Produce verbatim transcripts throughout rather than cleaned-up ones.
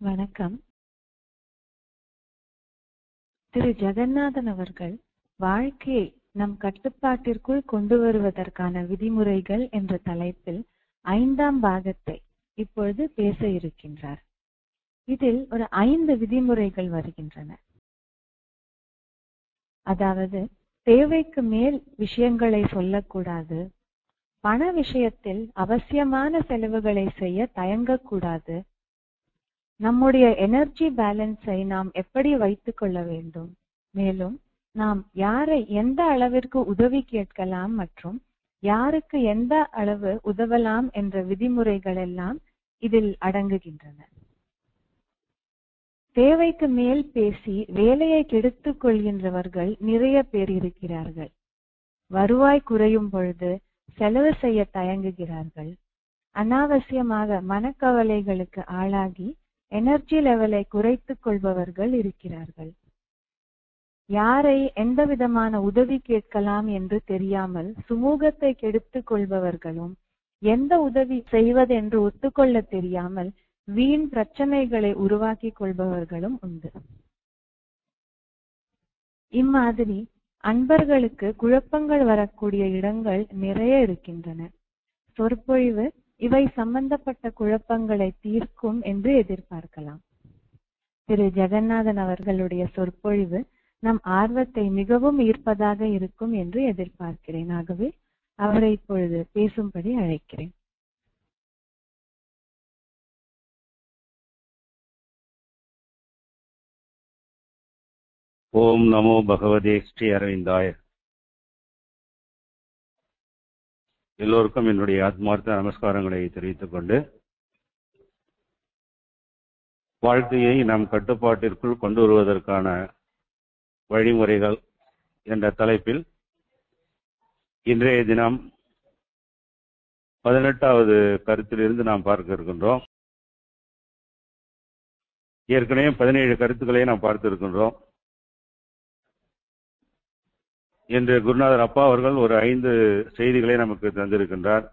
வணக்கம். திரு ஜெகநாதன் அவர்கள் வாழ்க்கையை நம் கட்டுப்பாட்டிற்குள் கொண்டு வருவதற்கான விதிமுறைகள் என்ற தலைப்பில் ஐந்தாம் பாகத்தை இப்பொழுது பேச இருக்கின்றார். இதில் ஒரு ஐந்து விதிமுறைகள் வருகின்றன. அதாவது, தேவைக்கு மேல் விஷயங்களை சொல்லக்கூடாது, பண விஷயத்தில் அவசியமான செலவுகளை செய்ய தயங்கக்கூடாது, நம்முடைய எனர்ஜி பேலன்ஸை நாம் எப்படி வைத்துக் கொள்ள வேண்டும், மேலும் நாம் யாரை எந்த அளவிற்கு உதவி கேட்கலாம் மற்றும் யாருக்கு எந்த அளவு உதவலாம் என்ற விதிமுறைகள் எல்லாம் இதில் அடங்குகின்றன. தேவைக்கு மேல் பேசி வேலையை கெடுத்துக் கொள்கின்றவர்கள் நிறைய பேர் இருக்கிறார்கள். வருவாய் குறையும் பொழுது செலவு செய்ய தயங்குகிறார்கள். அனாவசியமாக மனக்கவலைகளுக்கு ஆளாகி எனர்ஜி லெவலை குறைத்துக் கொள்பவர்கள் இருக்கிறார்கள். யாரை எந்த விதமான உதவி கேட்கலாம் என்று தெரியாமல் சுமூகத்தை கெடுத்துக் கொள்பவர்களும், எந்த உதவி செய்வதென்று ஒத்துக்கொள்ள தெரியாமல் வீண் பிரச்சனைகளை உருவாக்கி கொள்பவர்களும் உண்டு. இம்மாதிரி அன்பர்களுக்கு குழப்பங்கள் வரக்கூடிய இடங்கள் நிறைய இருக்கின்றன. சொற்பொழிவு இவை சம்பந்தப்பட்ட குழப்பங்களை தீர்க்கும் என்று எதிர்பார்க்கலாம். திரு ஜெகநாதன் அவர்களுடைய சொற்பொழிவு நம் ஆர்வத்தை மிகவும் ஈர்ப்பதாக இருக்கும் என்று எதிர்பார்க்கிறேன். ஆகவே அவரை இப்பொழுது பேசும்படி அழைக்கிறேன். ஓம் நமோ பகவதே ஸ்ரீ அரவிந்தாய. எல்லோருக்கும் என்னுடைய ஆத்மார்த்த நமஸ்காரங்களை தெரிவித்துக் கொண்டு, வாழ்க்கையை நம் கட்டுப்பாட்டிற்குள் கொண்டு வருவதற்கான வழிமுறைகள் என்ற தலைப்பில் இன்றைய தினம் பதினெட்டாவது கருத்திலிருந்து நாம் பார்க்க இருக்கின்றோம். ஏற்கனவே பதினேழு கருத்துக்களை நாம் பார்த்து இருக்கின்றோம். இன்று குருநாதர் அப்பா அவர்கள் ஒரு ஐந்து செய்திகளை நமக்கு தந்திருக்கின்றார்.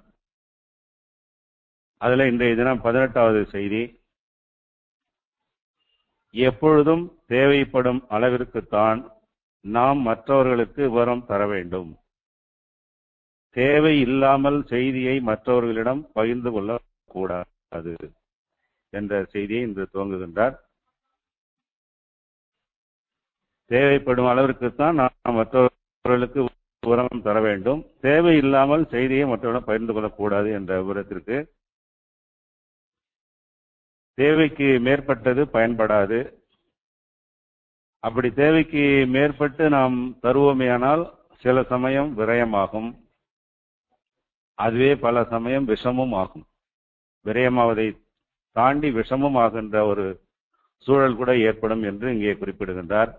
அதுல இன்றைய தினம் பதினெட்டாவது செய்தி, எப்பொழுதும் தேவைப்படும் அளவிற்குத்தான் நாம் மற்றவர்களுக்கு விவரம் தர வேண்டும். தேவை இல்லாமல் செய்தியை மற்றவர்களிடம் பகிர்ந்து கொள்ளக்கூடாது என்ற செய்தியை இன்று துவங்குகின்றார். தேவைப்படும் அளவிற்குத்தான் நாம் மற்றவர்களுக்கு விவரம் தர வேண்டும், தேவை இல்லாமல் செய்தியை மற்றவரிடம் பகிர்ந்து கொள்ளக்கூடாது என்ற விவரத்திற்கு, தேவைக்கு மேற்பட்டது பயன்படாது. அப்படி தேவைக்கு மேற்பட்டு நாம் தருவோமேயானால் சில சமயம் விரயமாகும், அதுவே பல சமயம் விஷமும் ஆகும். விரயமாவதை தாண்டி விஷமும் ஆகின்ற ஒரு சூழல் கூட ஏற்படும் என்று இங்கே குறிப்பிடுகின்றார்.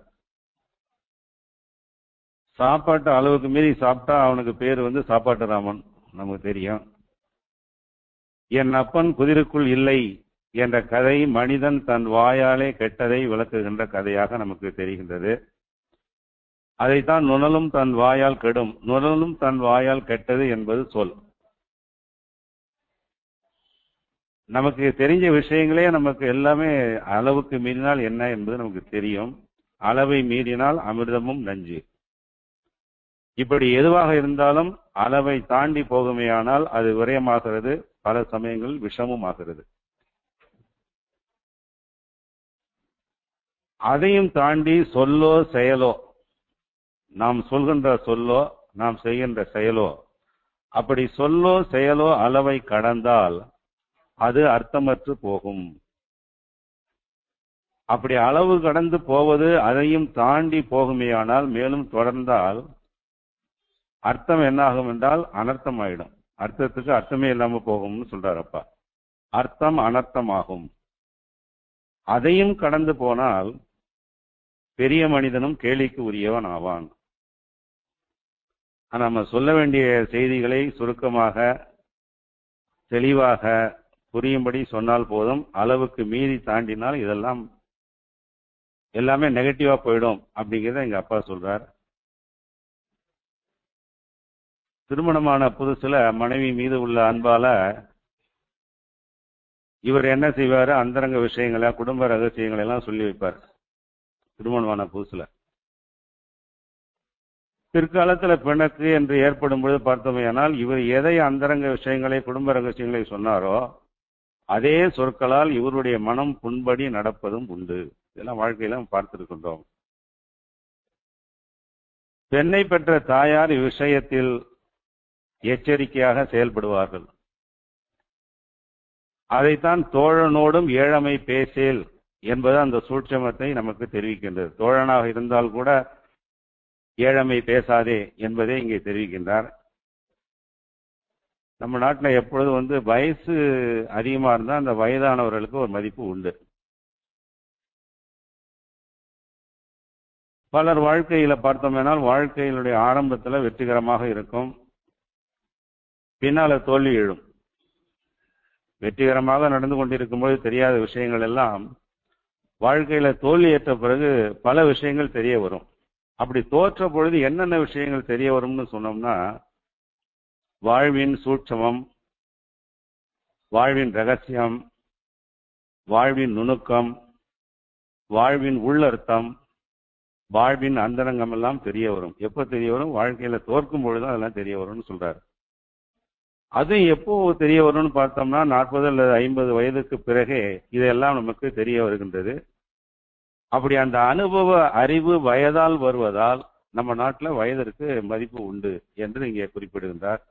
சாப்பாட்டு அளவுக்கு மீறி சாப்பிட்டா அவனுக்கு பேர் வந்து சாப்பாட்டு ராமன், நமக்கு தெரியும். என் அப்பன் குதிரைக்குள் இல்லை என்ற கதை மனிதன் தன் வாயாலே கெட்டதை விளக்குகின்ற கதையாக நமக்கு தெரிகின்றது. அதைத்தான் நுணலும் தன் வாயால் கெடும், நுணலும் தன் வாயால் கெட்டது என்பது சொல். நமக்கு தெரிஞ்ச விஷயங்களே நமக்கு எல்லாமே அளவுக்கு மீறினால் என்ன என்பது நமக்கு தெரியும். அளவை மீறினால் அமிர்தமும் நஞ்சு. இப்படி எதுவாக இருந்தாலும் அளவை தாண்டி போகுமேயானால் அது விரயமாகிறது, பல சமயங்களில் விஷமும் ஆகிறது. அதையும் தாண்டி சொல்லோ செயலோ, நாம் சொல்கின்ற சொல்லோ நாம் செய்கின்ற செயலோ, அப்படி சொல்லோ செயலோ அளவை கடந்தால் அது அர்த்தமற்று போகும். அப்படி அளவு கடந்து போவது அதையும் தாண்டி போகுமேயானால், மேலும் தொடர்ந்தால் அர்த்தம் என்ன ஆகும் என்றால் அனர்த்தம் ஆயிடும். அர்த்தத்துக்கு அர்த்தமே இல்லாம போகும்னு சொல்றார் அப்பா. அர்த்தம் அனர்த்தமாகும். அதையும் கடந்து போனால் பெரிய மனிதனும் கேலிக்கு உரியவன் ஆவான். நம்ம சொல்ல வேண்டிய செய்திகளை சுருக்கமாக தெளிவாக புரியும்படி சொன்னால் போதும். அளவுக்கு மீறி தாண்டினால் இதெல்லாம் எல்லாமே நெகட்டிவா போயிடும் அப்படிங்கிறத எங்க அப்பா சொல்றார். திருமணமான புதுசுல மனைவி மீது உள்ள அன்பால இவர் என்ன செய்வாரு, அந்தரங்க விஷயங்களை, குடும்ப ரகசியங்களை எல்லாம் சொல்லி வைப்பார் திருமணமான புதுசுல. பிற்காலத்துல பிணக்கு என்று ஏற்படும் பொழுது பார்த்தோமேயானால் இவர் எதை அந்தரங்க விஷயங்களை, குடும்ப ரகசியங்களை சொன்னாரோ அதே சொற்களால் இவருடைய மனம் புண்படி நடப்பதும் உண்டு. இதெல்லாம் வாழ்க்கையில பார்த்திருக்கின்றோம். பெண்ணை பெற்ற தாயார் இவ்விஷயத்தில் எச்சரிக்கையாக செயல்படுவார்கள். அதைத்தான் தோழனோடும் ஏழமை பேசேல் என்பது அந்த சூட்சமத்தை நமக்கு தெரிவிக்கின்றது. தோழனாக இருந்தால் கூட ஏழமை பேசாதே என்பதை இங்கே தெரிவிக்கின்றார். நம்ம நாட்டில் எப்பொழுதும் வந்து வயசு அதிகமா இருந்தால் அந்த வயதானவர்களுக்கு ஒரு மதிப்பு உண்டு. பலர் வாழ்க்கையில பார்த்தோம்னால் வாழ்க்கையினுடைய ஆரம்பத்தில் வெற்றிகரமாக இருக்கும், பின்னால தோல்வி எழும். வெற்றிகரமாக நடந்து கொண்டிருக்கும் போது தெரியாத விஷயங்கள் எல்லாம் வாழ்க்கையில தோல்வி ஏற்ற பிறகு பல விஷயங்கள் தெரிய வரும். அப்படி தோற்ற பொழுது என்னென்ன விஷயங்கள் தெரிய வரும்னு சொன்னோம்னா, வாழ்வின் சூட்சமம், வாழ்வின் ரகசியம், வாழ்வின் நுணுக்கம், வாழ்வின் உள்ளர்த்தம், வாழ்வின் அந்தரங்கம் எல்லாம் தெரிய வரும். எப்ப தெரிய வரும்? வாழ்க்கையில தோற்கும் பொழுதுதான் அதெல்லாம் தெரிய வரும்னு சொல்றாரு. அது எப்போ தெரிய வரும்னு பார்த்தோம்னா நாற்பது அல்லது ஐம்பது வயதுக்கு பிறகே இதெல்லாம் நமக்கு தெரிய வருகின்றது. அப்படி அந்த அனுபவ அறிவு வயதால் வருவதால் நம்ம நாட்டில் வயதிற்கு மதிப்பு உண்டு என்று இங்கே குறிப்பிடுகின்றார்.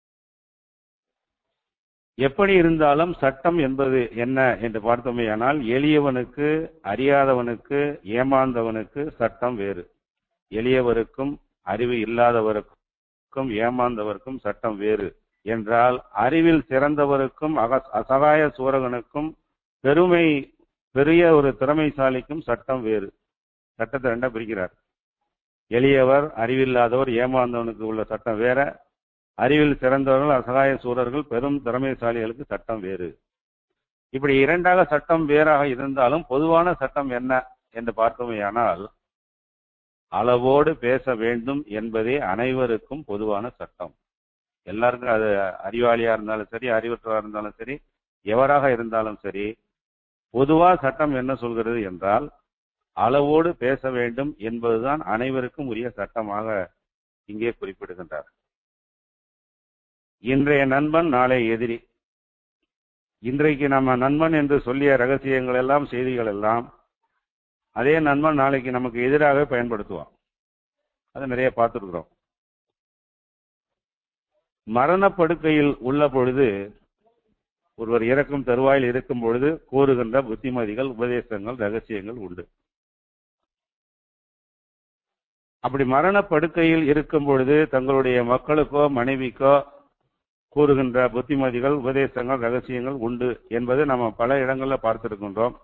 எப்படி இருந்தாலும் சட்டம் என்பது என்ன என்று பார்த்தோமேயானால், எளியவனுக்கு, அறியாதவனுக்கு, ஏமாந்தவனுக்கு சட்டம் வேறு. எளியவருக்கும் அறிவு இல்லாதவருக்கும் ஏமாந்தவருக்கும் சட்டம் வேறு என்றால், அறிவில் சிறந்தவருக்கும் அசகாய சூரகனுக்கும் பெருமை பெரிய ஒரு திறமைசாலிக்கும் சட்டம் வேறு. சட்டத்தை ரெண்டா பிரிக்கிறார். எளியவர், அறிவில்லாதவர், ஏமாந்தவனுக்கு உள்ள சட்டம் வேற, அறிவில் சிறந்தவர்கள், அசகாய சூரர்கள், பெரும் திறமைசாலிகளுக்கு சட்டம் வேறு. இப்படி இரண்டாக சட்டம் வேறாக இருந்தாலும் பொதுவான சட்டம் என்ன என்று பார்த்தோமேயானால், அளவோடு பேச வேண்டும் என்பதே அனைவருக்கும் பொதுவான சட்டம். எல்லாருக்கும், அது அறிவாளியா இருந்தாலும் சரி, அறிவற்றவா இருந்தாலும் சரி, எவராக இருந்தாலும் சரி, பொதுவா சட்டம் என்ன சொல்கிறது என்றால் அளவோடு பேச வேண்டும் என்பதுதான் அனைவருக்கும் உரிய சட்டமாக இங்கே குறிப்பிடுகின்றார். இன்றைய நண்பன் நாளை எதிரி. இன்றைக்கு நம்ம நண்பன் என்று சொல்லிய ரகசியங்கள் எல்லாம், செய்திகள் எல்லாம் அதே நண்பன் நாளைக்கு நமக்கு எதிராக பயன்படுத்துவான். அதை நிறைய பார்த்துருக்கிறோம். மரணப்படுக்கையில் உள்ள பொழுது, ஒருவர் இறக்கும் தருவாயில் இருக்கும் பொழுது கூறுகின்ற புத்திமதிகள், உபதேசங்கள், ரகசியங்கள் உண்டு. அப்படி மரணப்படுக்கையில் இருக்கும் பொழுது தங்களுடைய மக்களுக்கோ மனைவிக்கோ கூறுகின்ற புத்திமதிகள், உபதேசங்கள், ரகசியங்கள் உண்டு என்பது நம்ம பல இடங்கள்ல பார்த்திருக்கின்றோம்.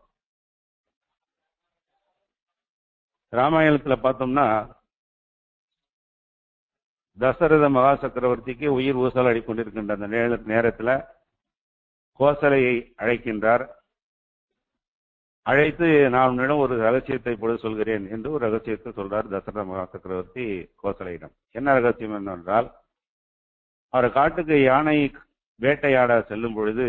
ராமாயணத்துல பார்த்தோம்னா, தசரத மகா சக்கரவர்த்திக்கு உயிர் ஊசல் அடிக்கொண்டிருக்கின்ற அந்த நேரத்தில் கோசலையை அழைக்கின்றார். அழைத்து, நான் உன்னிடம் ஒரு ரகசியத்தை பொழுது சொல்கிறேன் என்று ஒரு ரகசியத்தை சொல்றார் தசரத மகா சக்கரவர்த்தி கோசலையிடம். என்ன ரகசியம் என்னவென்றால், அவர் காட்டுக்கு யானை வேட்டையாட செல்லும் பொழுது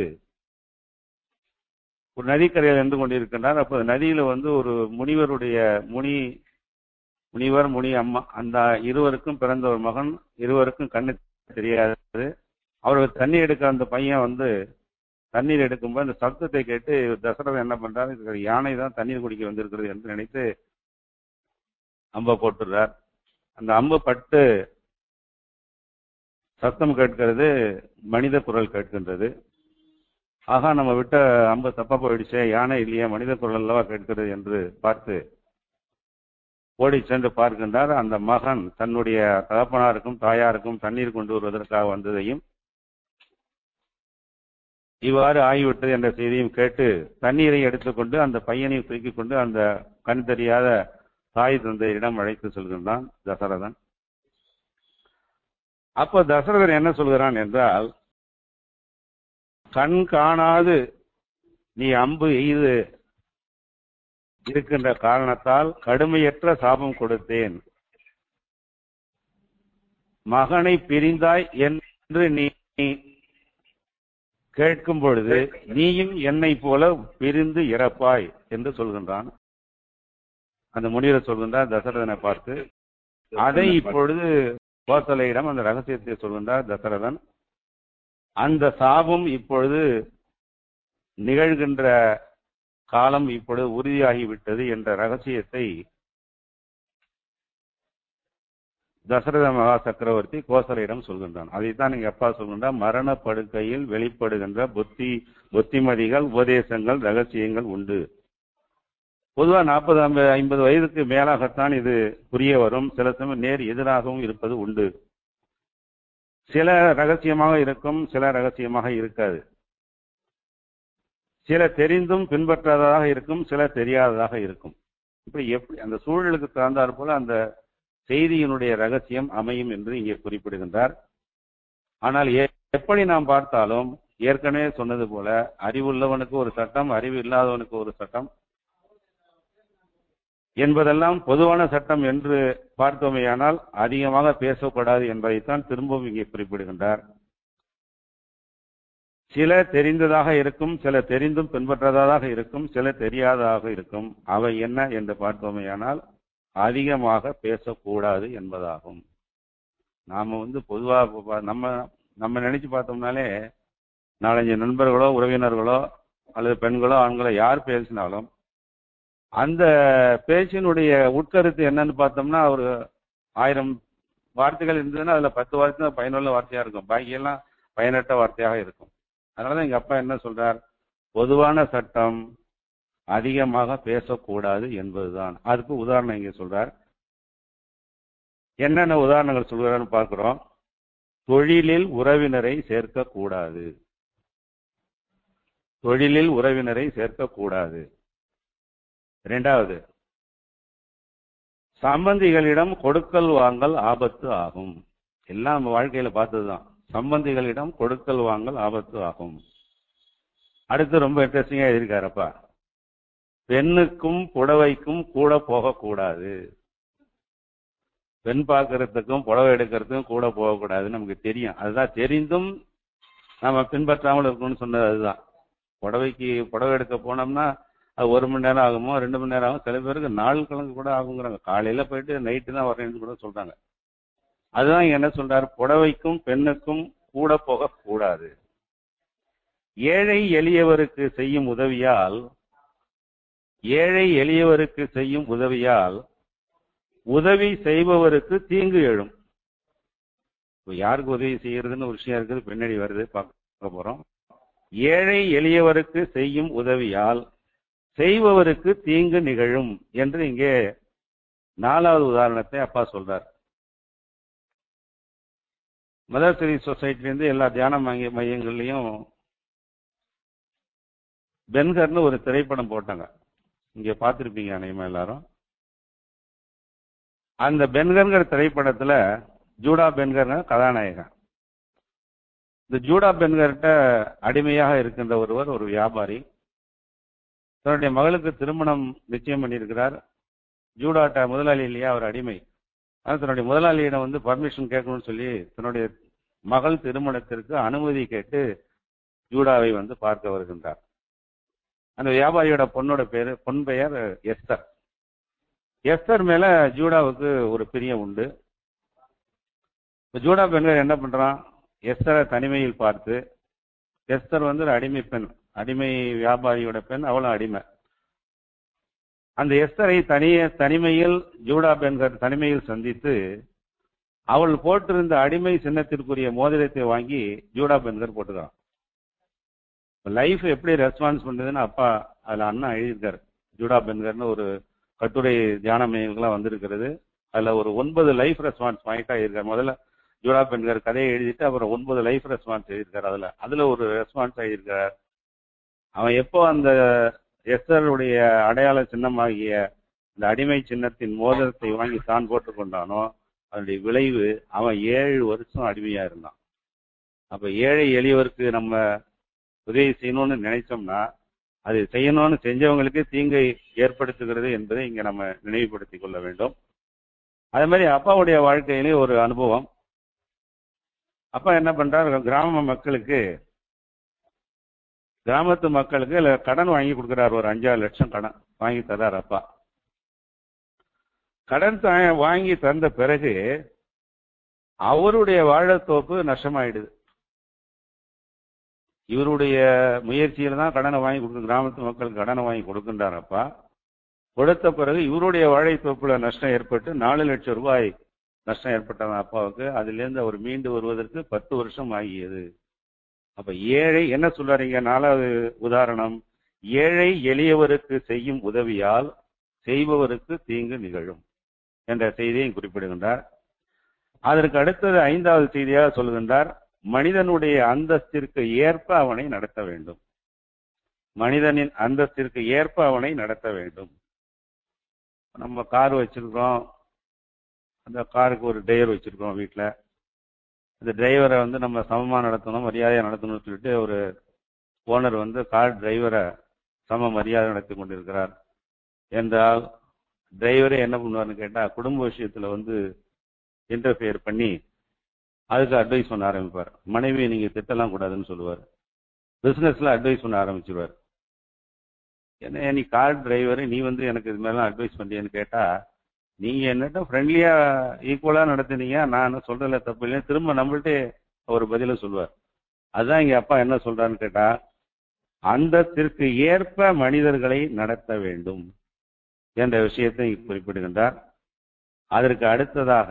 ஒரு நதிக்கரையில் நின்று கொண்டிருக்கின்றார். அப்போது நதியில வந்து ஒரு முனிவருடைய முனி முனிவர் முனி அம்மா, அந்த இருவருக்கும் பிறந்த ஒரு மகன், இருவருக்கும் கண்ணு தெரியாது. அவர்கள் தண்ணீர் எடுக்க அந்த பையன் வந்து தண்ணீர் எடுக்கும்போது அந்த சப்தத்தை கேட்டு தசரதன் என்ன பண்றாரு, யானை தான் தண்ணீர் குடிக்க வந்திருக்கிறது என்று நினைத்து அம்பை போட்டுறார். அந்த அம்பு பட்டு சத்தம் கேட்கிறது, மனித குரல் கேட்கின்றது. ஆகா, நம்ம விட்ட அம்பு தப்பா போயிடுச்சே, யானை இல்லையா, மனித குரல் அல்லவா கேட்கிறது என்று பார்த்து ஓடி சென்று பார்க்கின்றார். அந்த மகன் தன்னுடைய தகப்பனாருக்கும் தாயாருக்கும் தண்ணீர் கொண்டு வருவதற்காக வந்ததையும், இவ்வாறு ஆகிவிட்டது என்ற செய்தியும் கேட்டு தண்ணீரை எடுத்துக்கொண்டு அந்த பையனையும் தூக்கிக் கொண்டு அந்த கண் தெரியாத தாய் தந்தையிடம் அழைத்து செல்கின்றான் தசரதன். அப்ப தசரதன் என்ன சொல்கிறான் என்றால், கண் காணாது நீ அம்பு எய்து இருக்கின்ற காரணத்தால் கடுமையற்ற சாபம் கொடுத்தேன். மகனை பிரிந்தாய் என்று நீ கேட்கும் பொழுது நீயும் என்னை போல பிரிந்து இறப்பாய் என்று சொல்கின்றான். அந்த முனிவரை சொல்கின்றார் தசரதனை பார்த்து. அதை இப்பொழுது கோசலையிடம் அந்த ரகசியத்தை சொல்கின்றார் தசரதன். அந்த சாபம் இப்பொழுது நிகழ்கின்ற காலம் இப்பொழுது உறுதியாகிவிட்டது என்ற ரகசியத்தை தசரத மகா சக்கரவர்த்தி கோசலையிடம் சொல்கின்றான். அதைத்தான் நீங்க அப்பா சொல்கின்றார், மரணப்படுக்கையில் வெளிப்படுகின்ற புத்தி புத்திமதிகள், உபதேசங்கள், ரகசியங்கள் உண்டு. பொதுவா நாற்பது ஐம்பது வயதுக்கு மேலாகத்தான் இது புரிய வரும். சில சமயம் நேர் எதிராகவும் இருப்பது உண்டு. சில ரகசியமாக இருக்கும், சில ரகசியமாக இருக்காது. சில தெரிந்தும் பின்பற்றாததாக இருக்கும், சில தெரியாததாக இருக்கும். இப்படி எப்படி அந்த சூழலுக்கு தகுந்தாற் போல அந்த செய்தியினுடைய ரகசியம் அமையும் என்று இங்கே குறிப்பிடுகின்றார். ஆனால் எப்படி நாம் பார்த்தாலும் ஏற்கனவே சொன்னது போல அறிவுள்ளவனுக்கு ஒரு சட்டம், அறிவு இல்லாதவனுக்கு ஒரு சட்டம் என்பதெல்லாம் பொதுவான சட்டம் என்று பார்த்தோமேயானால் அதிகமாக பேசக்கூடாது என்பதைத்தான் திரும்பவும் இங்கே குறிப்பிடுகின்றார். சில தெரிந்ததாக இருக்கும், சில தெரிந்தும் பின்பற்றாததாக இருக்கும், சில தெரியாததாக இருக்கும். அவை என்ன என்று பார்த்தோமேயானால் அதிகமாக பேசக்கூடாது என்பதாகும். நாம வந்து பொதுவாக நம்ம நம்ம நினைச்சு பார்த்தோம்னாலே நாலஞ்சு நண்பர்களோ உறவினர்களோ அல்லது பெண்களோ ஆண்களோ யார் பேசினாலும் அந்த பேச்சினுடைய உட்கருத்து என்னன்னு பார்த்தோம்னா ஒரு ஆயிரம் வார்த்தைகள் இருந்ததுன்னா அதுல பத்து வார்த்தை பயனுள்ள வார்த்தையா இருக்கும், பாக்கியெல்லாம் பயனற்ற வார்த்தையாக இருக்கும். அதனாலதான் எங்க அப்பா என்ன சொல்றார், பொதுவான சட்டம் அதிகமாக பேசக்கூடாது என்பதுதான். அதுக்கு உதாரணம் இங்க சொல்றார். என்னென்ன உதாரணங்கள் சொல்கிறான்னு பார்க்கிறோம். தொழிலில் உறவினரை சேர்க்கக்கூடாது, தொழிலில் உறவினரை சேர்க்கக்கூடாது. இரண்டாவது, சம்பந்திகளிடம் கொடுக்கல் வாங்கல் ஆபத்து ஆகும். எல்லாம் நம்ம வாழ்க்கையில பார்த்ததுதான். சம்பந்திகளிடம் கொடுக்கல் வாங்கல் ஆபத்து ஆகும். அடுத்து ரொம்ப இன்ட்ரெஸ்டிங்கா இருக்காரப்பா, பெண்ணுக்கும் புடவைக்கும் கூட போகக்கூடாது. பெண் பார்க்கறதுக்கும் புடவை எடுக்கிறதுக்கும் கூட போகக்கூடாதுன்னு நமக்கு தெரியும். அதுதான் தெரிந்தும் நம்ம பின்பற்றாமல் இருக்கணும்னு சொன்னது அதுதான். புடவைக்கு புடவை எடுக்க போனோம்னா அது ஒரு மணி நேரம் ஆகுமோ ரெண்டு மணி நேரம் ஆகும், சில பேருக்கு நாள் கணக்கு கூட ஆகுங்கிறாங்க. காலையில போயிட்டு நைட்டு தான் வரேன்னு கூட சொல்றாங்க. அதுதான் என்ன சொல்றாரு, புடவைக்கும் பெண்ணுக்கும் கூட போகக்கூடாது. ஏழை எளியவருக்கு செய்யும் உதவியால் ஏழை எளியவருக்கு செய்யும் உதவியால் உதவி செய்பவருக்கு தீங்கு எழும். யாருக்கு உதவி செய்யறதுன்னு ஒரு விஷயம் இருக்குது, பின்னாடி வருது, பார்க்க போறோம். ஏழை எளியவருக்கு செய்யும் உதவியால் செய்பவருக்கு தீங்கு நிகழும் என்று இங்கே நாலாவது உதாரணத்தை அப்பா சொல்றார். மதர் தெரீசா சொசைட்டிலிருந்து எல்லா தியான மையங்கள்லையும் பென்கர்னு ஒரு திரைப்படம் போட்டாங்க. இங்க பார்த்திருப்பீங்க அனைவரும் எல்லாரும். அந்த பென்கர்ங்கிற திரைப்படத்துல ஜூடா பென்கர் கதாநாயகன். இந்த ஜூடா பென்கர்கிட்ட அடிமையாக இருக்கின்ற ஒருவர் ஒரு வியாபாரி தன்னுடைய மகளுக்கு திருமணம் நிச்சயம் பண்ணியிருக்கிறார். ஜூடாட்ட முதலாளி இல்லையா, அவர் அடிமை. ஆனால் தன்னுடைய முதலாளியிடம் வந்து பர்மிஷன் கேட்கணும்னு சொல்லி தன்னுடைய மகள் திருமணத்திற்கு அனுமதி கேட்டு ஜூடாவை வந்து பார்க்க வருகின்றார். அந்த வியாபாரியோட பொண்ணோட பேரு பொன் பெயர் எஸ்தர். எஸ்தர் மேல ஜூடாவுக்கு ஒரு பிரியம் உண்டு. ஜூடா பெண்கள் என்ன பண்றான், எஸ்தரை தனிமையில் பார்த்து, எஸ்தர் வந்து ஒரு அடிமை பெண், அடிமை வியாபாரியோட பெண், அவளும் அடிமை. அந்த எஸ்தரை தனிய தனிமையில் ஜூடா பெண்கள் தனிமையில் சந்தித்து அவள் போட்டிருந்த அடிமை சின்னத்திற்குரிய மோதிரத்தை வாங்கி ஜூடா பெண்கள் போட்டுக்கிறான். லைஃப் எப்படி ரெஸ்பான்ஸ் பண்றதுன்னு அப்பா அதுல அண்ணா எழுதியிருக்காரு. ஜூடா பென்கர்னு ஒரு கட்டுரை தியான மையங்கள்லாம் வந்திருக்கிறது. அதுல ஒரு ஒன்பது லைஃப் ரெஸ்பான்ஸ் பாயிண்டா இருக்காரு. முதல்ல ஜூடா பென்கர் கதையை எழுதிட்டு அப்புறம் ஒன்பது லைஃப் ரெஸ்பான்ஸ் எழுதியிருக்காரு. அதுல அதுல ஒரு ரெஸ்பான்ஸ் எழுதியிருக்கார். அவன் எப்போ அந்த எஸ்தருடைய அடையாள சின்னமாகிய இந்த அடிமை சின்னத்தின் மோதிரத்தை வாங்கி தான் போட்டுக்கொண்டானோ அதனுடைய விளைவு அவன் ஏழு வருஷம் அடிமையா இருந்தான். அப்ப ஏழை எளியவருக்கு நம்ம உதவி செய்யணும்னு நினைச்சோம்னா அது செய்யணும்னு செஞ்சவங்களுக்கு தீங்கை ஏற்படுத்துகிறது என்பதை இங்க நம்ம நினைவுபடுத்திக் கொள்ள வேண்டும். அதே மாதிரி அப்பாவுடைய வாழ்க்கையிலே ஒரு அனுபவம். அப்பா என்ன பண்றார், கிராம மக்களுக்கு கிராமத்து மக்களுக்கு இல்ல கடன் வாங்கி கொடுக்கிறார், ஒரு அஞ்சாறு லட்சம் கடன் வாங்கி தர்றார் அப்பா. கடன் வாங்கி தந்த பிறகு அவருடைய வாழைத்தோப்பு நஷ்டமாயிடுது. இவருடைய முயற்சியில தான் கடனை வாங்கி கொடுக்க கிராமத்து மக்களுக்கு கடனை வாங்கி கொடுக்கின்றார் அப்பா. கொடுத்த பிறகு இவருடைய வாழைத்தோப்புல நஷ்டம் ஏற்பட்டு நாலு லட்சம் ரூபாய் நஷ்டம் ஏற்பட்டது அப்பாவுக்கு. அதிலிருந்து அவர் மீண்டு வருவதற்கு பத்து வருஷம் ஆகியது. அப்ப ஏழை என்ன சொல்றாருங்க? நாலாவது உதாரணம், ஏழை எளியவருக்கு செய்யும் உதவியால் செய்பவருக்கு தீங்கு நிகழும் என்ற செய்தியை குறிப்பிடுகின்றார். அதற்கு அடுத்தது ஐந்தாவது செய்தியாக சொல்லுகின்றார், மனிதனுடைய அந்தஸ்திற்கு ஏற்ப அவனை நடத்த வேண்டும். மனிதனின் அந்தஸ்திற்கு ஏற்ப அவனை நடத்த வேண்டும். நம்ம கார் வச்சிருக்கோம், அந்த காருக்கு ஒரு டிரைவர் வச்சிருக்கோம் வீட்டில். அந்த டிரைவரை வந்து நம்ம சமமா நடத்தணும், மரியாதையாக நடத்தணும்னு சொல்லிட்டு ஒரு ஓனர் வந்து கார் டிரைவரை சம மரியாதை நடத்தி கொண்டிருக்கிறார் என்றால், டிரைவரே என்ன பண்ணுவார்னு கேட்டா, குடும்ப விஷயத்துல வந்து இன்டர்ஃபியர் பண்ணி அதுக்கு அட்வைஸ் பண்ண ஆரம்பிப்பார். மனைவியை நீங்க திட்டலாம் கூடாதுன்னு சொல்லுவார். பிசினஸ்ல அட்வைஸ் பண்ண ஆரம்பிச்சிருவார். என்ன நீ கார் டிரைவர், நீ வந்து எனக்கு இது மாதிரிலாம் அட்வைஸ் பண்றியன்னு கேட்டா, நீங்க என்னட்ட ஃப்ரெண்ட்லியா ஈக்குவலா நடத்துனீங்க, நான் சொல்றதுல தப்பு இல்லையா, திரும்ப நம்மள்ட்டே ஒரு பதில சொல்லுவார். அதுதான் இங்க அப்பா என்ன சொல்றான்னு கேட்டா, அந்தத்திற்கு ஏற்ப மனிதர்களை நடத்த வேண்டும் என்ற விஷயத்தை குறிப்பிடுகின்றார். அதற்கு அடுத்ததாக,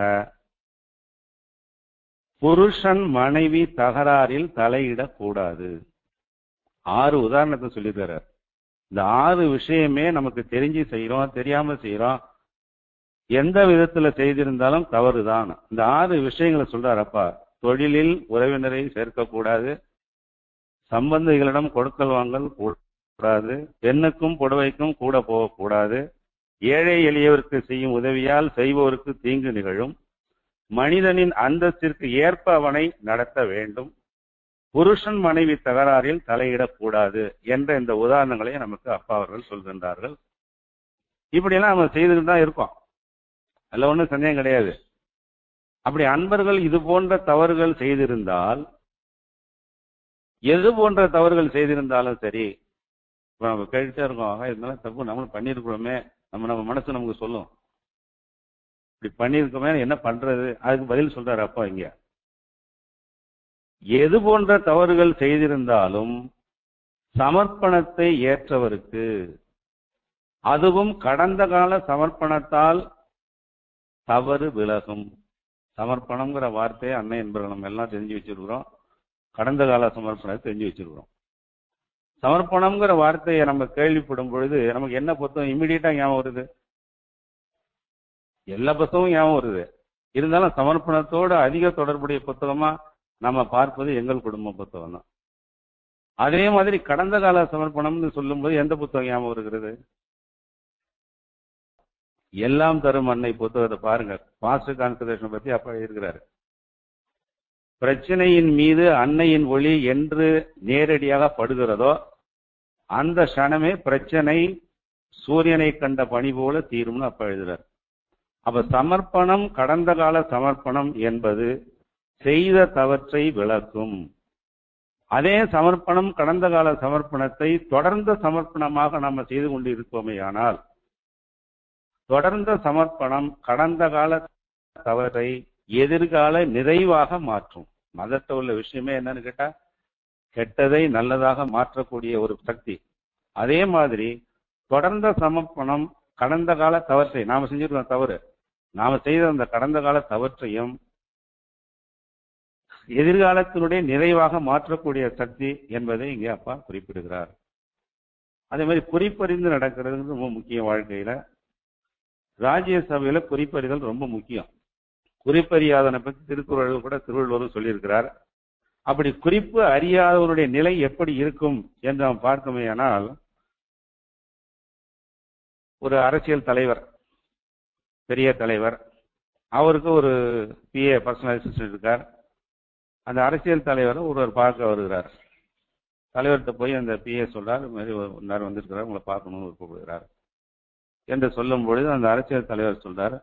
புருஷன் மனைவி தகராறில் தலையிடக்கூடாது. ஆறு உதாரணத்தை சொல்லித்தரார். இந்த ஆறு விஷயமே நமக்கு தெரிஞ்சு செய்யறோம், தெரியாம செய்யறோம், எந்த விதத்துல செய்திருந்தாலும் தவறுதான். இந்த ஆறு விஷயங்களை சொல்றாரப்பா. தொழிலில் உறவினரை சேர்க்கக்கூடாது, சம்பந்திகளிடம் கொடுக்கல் வாங்கல் கூடாது, பெண்ணுக்கும் புடவைக்கும் கூட போகக்கூடாது, ஏழை எளியவருக்கு செய்யும் உதவியால் செய்பவருக்கு தீங்கு நிகழும், மனிதனின் அந்தஸ்திற்கு ஏற்ப அவனை நடத்த வேண்டும், புருஷன் மனைவி தகராறில் தலையிடக்கூடாது என்ற இந்த உதாரணங்களை நமக்கு அப்பா அவர்கள் சொல்கின்றார்கள். இப்படியெல்லாம் நம்ம செய்துட்டு தான் இருக்கோம், அதுல ஒன்றும் சந்தேகம் கிடையாது. அப்படி அன்பர்கள் இது போன்ற தவறுகள் செய்திருந்தால், எது போன்ற தவறுகள் செய்திருந்தாலும் சரி, நம்ம கேட்டுட்டே இருக்கோம், இதனால தப்பு நம்மளும் பண்ணிருக்கிறோமே, நம்ம நம்ம மனசு நமக்கு சொல்லும், இப்படி பண்ணிருக்கோமே என்ன பண்றது, அதுக்கு பதில் சொல்றாரு அப்பா இங்க. எது போன்ற தவறுகள் செய்திருந்தாலும் சமர்ப்பணத்தை ஏற்றவருக்கு, அதுவும் கடந்த கால சமர்ப்பணத்தால் தவறு விலகும். சமர்ப்பணம்ங்கிற வார்த்தையை அன்னை என்பவர்கள் நம்ம எல்லாம் தெரிஞ்சு வச்சிருக்கிறோம், கடந்த கால சமர்ப்பணத்தை தெரிஞ்சு வச்சிருக்கிறோம். சமர்ப்பணம்ங்கிற வார்த்தையை நம்ம கேள்விப்படும் பொழுது நமக்கு என்ன புத்தகம் இம்மிடியட்டா ஞாபகம் வருது? எல்லா புத்தகமும் ஞாபகம் வருது. இருந்தாலும் சமர்ப்பணத்தோடு அதிக தொடர்புடைய புத்தகமா நம்ம பார்ப்பது எங்கள் குடும்ப புத்தகம் தான். அதே மாதிரி கடந்த கால சமர்ப்பணம்னு சொல்லும் போது எந்த புத்தகம் ஞாபகம் வருகிறது? எல்லாம் தரும் அன்னை புத்தகத்தை பாருங்க. பாஸ்டர் கான்சன்ட்ரேஷன் பத்தி அப்பா இருக்கிறாரு. பிரச்சனையின் மீது அன்னையின் ஒளி என்று நேரடியாக படுகிறதோ அந்த க்ஷணமே பிரச்சனை சூரியனை கண்ட பனி போல தீரும்னு அப்ப எழுதுறாரு. அப்ப சமர்ப்பணம், கடந்த கால சமர்ப்பணம் என்பது செய்த தவற்றை விளக்கும். அதே சமர்ப்பணம், கடந்த கால சமர்ப்பணத்தை தொடர்ந்த சமர்ப்பணமாக நாம் செய்து கொண்டு இருக்கோமே ஆனால், தொடர்ந்த சமர்ப்பணம் கடந்த கால தவறை எதிர்கால நிறைவாக மாற்றும். மதத்தில் உள்ள விஷயமே என்னன்னு கேட்டா, கெட்டதை நல்லதாக மாற்றக்கூடிய ஒரு சக்தி. அதே மாதிரி தொடர்ந்த சமர்ப்பணம் கடந்த கால தவற்றை, நாம செஞ்சிருக்கோம் தவறு, நாம செய்த அந்த கடந்த கால தவற்றையும் எதிர்காலத்தினுடைய நிறைவாக மாற்றக்கூடிய சக்தி என்பதை இங்கே அப்பா குறிப்பிடுகிறார். அதே மாதிரி குறிப்பறிந்து நடக்கிறது ரொம்ப முக்கியம். வாழ்க்கையில ராஜ்ய சபையில குறிப்பறிதல் ரொம்ப முக்கியம். குறிப்பறியாதனை பற்றி திருக்குறள் கூட திருவள்ளுவரும் சொல்லியிருக்கிறார். அப்படி குறிப்பு அறியாதவருடைய நிலை எப்படி இருக்கும் என்று நாம் பார்க்கமேயானால், ஒரு அரசியல் தலைவர், பெரிய தலைவர், அவருக்கு ஒரு பிஏ பர்சனல் அசிஸ்டன்ட் இருக்கார். அந்த அரசியல் தலைவர் ஒருவர் பார்க்க வருகிறார். தலைவர்கிட்ட போய் அந்த பிஏ சொல்றார், இது மாதிரி ஒரு நேரம் வந்திருக்கிறார், உங்களை பார்க்கணும்னு விருப்பப்படுகிறார் என்று சொல்லும் பொழுது அந்த அரசியல் தலைவர் சொல்றார்,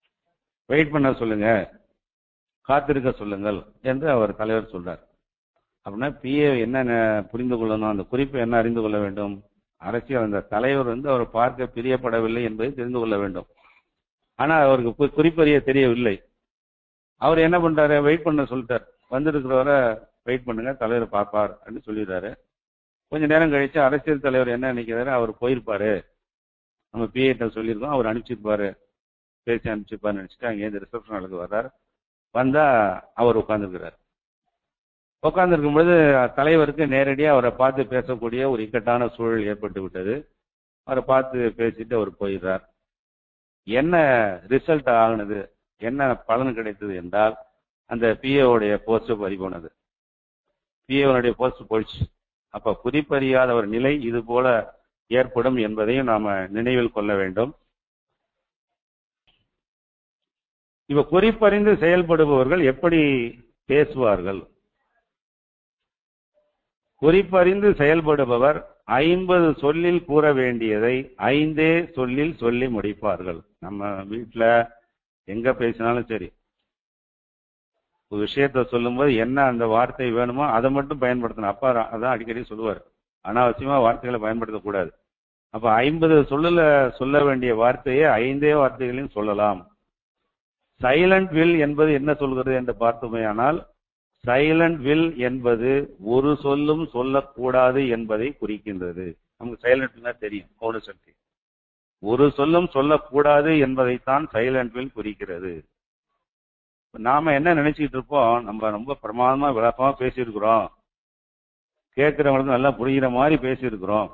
வெயிட் பண்ண சொல்லுங்க, காத்திருக்க சொல்லுங்கள் என்று அவர் தலைவர் சொல்றார். அப்படின்னா பிஏ என்ன புரிந்து கொள்ளணும், அந்த குறிப்பை என்ன அறிந்து கொள்ள வேண்டும்? அரசியல் அந்த தலைவர் வந்து அவர் பார்க்க பிரியப்படவில்லை என்பதை தெரிந்து கொள்ள வேண்டும். ஆனா அவருக்கு குறிப்பறிய தெரியவில்லை. அவர் என்ன பண்றாரு, வெயிட் பண்ண சொல்லிட்டார். வந்திருக்கிறவரை வெயிட் பண்ணுங்க, தலைவர் பார்ப்பார் அப்படின்னு சொல்லிடுறாரு. கொஞ்ச நேரம் கழிச்சு அரசியல் தலைவர் என்ன நினைக்கிறாரு, அவர் போயிருப்பாரு, நம்ம பிஏட்ட சொல்லியிருக்கோம், அவர் அனுப்பிச்சிருப்பாரு, பேசி அனுப்பிச்சிருப்பாருன்னு நினைச்சிட்டு அங்கேருந்து ரிசப்ஷன் ஹாலுக்கு வர்றாரு. வந்தா அவர் உட்கார்ந்துருக்கிறார். உட்கார்ந்துருக்கும் பொழுது தலைவருக்கு நேரடியாக அவரை பார்த்து பேசக்கூடிய ஒரு இக்கட்டான சூழல் ஏற்பட்டு விட்டது. அவரை பார்த்து பேசிட்டு அவர் போயிடுறார். என்ன ரிசல்ட் ஆகுனது, என்ன பலன் கிடைத்தது என்றால், அந்த பிஏவுடைய போஸ்ட் பறி போனது. பிஏவுடைய போஸ்ட் போயிடுச்சு. அப்ப குறிப்பறியாத ஒரு நிலை இது போல ஏற்படும் என்பதையும் நாம நினைவில் கொள்ள வேண்டும். இப்ப குறிப்பறிந்து செயல்படுபவர்கள் எப்படி பேசுவார்கள்? குறிப்பறிந்து செயல்படுபவர் ஐம்பது சொல்லில் கூற வேண்டியதை ஐந்தே சொல்லில் சொல்லி முடிப்பார்கள். நம்ம வீட்டுல எங்க பேசினாலும் சரி, ஒரு விஷயத்த சொல்லும் போது என்ன அந்த வார்த்தை வேணுமோ அதை மட்டும் பயன்படுத்தணும். அப்பா அதான் அடிக்கடி சொல்லுவார், அனாவசியமா வார்த்தைகளை பயன்படுத்தக்கூடாது. அப்ப ஐம்பது சொல்லுல சொல்ல வேண்டிய வார்த்தையை ஐந்தே வார்த்தைகளையும் சொல்லலாம். சைலண்ட் வில் என்பது என்ன சொல்கிறது என்று பார்த்தோமேயானால், சைலண்ட் வில் என்பது ஒரு சொல்லும் சொல்லக்கூடாது என்பதை குறிக்கின்றது. நமக்கு சைலண்ட் தெரியும், கவுன சக்தி. ஒரு சொல்லும் சொல்லக்கூடாது என்பதைத்தான் சைலண்ட் வில் குறிக்கிறது. நாம என்ன நினைச்சுக்கிட்டு இருப்போம், நம்ம ரொம்ப பிரமாதமா விளக்கமா பேசியிருக்கிறோம், கேட்கிறவங்களுக்கு நல்லா புரிகிற மாதிரி பேசியிருக்கிறோம்,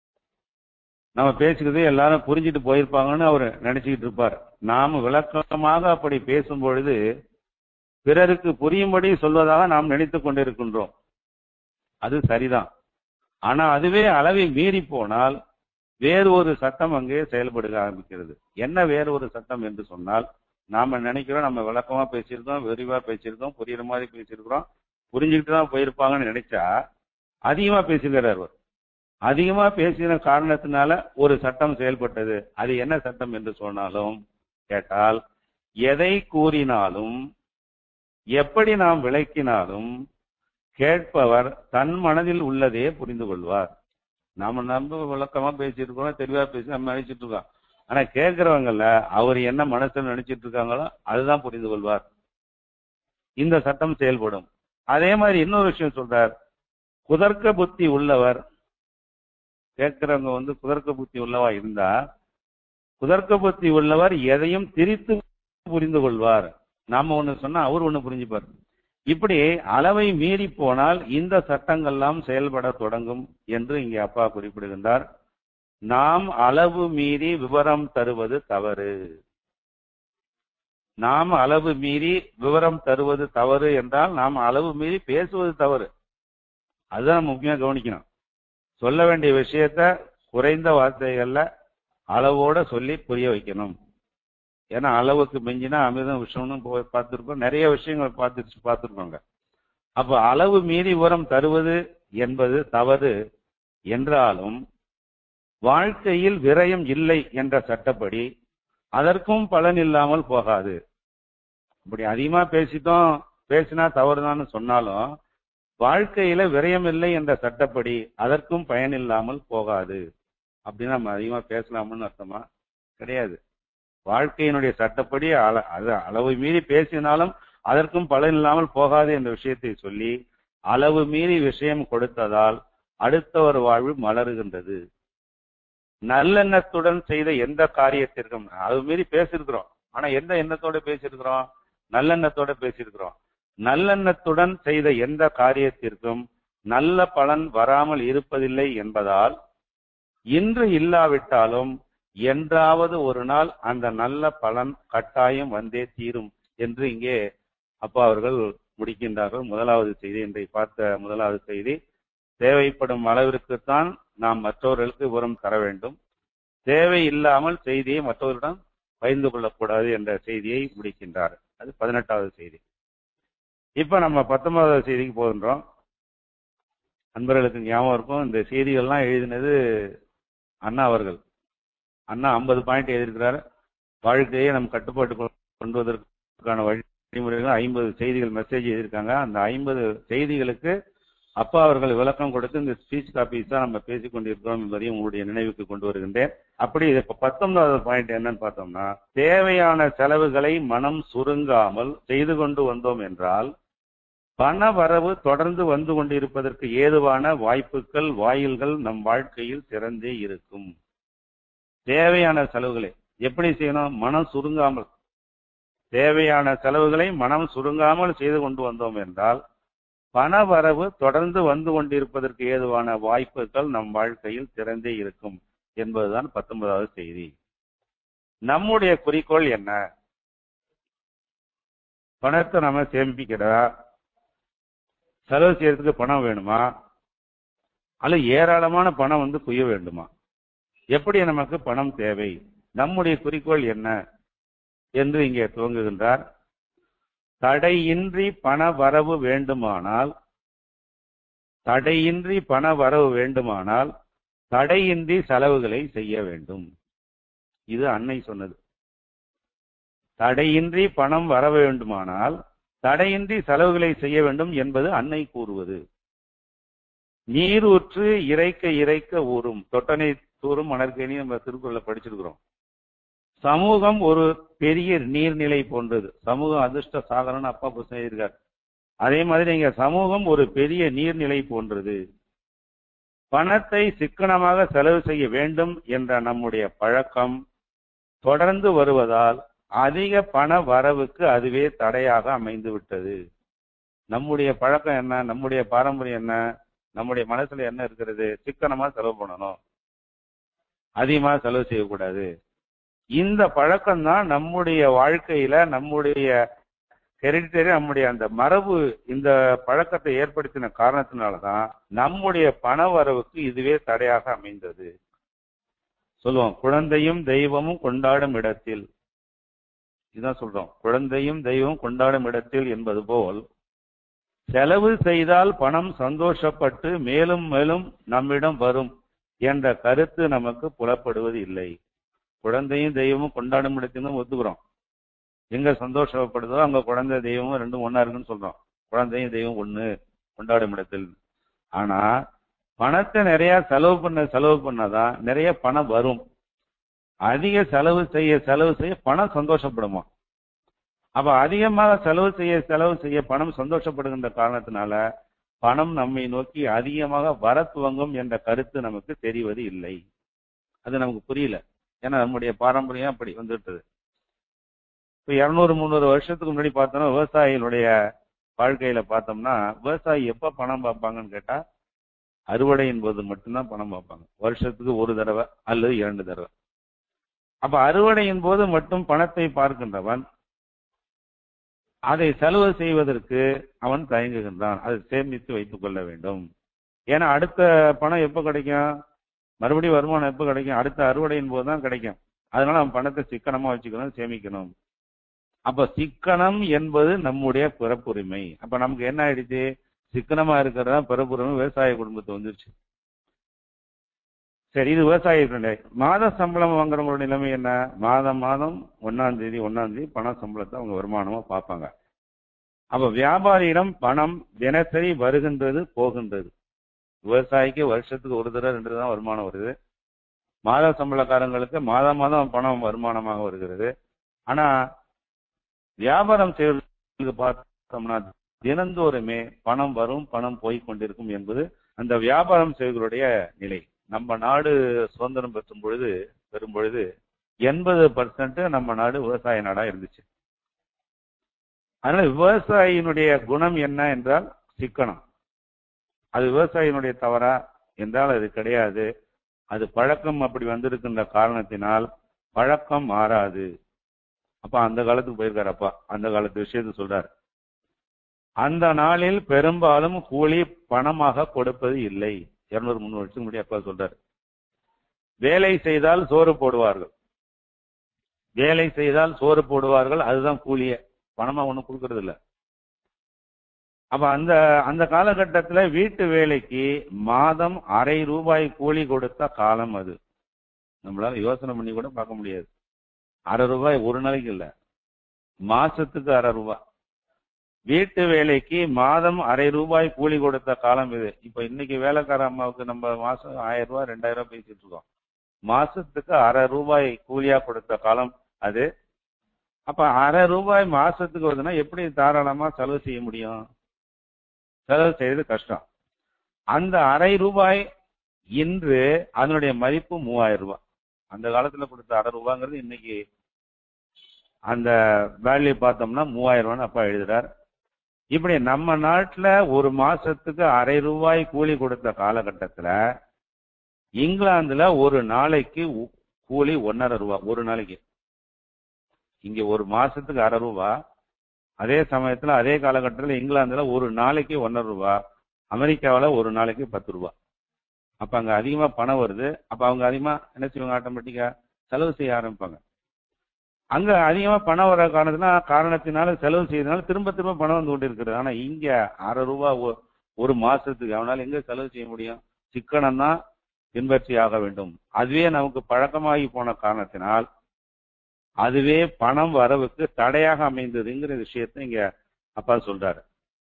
நம்ம பேசுகிறதே எல்லாரும் புரிஞ்சுட்டு போயிருப்பாங்கன்னு அவர் நினைச்சுக்கிட்டு இருப்பார். நாம விளக்கமாக அப்படி பேசும் பொழுது பிறருக்கு புரியும்படி சொல்வதாக நாம் நினைத்து கொண்டிருக்கின்றோம். அது சரிதான். ஆனா அதுவே அளவை மீறி போனால் வேறு ஒரு சட்டம் அங்கே செயல்படுக ஆரம்பிக்கிறது. என்ன வேறு ஒரு சட்டம் என்று சொன்னால், நாம நினைக்கிறோம் நம்ம விளக்கமா பேசியிருக்கோம், விரிவா பேசியிருக்கோம், புரியுற மாதிரி பேசியிருக்கிறோம், புரிஞ்சுக்கிட்டு தான் போயிருப்பாங்கன்னு நினைச்சா அதிகமா பேசுகிறார். அதிகமா பேசின காரணத்தினால ஒரு சட்டம் செயல்பட்டது. அது என்ன சட்டம் என்று சொன்னாலும் கேட்டால், எதை கூறினாலும் எப்படி நாம் விளக்கினாலும் கேட்பவர் தன் மனதில் உள்ளதே புரிந்து கொள்வார். நாம நம்ம விளக்கமா பேசியிருக்கோம், தெளிவா பேசி நம்ம நினைச்சிட்டு இருக்கோம். ஆனா கேட்கிறவங்கல்ல அவர் என்ன மனசுல நினைச்சிட்டு இருக்காங்களோ அதுதான் புரிந்து கொள்வார். இந்த சட்டம் செயல்படும். அதே மாதிரி இன்னொரு விஷயம் சொல்றார், குதர்க்க புத்தி உள்ளவர், கேட்கிறவங்க வந்து குதர்க்க புத்தி உள்ளவா இருந்தா, குதர்க்க புத்தி உள்ளவர் எதையும் திரித்து புரிந்து கொள்வார். நாம ஒண்ணு சொன்னா அவர் ஒண்ணு புரிஞ்சுப்பார். இப்படி அளவை மீறி போனால் இந்த சட்டங்கள்லாம் செயல்பட தொடங்கும் என்று இங்கே அப்பா குறிப்பிடுகின்றார். நாம் அளவு மீறி விவரம் தருவது தவறு. நாம் அளவு மீறி விவரம் தருவது தவறு என்றால் நாம் அளவு மீறி பேசுவது தவறு. அதுதான் முக்கியமா கவனிக்கணும். சொல்ல வேண்டிய விஷயத்த குறைந்த வார்த்தைகள்ல அளவோட சொல்லி புரிய வைக்கணும். ஏன்னா அளவுக்கு மிஞ்சினா அமிர்தம் விஷம்னு பார்த்துருக்கோம், நிறைய விஷயங்கள் பார்த்து பார்த்துருக்கோங்க. அப்ப அளவு மீறி விவரம் தருவது என்பது தவறு என்றாலும் வாழ்க்கையில் விரயம் இல்லை என்ற சட்டப்படி அதற்கும் பலன் இல்லாமல் போகாது. அப்படி அதிகமா பேசிட்டோம், பேசினா தவறுதான்னு சொன்னாலும் வாழ்க்கையில விரயம் இல்லை என்ற சட்டப்படி அதற்கும் பயன் இல்லாமல் போகாது. அப்படின்னா நம்ம அதிகமா பேசலாம்னு அர்த்தமா? கிடையாது. வாழ்க்கையினுடைய சட்டப்படி அளவு மீறி பேசினாலும் அதற்கும் பலன் இல்லாமல் போகாது என்ற விஷயத்தை சொல்லி அளவு மீறி விஷயம் கொடுத்ததால் அடுத்தவர் வாழ்வு மலருகின்றது. நல்லெண்ணத்துடன் செய்த எந்த காரியத்திற்கும், அளவு மீறி பேசியிருக்கிறோம், ஆனா எந்த எண்ணத்தோட பேசியிருக்கிறோம்? நல்லெண்ணத்தோட பேசியிருக்கிறோம். நல்லெண்ணத்துடன் செய்த எந்த காரியத்திற்கும் நல்ல பலன் வராமல் இருப்பதில்லை என்பதால் இன்று இல்லாவிட்டாலும் என்றாவது ஒரு நாள் அந்த நல்ல பலன் கட்டாயம் வந்தே தீரும் என்று இங்கே அப்பா அவர்கள் முடிக்கின்றார்கள். முதலாவது செய்தி, இன்றை பார்த்த முதலாவது செய்தி, தேவைப்படும் அளவிற்குத்தான் நாம் மற்றவர்களுக்கு விவரம் தர வேண்டும், தேவை இல்லாமல் செய்தியை மற்றவர்களிடம் பகிர்ந்து கொள்ளக்கூடாது என்ற செய்தியை முடிக்கின்றார். அது பதினெட்டாவது செய்தி. இப்ப நம்ம பத்தொன்பதாவது செய்திக்கு போகின்றோம். அன்பர்களுக்கு ஞாபகம் இருக்கும், இந்த செய்திகள்லாம் எழுதினது அண்ணா அவர்கள். அண்ணா ஐம்பது பாயிண்ட் எழுதியிருக்கிறார். வாழ்க்கையை நம் கட்டுப்பாட்டு கொண்டு வருவதற்கான வழிமுறைகள் ஐம்பது செய்திகள் மெசேஜ் எழுதியிருக்காங்க. அந்த ஐம்பது செய்திகளுக்கு அப்பா அவர்கள் விளக்கம் கொடுத்து இந்த ஸ்பீச் காப்பீஸ் தான் நம்ம பேசிக் கொண்டிருக்கிறோம் என்பதையும் உங்களுடைய நினைவுக்கு கொண்டு வருகின்றேன். அப்படி இப்ப பத்தொன்பதாவது பாயிண்ட் என்னன்னு பார்த்தோம்னா, தேவையான செலவுகளை மனம் சுருங்காமல் செய்து கொண்டு வந்தோம் என்றால் பண வரவு தொடர்ந்து வந்து கொண்டிருப்பதற்கு ஏதுவான வாய்ப்புகள் வாயில்கள் நம் வாழ்க்கையில் திறந்தே இருக்கும். தேவையான செலவுகளை எப்படி செய்யணும்? மனம் சுருங்காமல், தேவையான செலவுகளை மனம் சுருங்காமல் செய்து கொண்டு வந்தோம் என்றால் பண வரவு தொடர்ந்து வந்து கொண்டிருப்பதற்கு ஏதுவான வாய்ப்புகள் நம் வாழ்க்கையில் திறந்தே இருக்கும் என்பதுதான் பத்தொன்பதாவது செய்தி. நம்முடைய குறிக்கோள் என்ன? பணத்தை நம்ம சேமிக்கிறதா, செலவு செய்யறதுக்கு பணம் வேணுமா, அல்ல ஏராளமான பணம் வந்து குய்ய வேண்டுமா? எப்படி நமக்கு பணம் தேவை? நம்முடைய குறிக்கோள் என்ன என்று இங்கே துவங்குகின்றார். தடையின்றி பண வரவு வேண்டுமானால் தடையின்றி பண வரவு வேண்டுமானால் தடையின்றி செலவுகளை செய்ய வேண்டும். இது அன்னை சொன்னது. தடையின்றி பணம் வர வேண்டுமானால் தடையின்றி செலவுகளை செய்ய வேண்டும் என்பது அன்னை கூறுவது. நீரூற்று இறைக்க இறைக்க ஊறும், தொட்டனை தூரும் மணற்கேணி நம்ம திருக்குறளை படிச்சிருக்கிறோம். சமூகம் ஒரு பெரிய நீர்நிலை போன்றது. சமூகம் அதிர்ஷ்ட சாகரம்னு அப்பா புத்தகம் இருக்கார். அதே மாதிரி இங்க சமூகம் ஒரு பெரிய நீர்நிலை போன்றது. பணத்தை சிக்கனமாக செலவு செய்ய வேண்டும் என்ற நம்முடைய பழக்கம் தொடர்ந்து வருவதால் அதிக பண வரவுக்கு அதுவே தடையாக அமைந்து விட்டது. நம்முடைய பழக்கம் என்ன? நம்முடைய பாரம்பரியம் என்ன? நம்முடைய மனசுல என்ன இருக்கிறது? சிக்கனமா செலவு பண்ணணும், அதிகமா செலவு செய்யக்கூடாது. இந்த பழக்கம் தான் நம்முடைய வாழ்க்கையில நம்முடைய ஹெரிடிட்டரி, நம்முடைய அந்த மரபு இந்த பழக்கத்தை ஏற்படுத்தின காரணத்தினாலதான் நம்முடைய பண வரவுக்கு இதுவே தடையாக அமைந்தது. சொல்லுவோம், குழந்தையும் தெய்வமும் கொண்டாடும் இடத்தில், இதுதான் சொல்றோம், குழந்தையும் தெய்வம் கொண்டாடும் இடத்தில் என்பது போல் செலவு செய்தால் பணம் சந்தோஷப்பட்டு மேலும் மேலும் நம்மிடம் வரும் என்ற கருத்து நமக்கு புலப்படுவது இல்லை. குழந்தையும் தெய்வமும் கொண்டாடும் இடத்திலும் ஒத்துக்கிறோம். எங்க சந்தோஷப்படுதோ அங்க குழந்தை தெய்வமும் ரெண்டும் ஒன்னா இருக்குன்னு சொல்றோம். குழந்தையும் தெய்வம் ஒண்ணு கொண்டாடும் இடத்தில். ஆனா பணத்தை நிறைய செலவு பண்ண செலவு பண்ணாதான் நிறைய பணம் வரும். அதிக செலவு செய்ய செலவு செய்ய பணம் சந்தோஷப்படுமா? அப்ப அதிகமாக செலவு செய்ய செலவு செய்ய பணம் சந்தோஷப்படுகின்ற காரணத்தினால பணம் நம்மை நோக்கி அதிகமாக வர துவங்கும் என்ற கருத்து நமக்கு தெரிவது இல்லை. அது நமக்கு புரியல. ஏன்னா நம்முடைய பாரம்பரியம் அப்படி வந்துட்டது. இப்ப இருநூறு முந்நூறு வருஷத்துக்கு முன்னாடி பார்த்தோம்னா விவசாயிகளுடைய வாழ்க்கையில பார்த்தோம்னா விவசாயி எப்ப பணம் பார்ப்பாங்கன்னு கேட்டா அறுவடையின் போது மட்டும்தான் பணம் பார்ப்பாங்க. வருஷத்துக்கு ஒரு தடவை அல்லது இரண்டு தடவை. அப்ப அறுவடையின் போது மட்டும் பணத்தை பார்க்கின்றவன் அதை செலவு செய்வதற்கு அவன் தயங்குகின்றான். அதை சேமித்து வைத்துக் கொள்ள வேண்டும். ஏன்னா அடுத்த பணம் எப்ப கிடைக்கும்? மறுபடியும் வருமானம் எப்ப கிடைக்கும்? அடுத்த அறுவடையின் போது தான் கிடைக்கும். அதனால அவன் பணத்தை சிக்கனமா வச்சுக்கணும், சேமிக்கணும். அப்ப சிக்கனம் என்பது நம்முடைய பிறப்புரிமை. அப்ப நமக்கு என்ன ஆயிடுச்சு? சிக்கனமா இருக்கிறதா பிறப்புரிமை விவசாய குடும்பத்தை வந்துருச்சு. சரி, இது விவசாய மாத சம்பளம் வாங்குறவங்களோட நிலைமை என்ன? மாதம் மாதம் ஒன்னாம் தேதி ஒன்னாம் தேதி பண சம்பளத்தை அவங்க வருமானமா பார்ப்பாங்க. அப்ப வியாபாரியிடம் பணம் தினசரி வருகின்றது போகின்றது. விவசாயிக்கு வருஷத்துக்கு ஒரு தடவை ரெண்டு தான் வருமானம் வருது. மாத சம்பளக்காரங்களுக்கு மாதம் மாதம் பணம் வருமானமாக வருகிறது. ஆனா வியாபாரம் செய்வதற்கு பார்த்தோம்னா தினந்தோறுமே பணம் வரும், பணம் போய் கொண்டிருக்கும் என்பது அந்த வியாபாரம் செய்வர்களுடைய நிலை. நம்ம நாடு சுதந்திரம் பெற்றும் பொழுது பெறும் பொழுது எண்பது பர்சன்ட் நம்ம நாடு விவசாய நாடா இருந்துச்சு. அதனால விவசாயினுடைய குணம் என்ன என்றால் சிக்கனம். அது விவசாயினுடைய தவறா என்றால் அது கிடையாது. அது பழக்கம் அப்படி வந்திருக்கின்ற காரணத்தினால் பழக்கம் மாறாது. அப்ப அந்த காலத்துக்கு போயிருக்காரு. அப்பா அந்த காலத்து விஷயத்த சொல்றாரு. அந்த நாளில் பெரும்பாலும் கூலி பணமாக கொடுப்பது இல்லை. இருநூறு முன்னூறு வருஷத்துக்கு முன்னாடி அப்பா சொல்றாரு. வேலை செய்தால் சோறு போடுவார்கள், வேலை செய்தால் சோறு போடுவார்கள், அதுதான் கூலியே. பணமா ஒண்ணும் கொடுக்கறது இல்லை. அப்ப அந்த அந்த காலகட்டத்துல வீட்டு வேலைக்கு மாதம் அரை ரூபாய் கூலி கொடுத்த காலம் அது. நம்மளால யோசனை பண்ணி கூட பார்க்க முடியாது. அரை ரூபாய் ஒரு நாளைக்கு இல்ல, மாசத்துக்கு அரை ரூபாய். வீட்டு வேலைக்கு மாதம் அரை ரூபாய் கூலி கொடுத்த காலம் இது. இப்ப இன்னைக்கு வேலைக்கார அம்மாவுக்கு நம்ம மாசம் ஆயிரம் ரூபாய் ரெண்டாயிரம் ரூபாய் பேசிட்டு இருக்கோம். மாசத்துக்கு அரை ரூபாய் கூலியா கொடுத்த காலம் அது. அப்ப அரை ரூபாய் மாசத்துக்கு வருதுன்னா எப்படி தாராளமா செலவு செய்ய முடியும்? செலவு செய்யறது கஷ்டம். அந்த அரை ரூபாய் இன்று அதனுடைய மதிப்பு மூவாயிரம் ரூபாய். அந்த காலத்துல கொடுத்த அரை ரூபாங்கிறது இன்னைக்கு அந்த வேல்யூ பார்த்தோம்னா மூவாயிரம் ரூபான்னு அப்பா எழுதுறார். இப்படி நம்ம நாட்டுல ஒரு மாசத்துக்கு அரை ரூபாய் கூலி கொடுத்த காலகட்டத்துல இங்கிலாந்துல ஒரு நாளைக்கு கூலி ஒன்னரை ரூபாய் ஒரு நாளைக்கு. இங்க ஒரு மாசத்துக்கு அரை ரூபாய். அதே சமயத்துல அதே காலகட்டத்தில் இங்கிலாந்துல ஒரு நாளைக்கு ஒன்னரை ரூபாய். அமெரிக்காவில ஒரு நாளைக்கு பத்து ரூபாய். அப்ப அங்க அதிகமா பணம் வருது. அப்ப அவங்க அதிகமா என்ன செய்வாங்க? ஆட்டோமேட்டிக்கா செலவு செய்ய ஆரம்பிப்பாங்க. அங்க அதிகமா பணம் வர காரணத்தினா காரணத்தினால செலவு செய்யறதுனால திரும்ப திரும்ப பணம் வந்து கொண்டு இருக்கிறது. ஆனா இங்க அரை ரூபாய் ஒரு மாசத்துக்கு அவனால எங்க செலவு செய்ய முடியும்? சிக்கனம் தான் பின்பற்றி ஆக வேண்டும். அதுவே நமக்கு பழக்கமாகி போன காரணத்தினால் அதுவே பணம் வரவுக்கு தடையாக அமைந்ததுங்கிற விஷயத்தை இங்க அப்பா சொல்றாரு.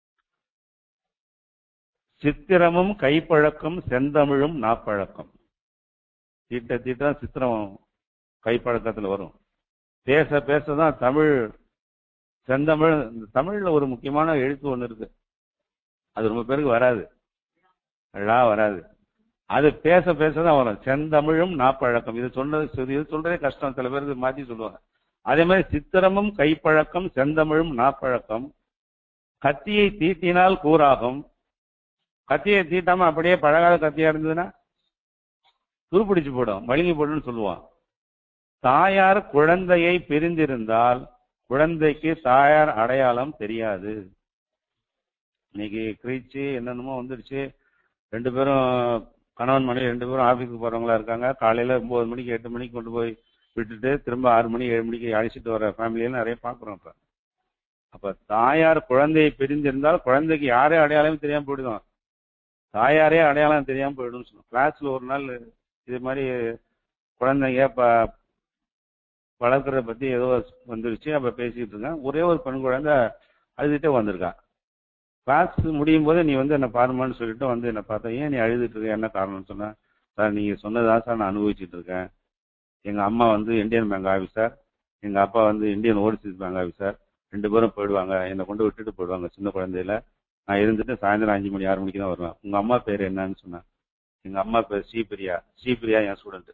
சித்திரமும் கைப்பழக்கம் செந்தமிழும் நாப்பழக்கம். தீட்ட தீட்ட சித்திரம் கைப்பழக்கத்துல வரும். பேச பேசதான் தமிழ் செந்தமிழ். தமிழ்ல ஒரு முக்கியமான எழுத்து ஒண்ணு இருக்கு, அது ரொம்ப பேருக்கு வராது, அழா வராது. அது பேச பேசதான் வரும். செந்தமிழும் நாப்பழக்கம். இது சொன்னது இது சொல்றதே கஷ்டம், சில பேருக்கு மாற்றி சொல்லுவாங்க. அதே மாதிரி சித்திரமும் கைப்பழக்கம் செந்தமிழும் நாப்பழக்கம். கத்தியை தீட்டினால் கூறாகும். கத்தியை தீட்டாம அப்படியே பழகாத கத்தியா இருந்ததுன்னா துருப்பிடிச்சு போடும், மழுங்கி போடுன்னு சொல்லுவான். தாயார் குழந்தையை பிரிந்திருந்தால் குழந்தைக்கு தாயார் அடையாளம் தெரியாது. இன்னைக்கு கிரீச்சு என்னென்னமோ வந்துருச்சு. ரெண்டு பேரும் கணவன் மனைவி ரெண்டு பேரும் ஆபீஸுக்கு போறவங்களா இருக்காங்க. காலையில ஒன்பது மணிக்கு எட்டு மணிக்கு கொண்டு போய் விட்டுட்டு திரும்ப ஆறு மணி ஏழு மணிக்கு அழைச்சிட்டு வர ஃபேமிலியில நிறைய பாக்குறோம். இப்ப அப்ப தாயார் குழந்தையை பிரிஞ்சிருந்தால் குழந்தைக்கு யாரே அடையாளம் தெரியாம போயிடுதான். தாயாரே அடையாளம் தெரியாம போயிடும் சொல்லுவோம். கிளாஸ்ல ஒரு நாள் இது மாதிரி குழந்தைங்க ப வளர்க்கறத பத்தி ஏதோ வந்துருச்சு. அப்ப பேசிட்டு இருக்கேன். ஒரே ஒரு பெண் குழந்தை அழுதுட்டே வந்திருக்கா. கிளாஸ் முடியும் போது நீ வந்து என்ன பாருமான்னு சொல்லிட்டு வந்து என்ன பார்த்தா, ஏன் நீ அழுதுட்டு இருக்க, என்ன காரணம்னு சொன்னா, சார் நீங்க சொன்னதான் சார் நான் அனுபவிச்சுட்டு இருக்கேன். எங்க அம்மா வந்து இந்தியன் பேங்க் ஆஃபீஸர், எங்க அப்பா வந்து இந்தியன் ஓவர்சீஸ் பேங்க் ஆஃபீஸர். ரெண்டு பேரும் போயிடுவாங்க, என்னை கொண்டு விட்டுட்டு போயிடுவாங்க சின்ன குழந்தையில. நான் இருந்துட்டு சாயந்தரம் அஞ்சு மணி ஆறு மணிக்கு தான் வருவேன். உங்க அம்மா பேர் என்னன்னு சொன்னேன். எங்க அம்மா பேர் ஸ்ரீபிரியா. ஸ்ரீபிரியா என் ஸ்டூடெண்ட்.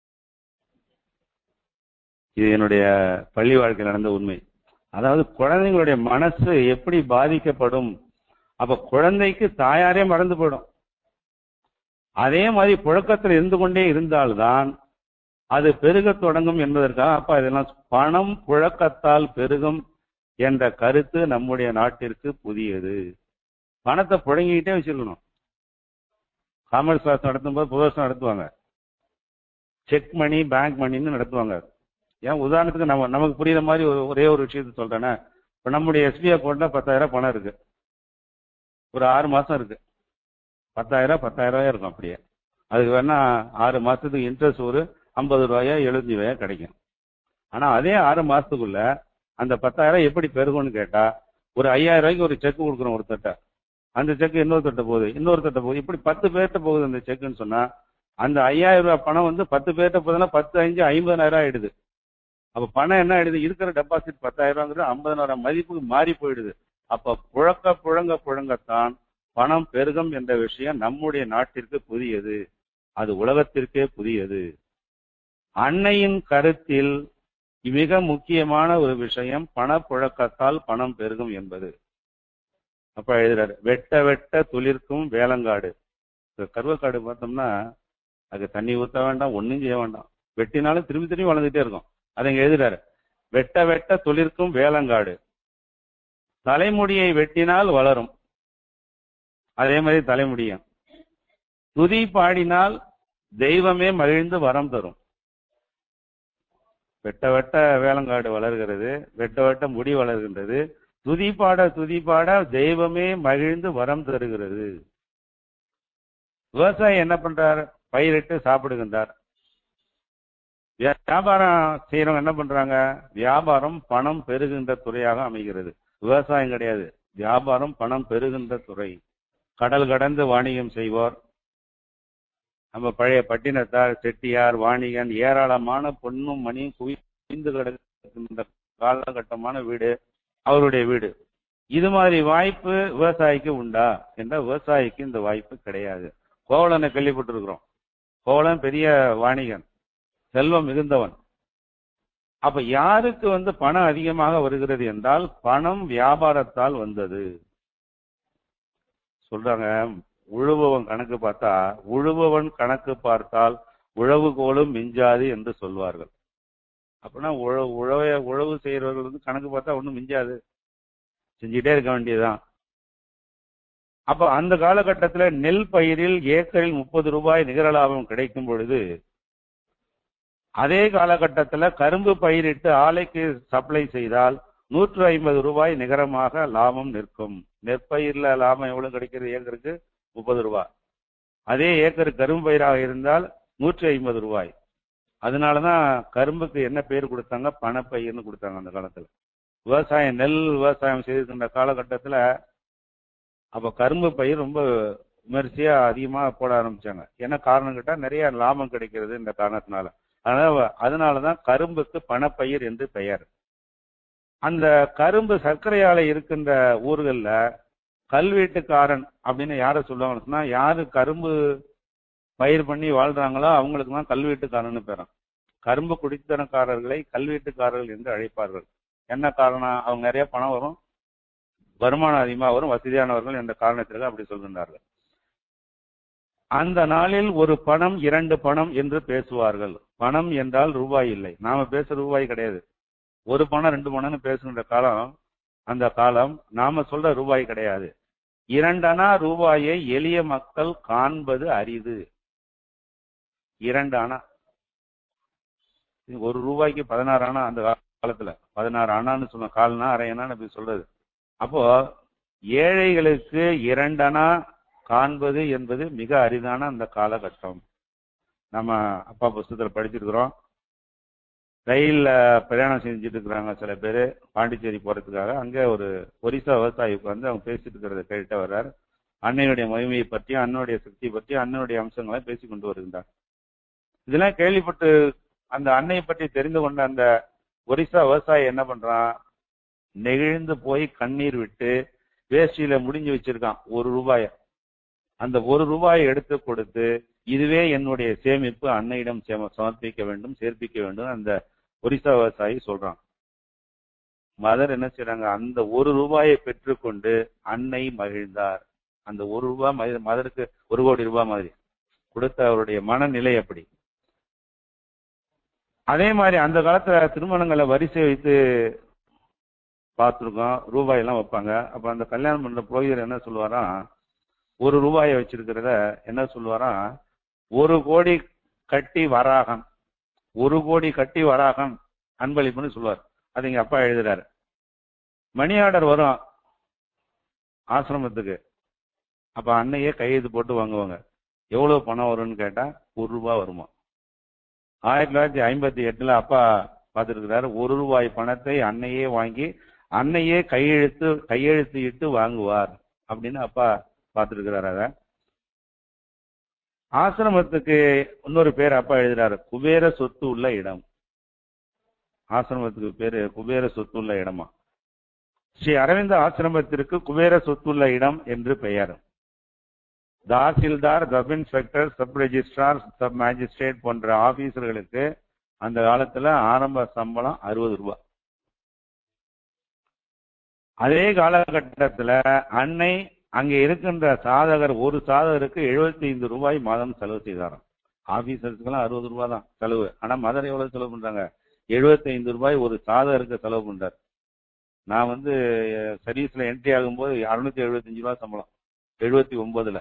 இது என்னுடைய பள்ளி வாழ்க்கையில் நடந்த உண்மை. அதாவது குழந்தைங்களுடைய மனசு எப்படி பாதிக்கப்படும். அப்ப குழந்தைக்கு தாயாரே மறந்து போயிடும். அதே மாதிரி புழக்கத்தில் இருந்து கொண்டே இருந்தால்தான் அது பெருக தொடங்கும் என்பதற்காக அப்பா இதெல்லாம் பணம் புழக்கத்தால் பெருகும் என்ற கருத்து நம்முடைய நாட்டிற்கு புதியது. பணத்தை புழங்கிக்கிட்டே வச்சிருக்கணும். காமர்ஸ் கிளாஸ் நடத்தும் போது புரோசம் நடத்துவாங்க, செக் மணி பேங்க் மணின்னு நடத்துவாங்க. ஏன் உதாரணத்துக்கு நம்ம நமக்கு புரியுற மாதிரி ஒரே ஒரு விஷயத்த சொல்றேன்னா, இப்ப நம்முடைய எஸ்பி அக்கௌண்ட்ல பத்தாயிரம் பணம் இருக்கு, ஒரு ஆறு மாசம் இருக்கு, பத்தாயிரம் பத்தாயிரம் ரூபாய் இருக்கும். அப்படியே அதுக்கு வேணா ஆறு மாசத்துக்கு இன்ட்ரெஸ்ட் ஒரு ஐம்பது ரூபாயா எழுபத்தி ரூபாயா கிடைக்கும். ஆனா அதே ஆறு மாசத்துக்குள்ள அந்த பத்தாயிரம் எப்படி பெருகும்னு கேட்டா, ஒரு ஐயாயிரம் ரூபாய்க்கு ஒரு செக் கொடுக்குறோம் ஒரு தட்டை, அந்த செக் இன்னொரு தட்டை போகுது, இன்னொரு தட்டை போகுது, இப்படி பத்து பேர்கிட்ட போகுது அந்த செக்குன்னு சொன்னா, அந்த ஐயாயிரம் ரூபாய் பணம் வந்து பத்து பேர்கிட்ட போகுதுன்னா பத்து அஞ்சு ஐம்பதாயிரம் ஆயிடுது. அப்ப பணம் என்ன ஆயிடுது, இருக்கிற டெபாசிட் பத்தாயிரம் ரூபாங்கிறது ஐம்பதாயிரம் மதிப்புக்கு மாறி போயிடுது. அப்ப புழக்க புழங்க புழங்கத்தான் பணம் பெருகும் என்ற விஷயம் நம்முடைய நாட்டிற்கு புதியது, அது உலகத்திற்கே புதியது. அன்னையின் கருத்தில் மிக முக்கியமான ஒரு விஷயம் பணப்புழக்கத்தால் பணம் பெருகும் என்பது. அப்ப எழுதுறாரு, வெட்ட வெட்ட துளிர்க்கும் வேலங்காடு. கருவக்காடு பார்த்தோம்னா அது தண்ணி ஊற்ற வேண்டாம், ஒன்னும் செய்ய வேண்டாம், வெட்டினாலும் திரும்பி திரும்பி வளர்ந்துட்டே இருக்கும். அதை இங்க எழுதுறாரு, வெட்ட வெட்ட துளிர்க்கும் வேலங்காடு, தலைமுடியை வெட்டினால் வளரும், அதே மாதிரி தலைமுடியும், துதி பாடினால் தெய்வமே மகிழ்ந்து வரம் தரும். வெட்ட வெட்ட வேலங்காடு வளர்கிறது, வெட்ட வெட்ட முடி வளர்கின்றது, துதி பாட துதி பாட தெய்வமே மகிழ்ந்து வரம் தருகிறது. விவசாயி என்ன பண்றார், பயிரிட்டு சாப்பிடுகின்றார். வியாபாரம் செய்யறவங்க என்ன பண்றாங்க, வியாபாரம் பணம் பெருகின்ற துறையாக அமைகிறது. விவசாயம் கிடையாது, வியாபாரம் பணம் பெறுகின்ற துறை. கடல் கடந்து வாணிகம் செய்வோர், நம்ம பழைய பட்டினத்தார், செட்டியார், வாணிகன், ஏராளமான பொன்னும் மணியும் குவிந்து கிடக்கின்ற காலகட்டமான வீடு அவருடைய வீடு. இது மாதிரி வாய்ப்பு விவசாயிக்கு உண்டா என்றால் விவசாயிக்கு இந்த வாய்ப்பு கிடையாது. கோவலனை கேள்விப்பட்டிருக்கிறோம். கோவலன் பெரிய வாணிகன், செல்வம் மிகுந்தவன். அப்ப யாருக்கு வந்து பணம் அதிகமாக வருகிறது என்றால் பணம் வியாபாரத்தால் வந்தது சொல்றாங்க. உழுபவன் கணக்கு பார்த்தா உழுபவன் கணக்கு பார்த்தால் உழவுகோலும் மிஞ்சாது என்று சொல்வார்கள். அப்படின்னா உழவு உழவ உழவு செய்யறவர்கள் வந்து கணக்கு பார்த்தா ஒன்றும் மிஞ்சாது, செஞ்சுட்டே இருக்க வேண்டியதுதான். அப்ப அந்த காலகட்டத்தில் நெல் பயிரில் ஏக்கரில் முப்பது ரூபாய் நிகர லாபம் கிடைக்கும் பொழுது, அதே காலகட்டத்தில் கரும்பு பயிரிட்டு ஆலைக்கு சப்ளை செய்தால் நூற்று ஐம்பது ரூபாய் நிகரமாக லாபம் நிற்கும். நெற்பயிர்ல லாபம் எவ்வளவு கிடைக்கிறது? ஏக்கருக்கு முப்பது ரூபாய். அதே ஏக்கர் கரும்பு பயிராக இருந்தால் நூற்றி ஐம்பது ரூபாய். அதனாலதான் கரும்புக்கு என்ன பேர் கொடுத்தாங்க? பணப்பயிர்னு கொடுத்தாங்க அந்த காலத்துல. விவசாயம் நெல் விவசாயம் செய்திருக்கின்ற காலகட்டத்துல அப்ப கரும்பு பயிர் ரொம்ப விமர்சையா அதிகமா போட ஆரம்பிச்சாங்க. என்ன காரணம் கேட்டா நிறைய லாபம் கிடைக்கிறது இந்த காரணத்தினால. அதனால அதனாலதான் கரும்புக்கு பணப்பயிர் என்று பெயர். அந்த கரும்பு சர்க்கரை ஆலை இருக்கின்ற ஊர்கள்ல கல்வீட்டுக்காரன் அப்படின்னு யார சொல்லுவாங்கன்னு சொன்னா, யாரு கரும்பு பயிர் பண்ணி வாழ்றாங்களோ அவங்களுக்கு தான் கல்வீட்டுக்காரன்னு பேரும். கரும்பு குடித்தனக்காரர்களை கல்வீட்டுக்காரர்கள் என்று அழைப்பார்கள். என்ன காரணம்? அவங்க நிறைய பணம் வரும், வருமானம் அதிகமாக வரும், வசதியானவர்கள் என்ற காரணத்திற்கு அப்படி சொல்கின்றார்கள். அந்த நாளில் ஒரு பணம் இரண்டு பணம் என்று பேசுவார்கள். பணம் என்றால் ரூபாய் இல்லை, நாம பேச ரூபாய் கிடையாது. ஒரு பணம் ரெண்டு பணம்னு பேசுகின்ற காலம் அந்த காலம். நாம சொல்ற ரூபாய் கிடையாது. இரண்டனா ரூபாயை எளிய மக்கள் காண்பது அரிது. இரண்டு அணா, ஒரு ரூபாய்க்கு பதினாறு அணா அந்த காலத்துல. பதினாறு அணான்னு சொன்ன கால்னா அரை அணான்னு அப்படி சொல்றது. அப்போ ஏழைகளுக்கு இரண்டனா காண்பது என்பது மிக அரிதான அந்த காலகட்டம். நம்ம அப்பா புஸ்தகத்தில் படிச்சிருக்கிறோம். ரயில்ல பிரயாணம் செஞ்சுட்டு இருக்கிறாங்க சில பேர் பாண்டிச்சேரி போறதுக்காக. அங்க ஒரு ஒரிசா விவசாயிக்கு வந்து அவங்க பேசிட்டு இருக்கிறத கேட்டு வர்றார். அன்னையுடைய மகிமையை பற்றி, அண்ணனுடைய சக்தி பற்றி, அண்ணனுடைய அம்சங்களை பேசி கொண்டு வருகின்றார். இதெல்லாம் கேள்விப்பட்டு அந்த அன்னையை பற்றி தெரிந்து கொண்ட அந்த ஒரிசா விவசாயி என்ன பண்றான்? நெகிழ்ந்து போய் கண்ணீர் விட்டு வேஷ்டியில முடிஞ்சு வச்சிருக்கான் ஒரு ரூபாய. அந்த ஒரு ரூபாயை எடுத்து கொடுத்து, இதுவே என்னுடைய சேமிப்பு, அன்னையிடம் சமர்ப்பிக்க வேண்டும், சேர்ப்பிக்க வேண்டும் அந்த ஒரிசா விவசாயி சொல்றான். மதர் என்ன செய்யறாங்க? அந்த ஒரு ரூபாயை பெற்றுக்கொண்டு அன்னை மகிழ்ந்தார். அந்த ஒரு ரூபாய் மதருக்கு ஒரு கோடி ரூபாய் மாதிரி கொடுத்த அவருடைய மனநிலை அப்படி. அதே மாதிரி அந்த காலத்துல திருமணங்களை வரிசை வைத்து பார்த்துருக்கோம். ரூபாய் எல்லாம் வைப்பாங்க. அப்ப அந்த கல்யாணம் பண்ற புரோகிதர் என்ன சொல்லுவாராம்? ஒரு ரூபாயை வச்சிருக்கிறத என்ன சொல்லுவாராம்? ஒரு கோடி கட்டி வராகம், ஒரு கோடி கட்டி வராகம் அன்பளிப்புன்னு சொல்லுவார். அது எங்க அப்பா எழுதுறாரு. மணி ஆர்டர் வரும் ஆசிரமத்துக்கு. அப்ப அன்னையே கையெழுத்து போட்டு வாங்குவாங்க. எவ்வளவு பணம் வரும்னு கேட்டா ஒரு ரூபாய் வருமா. ஆயிரத்தி தொள்ளாயிரத்தி ஐம்பத்தி எட்டுல அப்பா பார்த்திருக்கிறாரு. ஒரு ரூபாய் பணத்தை அன்னையே வாங்கி அன்னையே கையெழுத்து கையெழுத்து இட்டு வாங்குவார் அப்படின்னு அப்பா பார்த்திருக்கிறார். அத ஆசிரமத்துக்கு இன்னொரு பேர் அப்பா எழுதுறாரு, குபேர சொத்து உள்ள இடம். ஆசிரமத்துக்கு பேரு குபேர சொத்து உள்ள இடமா. ஸ்ரீ அரவிந்த ஆசிரமத்திற்கு குபேர சொத்துள்ள இடம் என்று பெயர். Tahsildar, sub inspector, sub registrar, sub magistrate போன்ற ஆபீசர்களுக்கு அந்த காலத்துல ஆரம்ப சம்பளம் அறுபது ரூபாய். அதே காலகட்டத்துல அன்னை அங்க இருக்கின்ற சாதகர், ஒரு சாதகருக்கு எழுபத்தி ஐந்து ரூபாய் மாதம் செலவு செய்தாராம். ஆபீசர்ஸ்க்கெல்லாம் அறுபது ரூபாய் தான் செலவு. ஆனா மதர் எவ்வளவு செலவு பண்றாங்க? எழுபத்தி ஐந்து ரூபாய் ஒரு சாதகருக்கு செலவு பண்றார். நான் வந்து சர்வீஸ்ல என்ட்ரி ஆகும்போது அறுநூத்தி எழுபத்தி அஞ்சு ரூபாய் சம்பளம் எழுபத்தி ஒன்பதுல.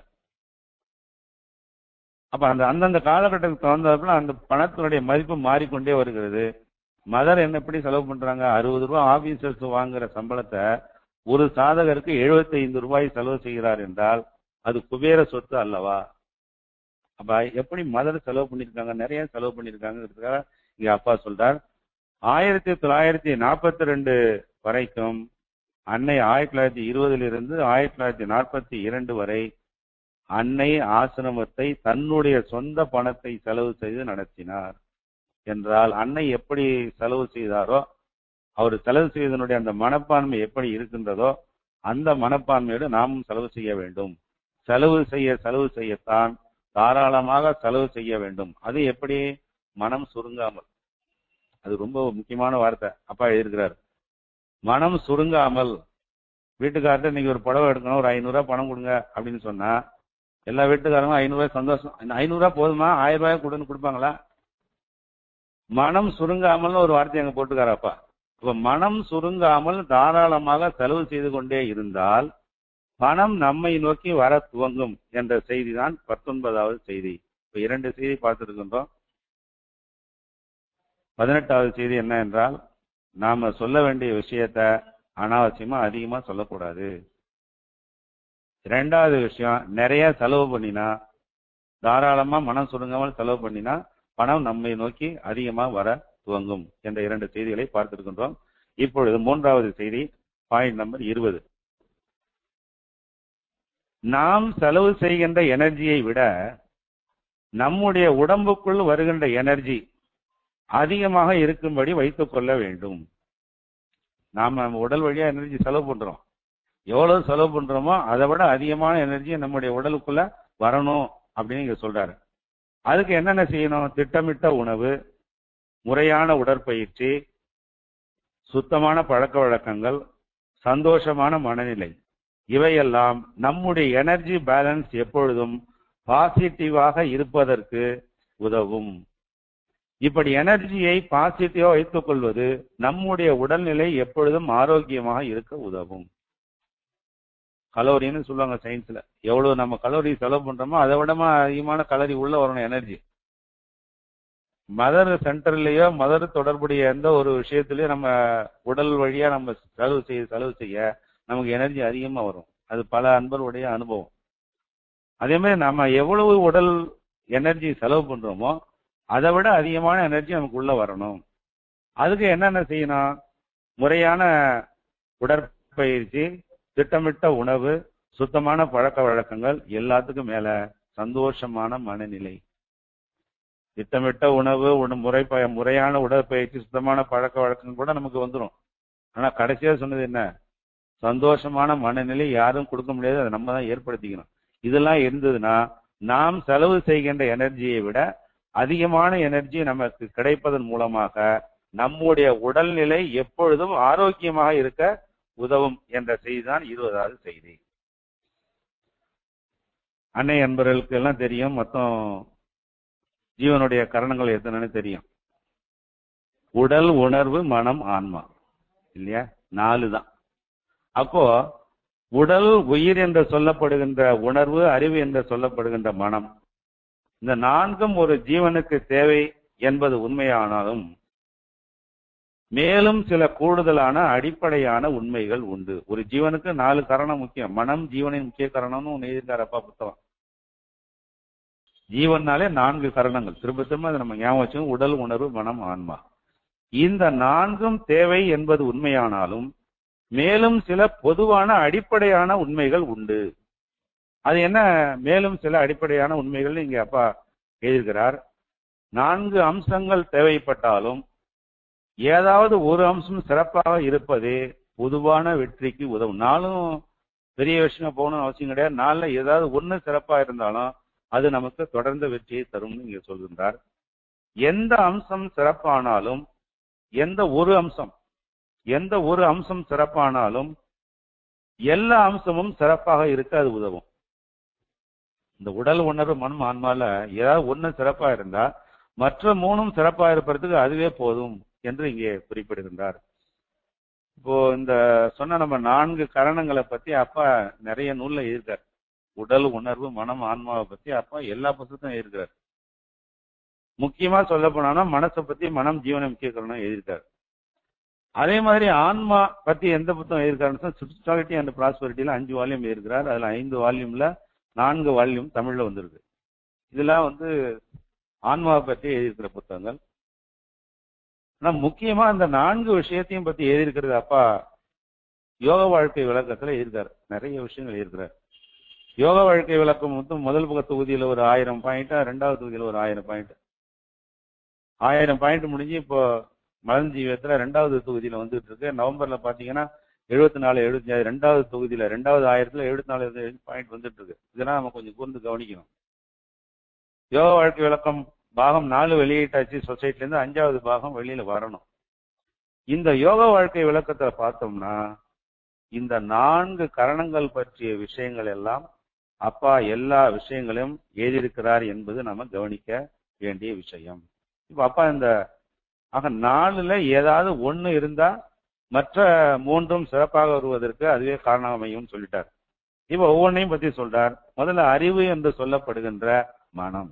அப்ப அந்த அந்தந்த காலகட்டத்துக்கு தகுந்தாப்புல அந்த பணத்தினுடைய மதிப்பு மாறிக்கொண்டே வருகிறது. மதர் என்ன எப்படி செலவு பண்றாங்க? அறுபது ரூபாய் ஆபீசர்ஸ் வாங்குற சம்பளத்தை ஒரு சாதகருக்கு எழுபத்தி ஐந்து ரூபாய் செலவு செய்கிறார் என்றால் அது குபேர சொத்து அல்லவா? அப்ப எப்படி மதர் செலவு பண்ணிருக்காங்க? நிறைய செலவு பண்ணிருக்காங்க. இங்க அப்பா சொல்றார், ஆயிரத்தி தொள்ளாயிரத்தி நாற்பத்தி ரெண்டு வரைக்கும் அன்னை ஆயிரத்தி தொள்ளாயிரத்தி இருபதுல இருந்து ஆயிரத்தி தொள்ளாயிரத்தி நாற்பத்தி இரண்டு வரை அன்னை ஆசிரமத்தை தன்னுடைய சொந்த பணத்தை செலவு செய்து நடத்தினார் என்றால் அன்னை எப்படி செலவு செய்தாரோ, அவர் செலவு செய்தனுடைய அந்த மனப்பான்மை எப்படி இருக்கின்றதோ அந்த மனப்பான்மையோடு நாமும் செலவு செய்ய வேண்டும். செலவு செய்ய செலவு செய்யத்தான் தாராளமாக செலவு செய்ய வேண்டும். அது எப்படி? மனம் சுருங்காமல். அது ரொம்ப முக்கியமான வார்த்தை அப்பா எழுதியிருக்கிறார். மனம் சுருங்காமல். வீட்டுக்காரர்கிட்ட இன்னைக்கு ஒரு புடவை எடுக்கணும், ஒரு ஐநூறு ரூபாய் பணம் கொடுங்க அப்படின்னு சொன்னா எல்லா வீட்டுக்காரங்களும் ஐநூறு ரூபாய் சந்தோஷம், ஐநூறு ரூபாய் போதுமா, ஆயிரம் ரூபாய் கொடுன்னு கொடுப்பாங்களா? மனம் சுருங்காமல் ஒரு வார்த்தை அங்க போட்டுக்காரப்பா. இப்ப மனம் சுருங்காமல் தாராளமாக செலவு செய்து கொண்டே இருந்தால் பணம் நம்மை நோக்கி வர துவங்கும் என்ற செய்தி தான் பத்தொன்பதாவது செய்தி. இப்ப இரண்டு செய்தி பார்த்திருக்கின்றோம். பதினெட்டாவது செய்தி என்ன என்றால், நாம சொல்ல வேண்டிய விஷயத்த அனாவசியமா அதிகமா சொல்லக்கூடாது. இரண்டாவது விஷயம், நிறைய செலவு பண்ணினா, தாராளமா மனம் சுருங்காமல் செலவு பண்ணினா பணம் நம்மை நோக்கி அதிகமா வர துவங்கும் என்ற இரண்டு செய்திகளை பார்த்திருக்கின்றோம். இப்பொழுது மூன்றாவது செய்தி, பாயிண்ட் நம்பர் இருபது. நாம் செலவு செய்கின்ற எனர்ஜியை விட நம்முடைய உடம்புக்குள் வருகின்ற எனர்ஜி அதிகமாக இருக்கும்படி வைத்துக் கொள்ள வேண்டும். நாம நம்ம உடல் வழியா எனர்ஜி செலவு பண்றோம். எவ்வளவு செலவு பண்றோமோ அதை விட அதிகமான எனர்ஜி நம்முடைய உடலுக்குள்ள வரணும் அப்படின்னு இங்க சொல்றாரு. அதுக்கு என்னென்ன செய்யணும்? திட்டமிட்ட உணவு, முறையான உடற்பயிற்சி, சுத்தமான பழக்க வழக்கங்கள், சந்தோஷமான மனநிலை, இவையெல்லாம் நம்முடைய எனர்ஜி பேலன்ஸ் எப்பொழுதும் பாசிட்டிவாக இருப்பதற்கு உதவும். இப்படி எனர்ஜியை பாசிட்டிவா வைத்துக் கொள்வது நம்முடைய உடல்நிலை எப்பொழுதும் ஆரோக்கியமாக இருக்க உதவும். கலோரின்னு சொல்லுவாங்க சயின்ஸ்ல. எவ்வளவு நம்ம கலோரி செலவு பண்றோமோ அதை விடமா அதிகமான கலோரி உள்ள வரணும் எனர்ஜி. மதர் சென்டர்லயோ மதர் தொடர்புடைய எந்த ஒரு விஷயத்திலயோ நம்ம உடல் வழியா நம்ம செலவு செய்ய செலவு செய்ய நமக்கு எனர்ஜி அதிகமா வரும். அது பல அன்பருடைய அனுபவம். அதே மாதிரி நம்ம எவ்வளவு உடல் எனர்ஜி செலவு பண்றோமோ அதை விட அதிகமான எனர்ஜி நமக்கு உள்ள வரணும். அதுக்கு என்னென்ன செய்யணும்? முறையான உடற்பயிற்சி, திட்டமிட்ட உணவு, சுத்தமான பழக்க வழக்கங்கள், எல்லாத்துக்கும் மேல சந்தோஷமான மனநிலை. திட்டமிட்ட உணவு, முறை முறையான உடற்பயிற்சி, சுத்தமான பழக்க வழக்கங்கள் கூட நமக்கு வந்துடும். ஆனா கடைசியா சொன்னது என்ன? சந்தோஷமான மனநிலை யாரும் கொடுக்க முடியாது, அதை நம்ம தான் ஏற்படுத்திக்கணும். இதெல்லாம் இருந்ததுன்னா நாம் செலவு செய்கின்ற எனர்ஜியை விட அதிகமான எனர்ஜி நமக்கு கிடைப்பதன் மூலமாக நம்முடைய உடல்நிலை எப்பொழுதும் ஆரோக்கியமாக இருக்க உதவும் என்ற செய்திதான் இருபதாவது செய்தி. அன்னை என்பவர்களுக்கு எல்லாம் தெரியும் மொத்தம் ஜீவனுடைய கரணங்கள் எத்தனைன்னு தெரியும். உடல், உணர்வு, மனம், ஆன்மா, இல்லையா? நாலு தான். அப்போ உடல், உயிர் என்று சொல்லப்படுகின்ற உணர்வு, அறிவு என்று சொல்லப்படுகின்ற மனம், இந்த நான்கும் ஒரு ஜீவனுக்கு தேவை என்பது உண்மையானாலும் மேலும் சில கூடுதலான அடிப்படையான உண்மைகள் உண்டு. ஒரு ஜீவனுக்கு நாலு காரணம் முக்கியம். மனம் ஜீவனின் முக்கிய காரணம்னு ஒன்று எழுதியிருக்காரப்பா புத்தகம். ஜீவனாலே நான்கு காரணங்கள். திரும்ப திரும்ப அதை நம்ம ஞாபகம் வச்சுக்கணும். உடல், உணர்வு, மனம், ஆன்மா. இந்த நான்கும் தேவை என்பது உண்மையானாலும் மேலும் சில பொதுவான அடிப்படையான உண்மைகள் உண்டு. அது என்ன மேலும் சில அடிப்படையான உண்மைகள் இங்க அப்பா எழுதியிருக்கிறார். நான்கு அம்சங்கள் தேவைப்பட்டாலும் ஏதாவது ஒரு அம்சம் சிறப்பாக இருப்பதே பொதுவான வெற்றிக்கு உதவும். நாளும் பெரிய விஷயம் போகணும்னு அவசியம் கிடையாது. நாளில் ஏதாவது ஒன்று சிறப்பா இருந்தாலும் அது நமக்கு தொடர்ந்த வெற்றியை தரும்னு இங்க சொல்கின்றார். எந்த அம்சம் சிறப்பானாலும், எந்த ஒரு அம்சம் எந்த ஒரு அம்சம் சிறப்பானாலும் எல்லா அம்சமும் சிறப்பாக இருக்க அது உதவும். இந்த உடல், உணர்வு, மனம், ஆன்மால ஏதாவது ஒண்ணு சிறப்பா இருந்தா மற்ற மூணும் சிறப்பா இருப்பதற்கு அதுவே போதும் என்று இங்கே குறிப்பிடுகின்றார். இப்போ இந்த சொன்ன நம்ம நான்கு காரணங்களை பத்தி அப்பா நிறைய நூல்ல எழுதியிருக்கார். உடல், உணர்வு, மனம், ஆன்மாவை பத்தி அப்பா எல்லா புத்தகத்தையும் எழுதியிருக்கார். முக்கியமா சொல்ல போனா மனசை பத்தி மனம் ஜீவனை முக்கிய காரணம் எழுதியிருக்காரு. அதே மாதிரி ஆன்மா பத்தி எந்த புத்தகம் எழுதியிருக்காருன்னு ஸ்பிரிச்சுவாலிட்டி அண்ட் ப்ராஸ்பரிட்டியில அஞ்சு வால்யூம் எழுதியிருக்கிறார். அதுல ஐந்து வால்யூம்ல நான்கு வால்யூம் தமிழ்ல வந்திருக்கு. இதெல்லாம் வந்து ஆன்மாவை பற்றி எழுதியிருக்கிற புத்தகங்கள். ஆனா முக்கியமா அந்த நான்கு விஷயத்தையும் பத்தி எழுதியிருக்கிறது அப்பா யோக வாழ்க்கை விளக்கத்துல இருக்காரு, நிறைய விஷயங்கள் இருக்கிறார். யோக வாழ்க்கை விளக்கம் மொத்தம் முதல் பக்க தொகுதியில ஒரு ஆயிரம் பாயிண்டா, ரெண்டாவது தொகுதியில ஒரு ஆயிரம் பாயிண்ட் ஆயிரம் பாயிண்ட் முடிஞ்சு இப்போ மலன் ஜீவியத்துல ரெண்டாவது தொகுதியில வந்துட்டு இருக்கு. நவம்பர்ல பாத்தீங்கன்னா எழுபத்தி நாலு எழுபத்தி அஞ்சு ரெண்டாவது தொகுதியில ரெண்டாவது ஆயிரத்துல எழுபத்தி நாலு பாயிண்ட் வந்துட்டு இருக்கு. இதெல்லாம் நம்ம கொஞ்சம் கூர்ந்து கவனிக்கணும். யோக வாழ்க்கை விளக்கம் பாகம் நாலு வெளியிட்டாச்சு சொசைட்டில இருந்து, அஞ்சாவது பாகம் வெளியில வரணும். இந்த யோக வாழ்க்கை விளக்கத்தை பார்த்தோம்னா இந்த நான்கு கரணங்கள் பற்றிய விஷயங்கள் எல்லாம் அப்பா எல்லா விஷயங்களையும் எழுதியிருக்கிறார் என்பது நம்ம கவனிக்க வேண்டிய விஷயம். இப்ப அப்பா இந்த ஆக நாலுல ஏதாவது ஒண்ணு இருந்தா மற்ற மூன்றும் சிறப்பாக வருவதற்கு அதுவே காரணம் அமையும் சொல்லிட்டார். இப்ப ஒவ்வொன்றையும் பத்தி சொல்றார். முதல்ல அறிவு என்று சொல்லப்படுகின்ற மனம்.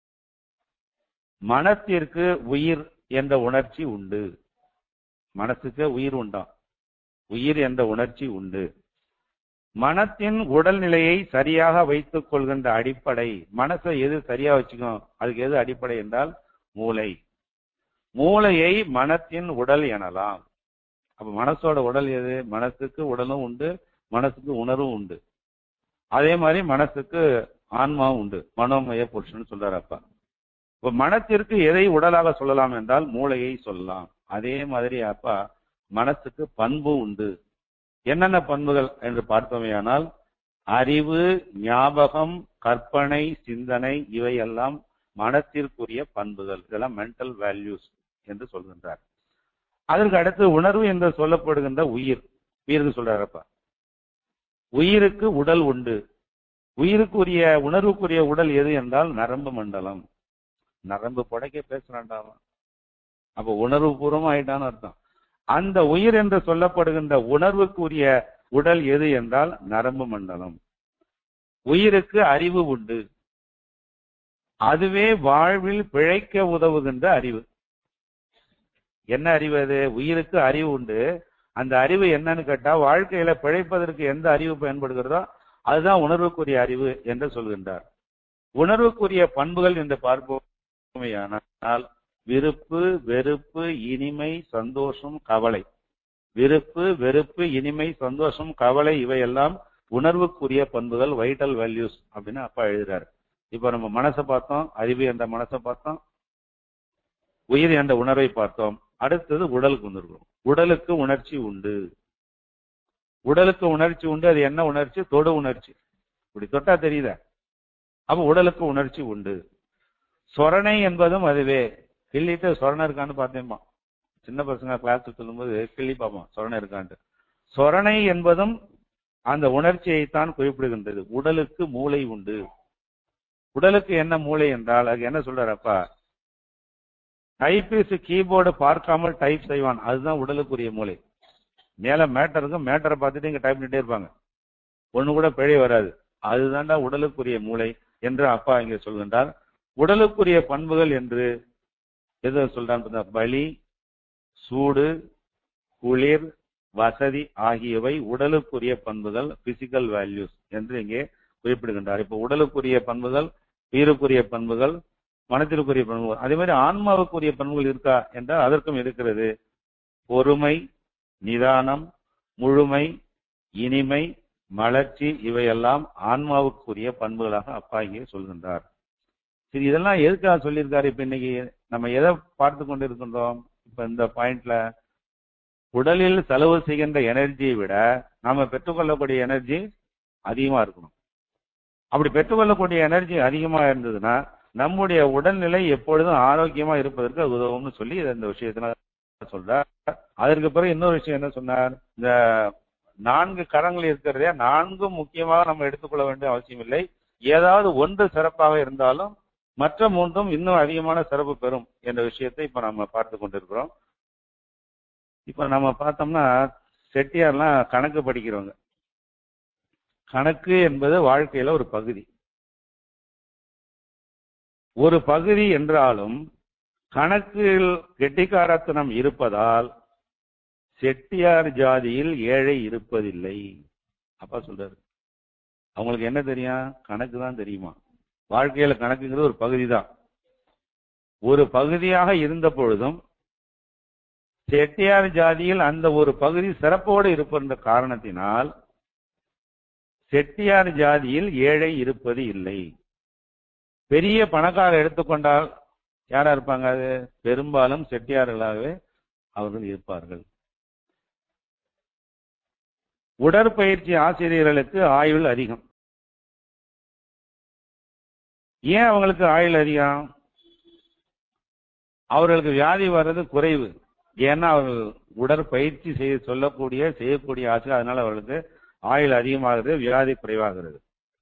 மனத்திற்கு உயிர் என்ற உணர்ச்சி உண்டு. மனசுக்கு உயிர் உண்டாம், உயிர் என்ற உணர்ச்சி உண்டு. மனத்தின் உடல்நிலையை சரியாக வைத்துக் கொள்கின்ற அடிப்படை, மனசை எது சரியா வச்சுக்கணும் அதுக்கு எது அடிப்படை என்றால் மூளை. மூளையை மனத்தின் உடல் எனலாம். அப்ப மனசோட உடல் எது? மனசுக்கு உடலும் உண்டு, மனசுக்கு உணர்வும் உண்டு. அதே மாதிரி மனசுக்கு ஆன்மாவும் உண்டு, மனோமய புருஷன் சொல்றாரு அப்பா. இப்ப மனத்திற்கு எதை உடலாக சொல்லலாம் என்றால் மூளையை சொல்லலாம். அதே மாதிரி அப்பா மனசுக்கு பண்பு உண்டு. என்னென்ன பண்புகள் என்று பார்த்தோமேயானால் அறிவு, ஞாபகம், கற்பனை, சிந்தனை இவையெல்லாம் மனத்திற்குரிய பண்புகள். இதெல்லாம் மென்டல் வேல்யூஸ் என்று சொல்கின்றார். அதற்கு அடுத்து உணர்வு என்று சொல்லப்படுகின்ற உயிர். உயிருக்கு சொல்றாரப்பா. உயிருக்கு உடல் உண்டு. உயிருக்குரிய உணர்வுக்குரிய உடல் எது என்றால் நரம்பு மண்டலம். நரம்பு படைக்க பேசுறாண்டாம், அப்ப உணர்வு பூர்வம் ஆயிட்டான்னு அர்த்தம். அந்த உயிர் என்று சொல்லப்படுகின்ற உணர்வுக்குரிய உடல் எது என்றால் நரம்பு மண்டலம். உயிருக்கு அறிவு உண்டு. அதுவே வாழ்வில் பிழைக்க உதவுகின்ற அறிவு. என்ன அறிவு அது? உயிருக்கு அறிவு உண்டு. அந்த அறிவு என்னன்னு கேட்டா வாழ்க்கையில பிழைப்பதற்கு எந்த அறிவு பயன்படுகிறதோ அதுதான் உணர்வுக்குரிய அறிவு என்று சொல்கின்றார். உணர்வுக்குரிய பண்புகள் என்று பார்ப்போமேயானால் விருப்பு, வெறுப்பு, இனிமை, சந்தோஷம், கவலை. விருப்பு, வெறுப்பு, இனிமை, சந்தோஷம், கவலை இவையெல்லாம் உணர்வுக்குரிய பண்புகள், வைட்டல் வேல்யூஸ் அப்படின்னு அப்பா எழுதுறாரு. இப்ப நம்ம மனசை பார்த்தோம், அறிவு என்ற மனசை பார்த்தோம், உயிர் என்ற உணர்வை பார்த்தோம். அடுத்தது உடலுக்கு வந்துருக்கோம். உடலுக்கு உணர்ச்சி உண்டு. உடலுக்கு உணர்ச்சி உண்டு. அது என்ன உணர்ச்சி? தொடு உணர்ச்சி. இப்படி தொட்டா தெரியுத. அப்ப உடலுக்கு உணர்ச்சி உண்டு. சொரணை என்பதும் அதுவே. கிள்ளிட்டு சொரணை இருக்கான்னு பார்த்தேம்மா. சின்ன பசங்க கிளாஸ் சொல்லும் போது கிள்ளி பார்ப்போம் சொரணை இருக்கான்ட்டு. சொரணை என்பதும் அந்த உணர்ச்சியைத்தான் குறிப்பிடுகின்றது. உடலுக்கு மூளை உண்டு. உடலுக்கு என்ன மூளை என்றால் அது என்ன சொல்றாரப்பா? டைபிஸ்ட் கீபோர்டு பார்க்காமல் டைப் செய்வான், அதுதான் உடலுக்குரிய மூளை. மேல மேட்டர் இருக்கும், மேட்டரை பார்த்துட்டு இங்க டைப் பண்ணிட்டே இருப்பாங்க, ஒண்ணு கூட பிழை வராது. அதுதான்டா உடலுக்குரிய மூளை என்று அப்பா இங்க சொல்கின்றார். உடலுக்குரிய பண்புகள் என்று எது சொல்றான்? பலி, சூடு, குளிர், வசதி ஆகியவை உடலுக்குரிய பண்புகள், பிசிக்கல் வேல்யூஸ் என்று இங்கே குறிப்பிடுகின்றார். இப்ப உடலுக்குரிய பண்புகள், உயிருக்குரிய பண்புகள், மனத்திற்குரிய பண்புகள். அதே மாதிரி ஆன்மாவுக்குரிய பண்புகள் இருக்கா என்றால் அதற்கும் இருக்கிறது. பொறுமை, நிதானம், முழுமை, இனிமை, மலர்ச்சி இவையெல்லாம் ஆன்மாவுக்குரிய பண்புகளாக அப்பா இங்கே சொல்கின்றார். சரி, இதெல்லாம் எதுக்காக சொல்லியிருக்காரு? இப்ப இன்னைக்கு நம்ம எதை பார்த்து கொண்டு இருக்கின்றோம்? இப்ப இந்த பாயிண்ட்ல உடலில் செலவு செய்கின்ற எனர்ஜியை விட நாம பெற்றுக்கொள்ளக்கூடிய எனர்ஜி அதிகமா இருக்கணும். அப்படி பெற்றுக்கொள்ளக்கூடிய எனர்ஜி அதிகமா இருந்ததுன்னா நம்முடைய உடல்நிலை எப்பொழுதும் ஆரோக்கியமா இருப்பதற்கு அது உதவும்னு சொல்லி இந்த விஷயத்துல சொல்றார். அதற்கு பிறகு இன்னொரு விஷயம் என்ன சொன்னார்? இந்த நான்கு கரங்கள் இருக்கிறதே, நான்கும் முக்கியமாக நம்ம எடுத்துக்கொள்ள வேண்டிய அவசியம் இல்லை. ஏதாவது ஒன்று சிறப்பாக இருந்தாலும் மற்ற மூன்றும் இன்னும் அதிகமான சிறப்பு பெறும் என்ற விஷயத்தை இப்ப நம்ம பார்த்து கொண்டிருக்கிறோம். இப்ப நம்ம பார்த்தோம்னா செட்டியார்லாம் கணக்கு படிக்கிறவங்க. கணக்கு என்பது வாழ்க்கையில ஒரு பகுதி. ஒரு பகுதி என்றாலும் கணக்கில் கெட்டிக்காரத்தனம் இருப்பதால் செட்டியார் ஜாதியில் ஏழை இருப்பதில்லை. அப்பா சொல்றாரு. அவங்களுக்கு என்ன தெரியும்? கணக்கு தான் தெரியுமா. வாழ்க்கையில கணக்குங்கிறது ஒரு பகுதி தான். ஒரு பகுதியாக இருந்த பொழுதும் செட்டியார் ஜாதியில் அந்த ஒரு பகுதி சிறப்போடு இருப்பன்ற காரணத்தினால் செட்டியார் ஜாதியில் ஏழை இருப்பது இல்லை. பெரிய பணக்காரர் எடுத்துக்கொண்டால் யாரா இருப்பாங்க? அது பெரும்பாலும் செட்டியார்களாகவே அவர்கள் இருப்பார்கள். உடற்பயிற்சி ஆசிரியர்களுக்கு ஆயுள் அதிகம். ஏன் அவங்களுக்கு ஆயுள் அதிகம்? அவர்களுக்கு வியாதி வர்றது குறைவு. ஏன்னா அவர்கள் உடற்பயிற்சி செய்ய சொல்லக்கூடிய செய்யக்கூடிய ஆசை, அதனால அவர்களுக்கு ஆயுள் அதிகமாகிறது, வியாதி குறைவாகிறது.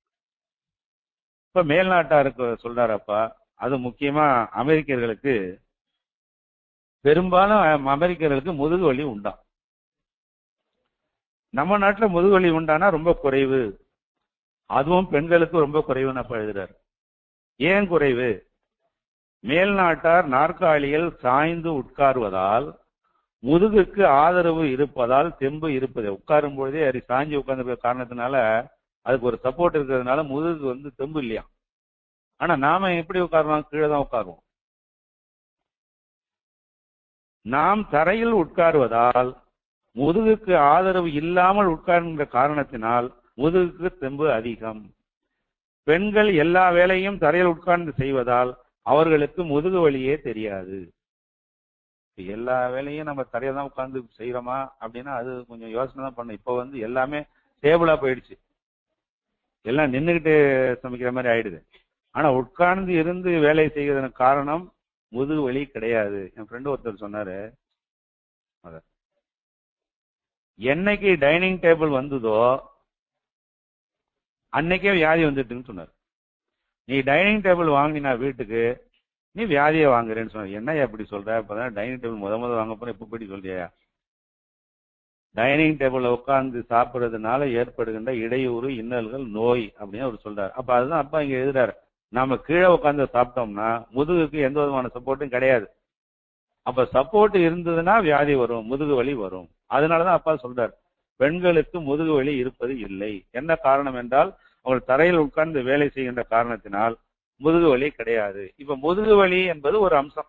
இப்ப மேல்நாட்டாருக்கு சொல்றாரப்பா, அது முக்கியமா அமெரிக்கர்களுக்கு, பெரும்பாலும் அமெரிக்கர்களுக்கு முதுகு வலி உண்டா. நம்ம நாட்டுல முதுகு வலி உண்டானா ரொம்ப குறைவு, அதுவும் பெண்களுக்கு ரொம்ப குறைவுன்னு அப்ப எழுதுறாரு. ஏன் குறைவு? மேல் நாட்டார் நாற்காலியில் சாய்ந்து உட்காருவதால் முதுகுக்கு ஆதரவு இருப்பதால் தெம்பு இருப்பது. உட்காரும் பொழுதே அது சாஞ்சி உட்கார்ந்து காரணத்தினால அதுக்கு ஒரு சப்போர்ட் இருக்கிறதுனால முதுகு வந்து தெம்பு இல்லையா. ஆனா நாம எப்படி உட்காருவோம்? கீழே தான் உட்காருவோம். நாம் தரையில் உட்காருவதால் முதுகுக்கு ஆதரவு இல்லாமல் உட்கார்கின்ற காரணத்தினால் முதுகுக்கு தெம்பு அதிகம். பெண்கள் எல்லா வேலையும் தரையில் உட்கார்ந்து செய்வதால் அவர்களுக்கு முதுகு வலியே தெரியாது. எல்லா வேலையும் நம்ம தரையில தான் உட்கார்ந்து செய்யறோமா அப்படின்னா அது கொஞ்சம் யோசனை தான் பண்ணும். இப்ப வந்து எல்லாமே டேபிளா போயிடுச்சு, எல்லாம் நின்றுகிட்டு சமைக்கிற மாதிரி ஆயிடுது. ஆனா உட்கார்ந்து இருந்து வேலை செய்வதற்கு காரணம் முதுகு வலி கிடையாது. என் ஃப்ரெண்டு ஒருத்தர் சொன்னாரு, அத என்னைக்கு டைனிங் டேபிள் வந்ததோ அன்னைக்கே வியாதி வந்துட்டுன்னு சொன்னார். நீ டைனிங் டேபிள் வாங்கினா வீட்டுக்கு நீ வியாதியை வாங்குறேன்னு சொன்ன. என்ன எப்படி சொல்ற? இப்பதான் டைனிங் டேபிள் முத முத வாங்க போற, இப்ப போய் சொல்றியா? டைனிங் டேபிள்ல உட்கார்ந்து சாப்பிடுறதுனால ஏற்படுகின்ற இடையூறு, இன்னல்கள், நோய் அப்படின்னு அவர் சொல்றாரு. அப்ப அதுதான் அப்பா இங்க எழுதுறாரு. நாம கீழே உட்கார்ந்து சாப்பிட்டோம்னா முதுகுக்கு எந்த விதமான சப்போர்ட்டும் கிடையாது. அப்ப சப்போர்ட் இருந்ததுன்னா வியாதி வரும், முதுகு வலி வரும். அதனாலதான் அப்பா சொல்றாரு பெண்களுக்கு முதுகு வலி இருப்பது இல்லை. என்ன காரணம் என்றால் அவர்கள் தரையில் உட்கார்ந்து வேலை செய்கின்ற காரணத்தினால் முதுகு வலி கிடையாது. இப்ப முதுகு வலி என்பது ஒரு அம்சம்,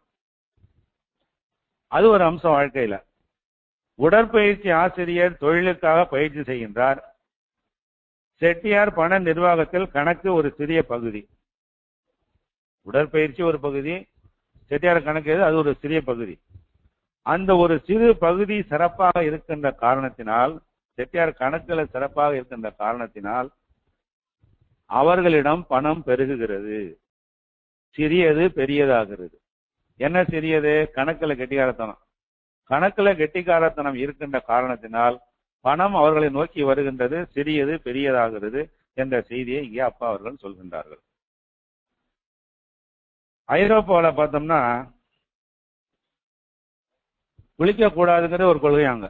அது ஒரு அம்சம் வாழ்க்கையில. உடற்பயிற்சி ஆசிரியர் தொழிலுக்காக பயிற்சி செய்கின்றார். செட்டியார் பண நிர்வாகத்தில் கணக்கு ஒரு சிறிய பகுதி. உடற்பயிற்சி ஒரு பகுதி, செட்டியார் கணக்கு அது ஒரு சிறிய பகுதி. அந்த ஒரு சிறு பகுதி சிறப்பாக இருக்கின்ற காரணத்தினால், செட்டியார் கணக்குல சிறப்பாக இருக்கின்ற காரணத்தினால் அவர்களிடம் பணம் பெருகுகிறது. சிறியது பெரியதாகிறது. என்ன சிறியது? கணக்குல கெட்டிக்காரத்தனம். கணக்குல கெட்டிக்காரத்தனம் இருக்கின்ற காரணத்தினால் பணம் அவர்களை நோக்கி வருகின்றது, சிறியது பெரியதாகிறது என்ற செய்தியை இங்கே அப்பா அவர்கள் சொல்கின்றார்கள். ஐரோப்பாவில் பார்த்தோம்னா குளிக்க கூடாதுங்கிற ஒரு கொள்கை அங்க.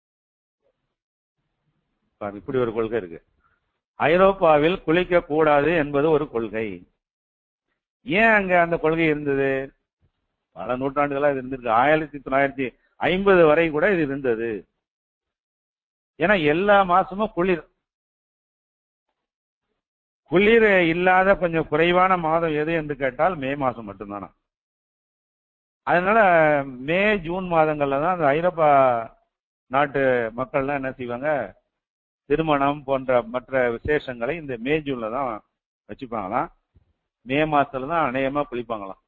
இப்படி ஒரு கொள்கை இருக்கு. ஐரோப்பாவில் குளிக்க கூடாது என்பது ஒரு கொள்கை. ஏன் அங்க அந்த கொள்கை இருந்தது? பல நூற்றாண்டுகளா இது இருந்திருக்கு. ஆயிரத்தி தொள்ளாயிரத்தி ஐம்பது வரை கூட இது இருந்தது. ஏன்னா எல்லா மாசமும் குளிர். குளிர் இல்லாத கொஞ்சம் குறைவான மாதம் எது என்று கேட்டால் மே மாசம் மட்டும்தானா. அதனால மே ஜூன் மாதங்கள்ல தான் அந்த ஐரோப்பா நாட்டு மக்கள்லாம் என்ன செய்வாங்க, திருமணம் போன்ற மற்ற விசேஷங்களை இந்த மே ஜூன்ல தான் வச்சுப்பாங்களாம். மே மாசத்துல தான் அநேகமா குளிப்பாங்களாம்.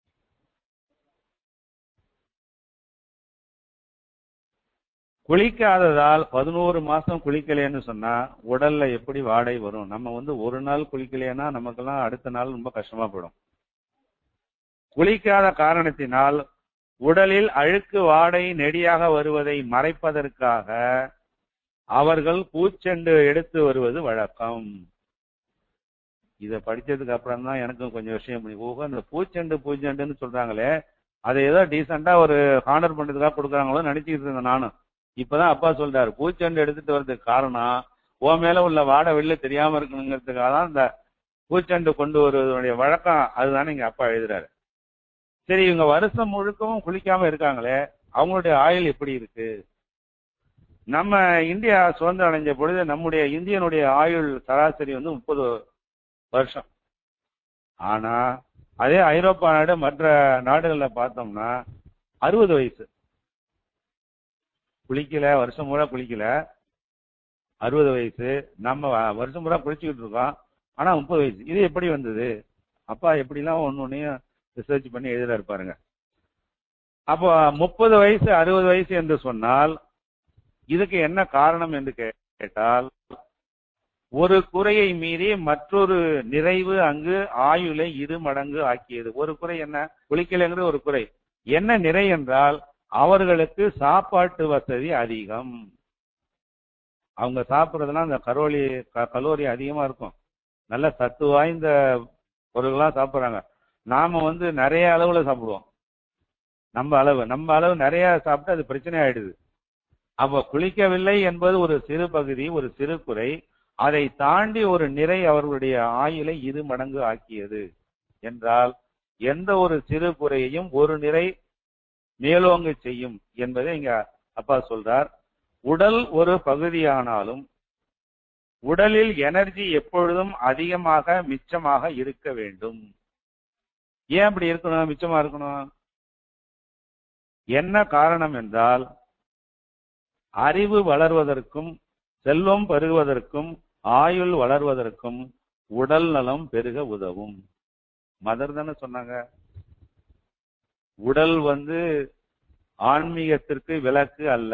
குளிக்காததால் பதினோரு மாசம் குளிக்கலைன்னு சொன்னா உடல்ல எப்படி வாடை வரும்? நம்ம வந்து ஒரு நாள் குளிக்கலைன்னா நமக்கெல்லாம் அடுத்த நாள் ரொம்ப கஷ்டமா போயிடும். குளிக்காத காரணத்தினால் உடலில் அழுக்கு வாடை நெடியாக வருவதை மறைப்பதற்காக அவர்கள் பூச்செண்டு எடுத்து வருவது வழக்கம். இத படிச்சதுக்கு அப்புறம் தான் எனக்கும் கொஞ்சம் விஷயம் பண்ணி ஓஹோ அந்த பூச்செண்டு பூச்செண்டுன்னு சொல்றாங்களே அதை ஏதோ டீசெண்டா ஒரு ஹானர் பண்றதுக்காக கொடுக்குறாங்களோ நினைச்சிட்டு இருந்தேன் நானும். இப்பதான் அப்பா சொல்றாரு பூச்செண்டு எடுத்துட்டு வர்றதுக்கு காரணம் ஓ மேல உள்ள வாடை வெளில தெரியாம இருக்கணுங்கிறதுக்காக தான் இந்த பூச்செண்டு கொண்டு வருவதனுடைய வழக்கம். அதுதானே இங்க அப்பா எழுதுறாரு. சரி, இவங்க வருஷம் முழுக்கவும் குளிக்காம இருக்காங்களே, அவங்களுடைய ஆயுள் எப்படி இருக்கு? நம்ம இந்தியா சுதந்திரம் அடைஞ்ச பொழுது நம்முடைய இந்தியனுடைய ஆயுள் சராசரி வந்து முப்பது வருஷம். ஆனா அதே ஐரோப்பா நாடு மற்ற நாடுகள்ல பார்த்தோம்னா அறுபது வயசு. குளிக்கல, வருஷம் பூரா குளிக்கல, அறுபது வயசு, நம்ம வருஷம் பூரா குளிச்சுக்கிட்டு இருக்கோம், ஆனா முப்பது வயசு. இது எப்படி வந்தது? அப்பா எப்படிலாம் ஒன்னு ஒன்னையும் ரிசர்ச் பண்ணி எழுதுல இருப்பாருங்க. அப்போ முப்பது வயசு அறுபது வயசு என்று சொன்னால் இதுக்கு என்ன காரணம் என்று கேட்டால், ஒரு குறையை மீறி மற்றொரு நிறைவு அங்கு ஆயுளை இரு மடங்கு ஆக்கியது. ஒரு குறை என்ன? குளிக்கலைங்கிற ஒரு குறை. என்ன நிறை என்றால், அவர்களுக்கு சாப்பாட்டு வசதி அதிகம். அவங்க சாப்பிட்றதுலாம் அந்த கரோலி கலோரி அதிகமா இருக்கும், நல்ல சத்து வாய்ந்த பொருள்லாம் சாப்பிட்றாங்க. நாம வந்து நிறைய அளவுல சாப்பிடுவோம். நம்ம அளவு நம்ம அளவு நிறைய சாப்பிட்டு அது பிரச்சனை ஆயிடுது. அப்ப குளிக்கவில்லை என்பது ஒரு சிறு பகுதி, ஒரு சிறு குறை. அதை தாண்டி ஒரு நிறை அவர்களுடைய ஆயுளை இரு மடங்கு ஆக்கியது என்றால், எந்த ஒரு சிறு குறையையும் ஒரு நிறை மேலோங்க செய்யும் என்பதை இங்க அப்பா சொல்றார். உடல் ஒரு பகுதியானாலும் உடலில் எனர்ஜி எப்பொழுதும் அதிகமாக மிச்சமாக இருக்க வேண்டும். ஏன் அப்படி இருக்கணும், மிச்சமா இருக்கணும்? என்ன காரணம் என்றால், அறிவு வளர்வதற்கும் செல்வம் பெருகுவதற்கும் ஆயுள் வளர்வதற்கும் உடல் நலம் பெருக உதவும். மதர் தானே சொன்னாங்க. உடல் வந்து ஆன்மீகத்திற்கு விலக்கு அல்ல,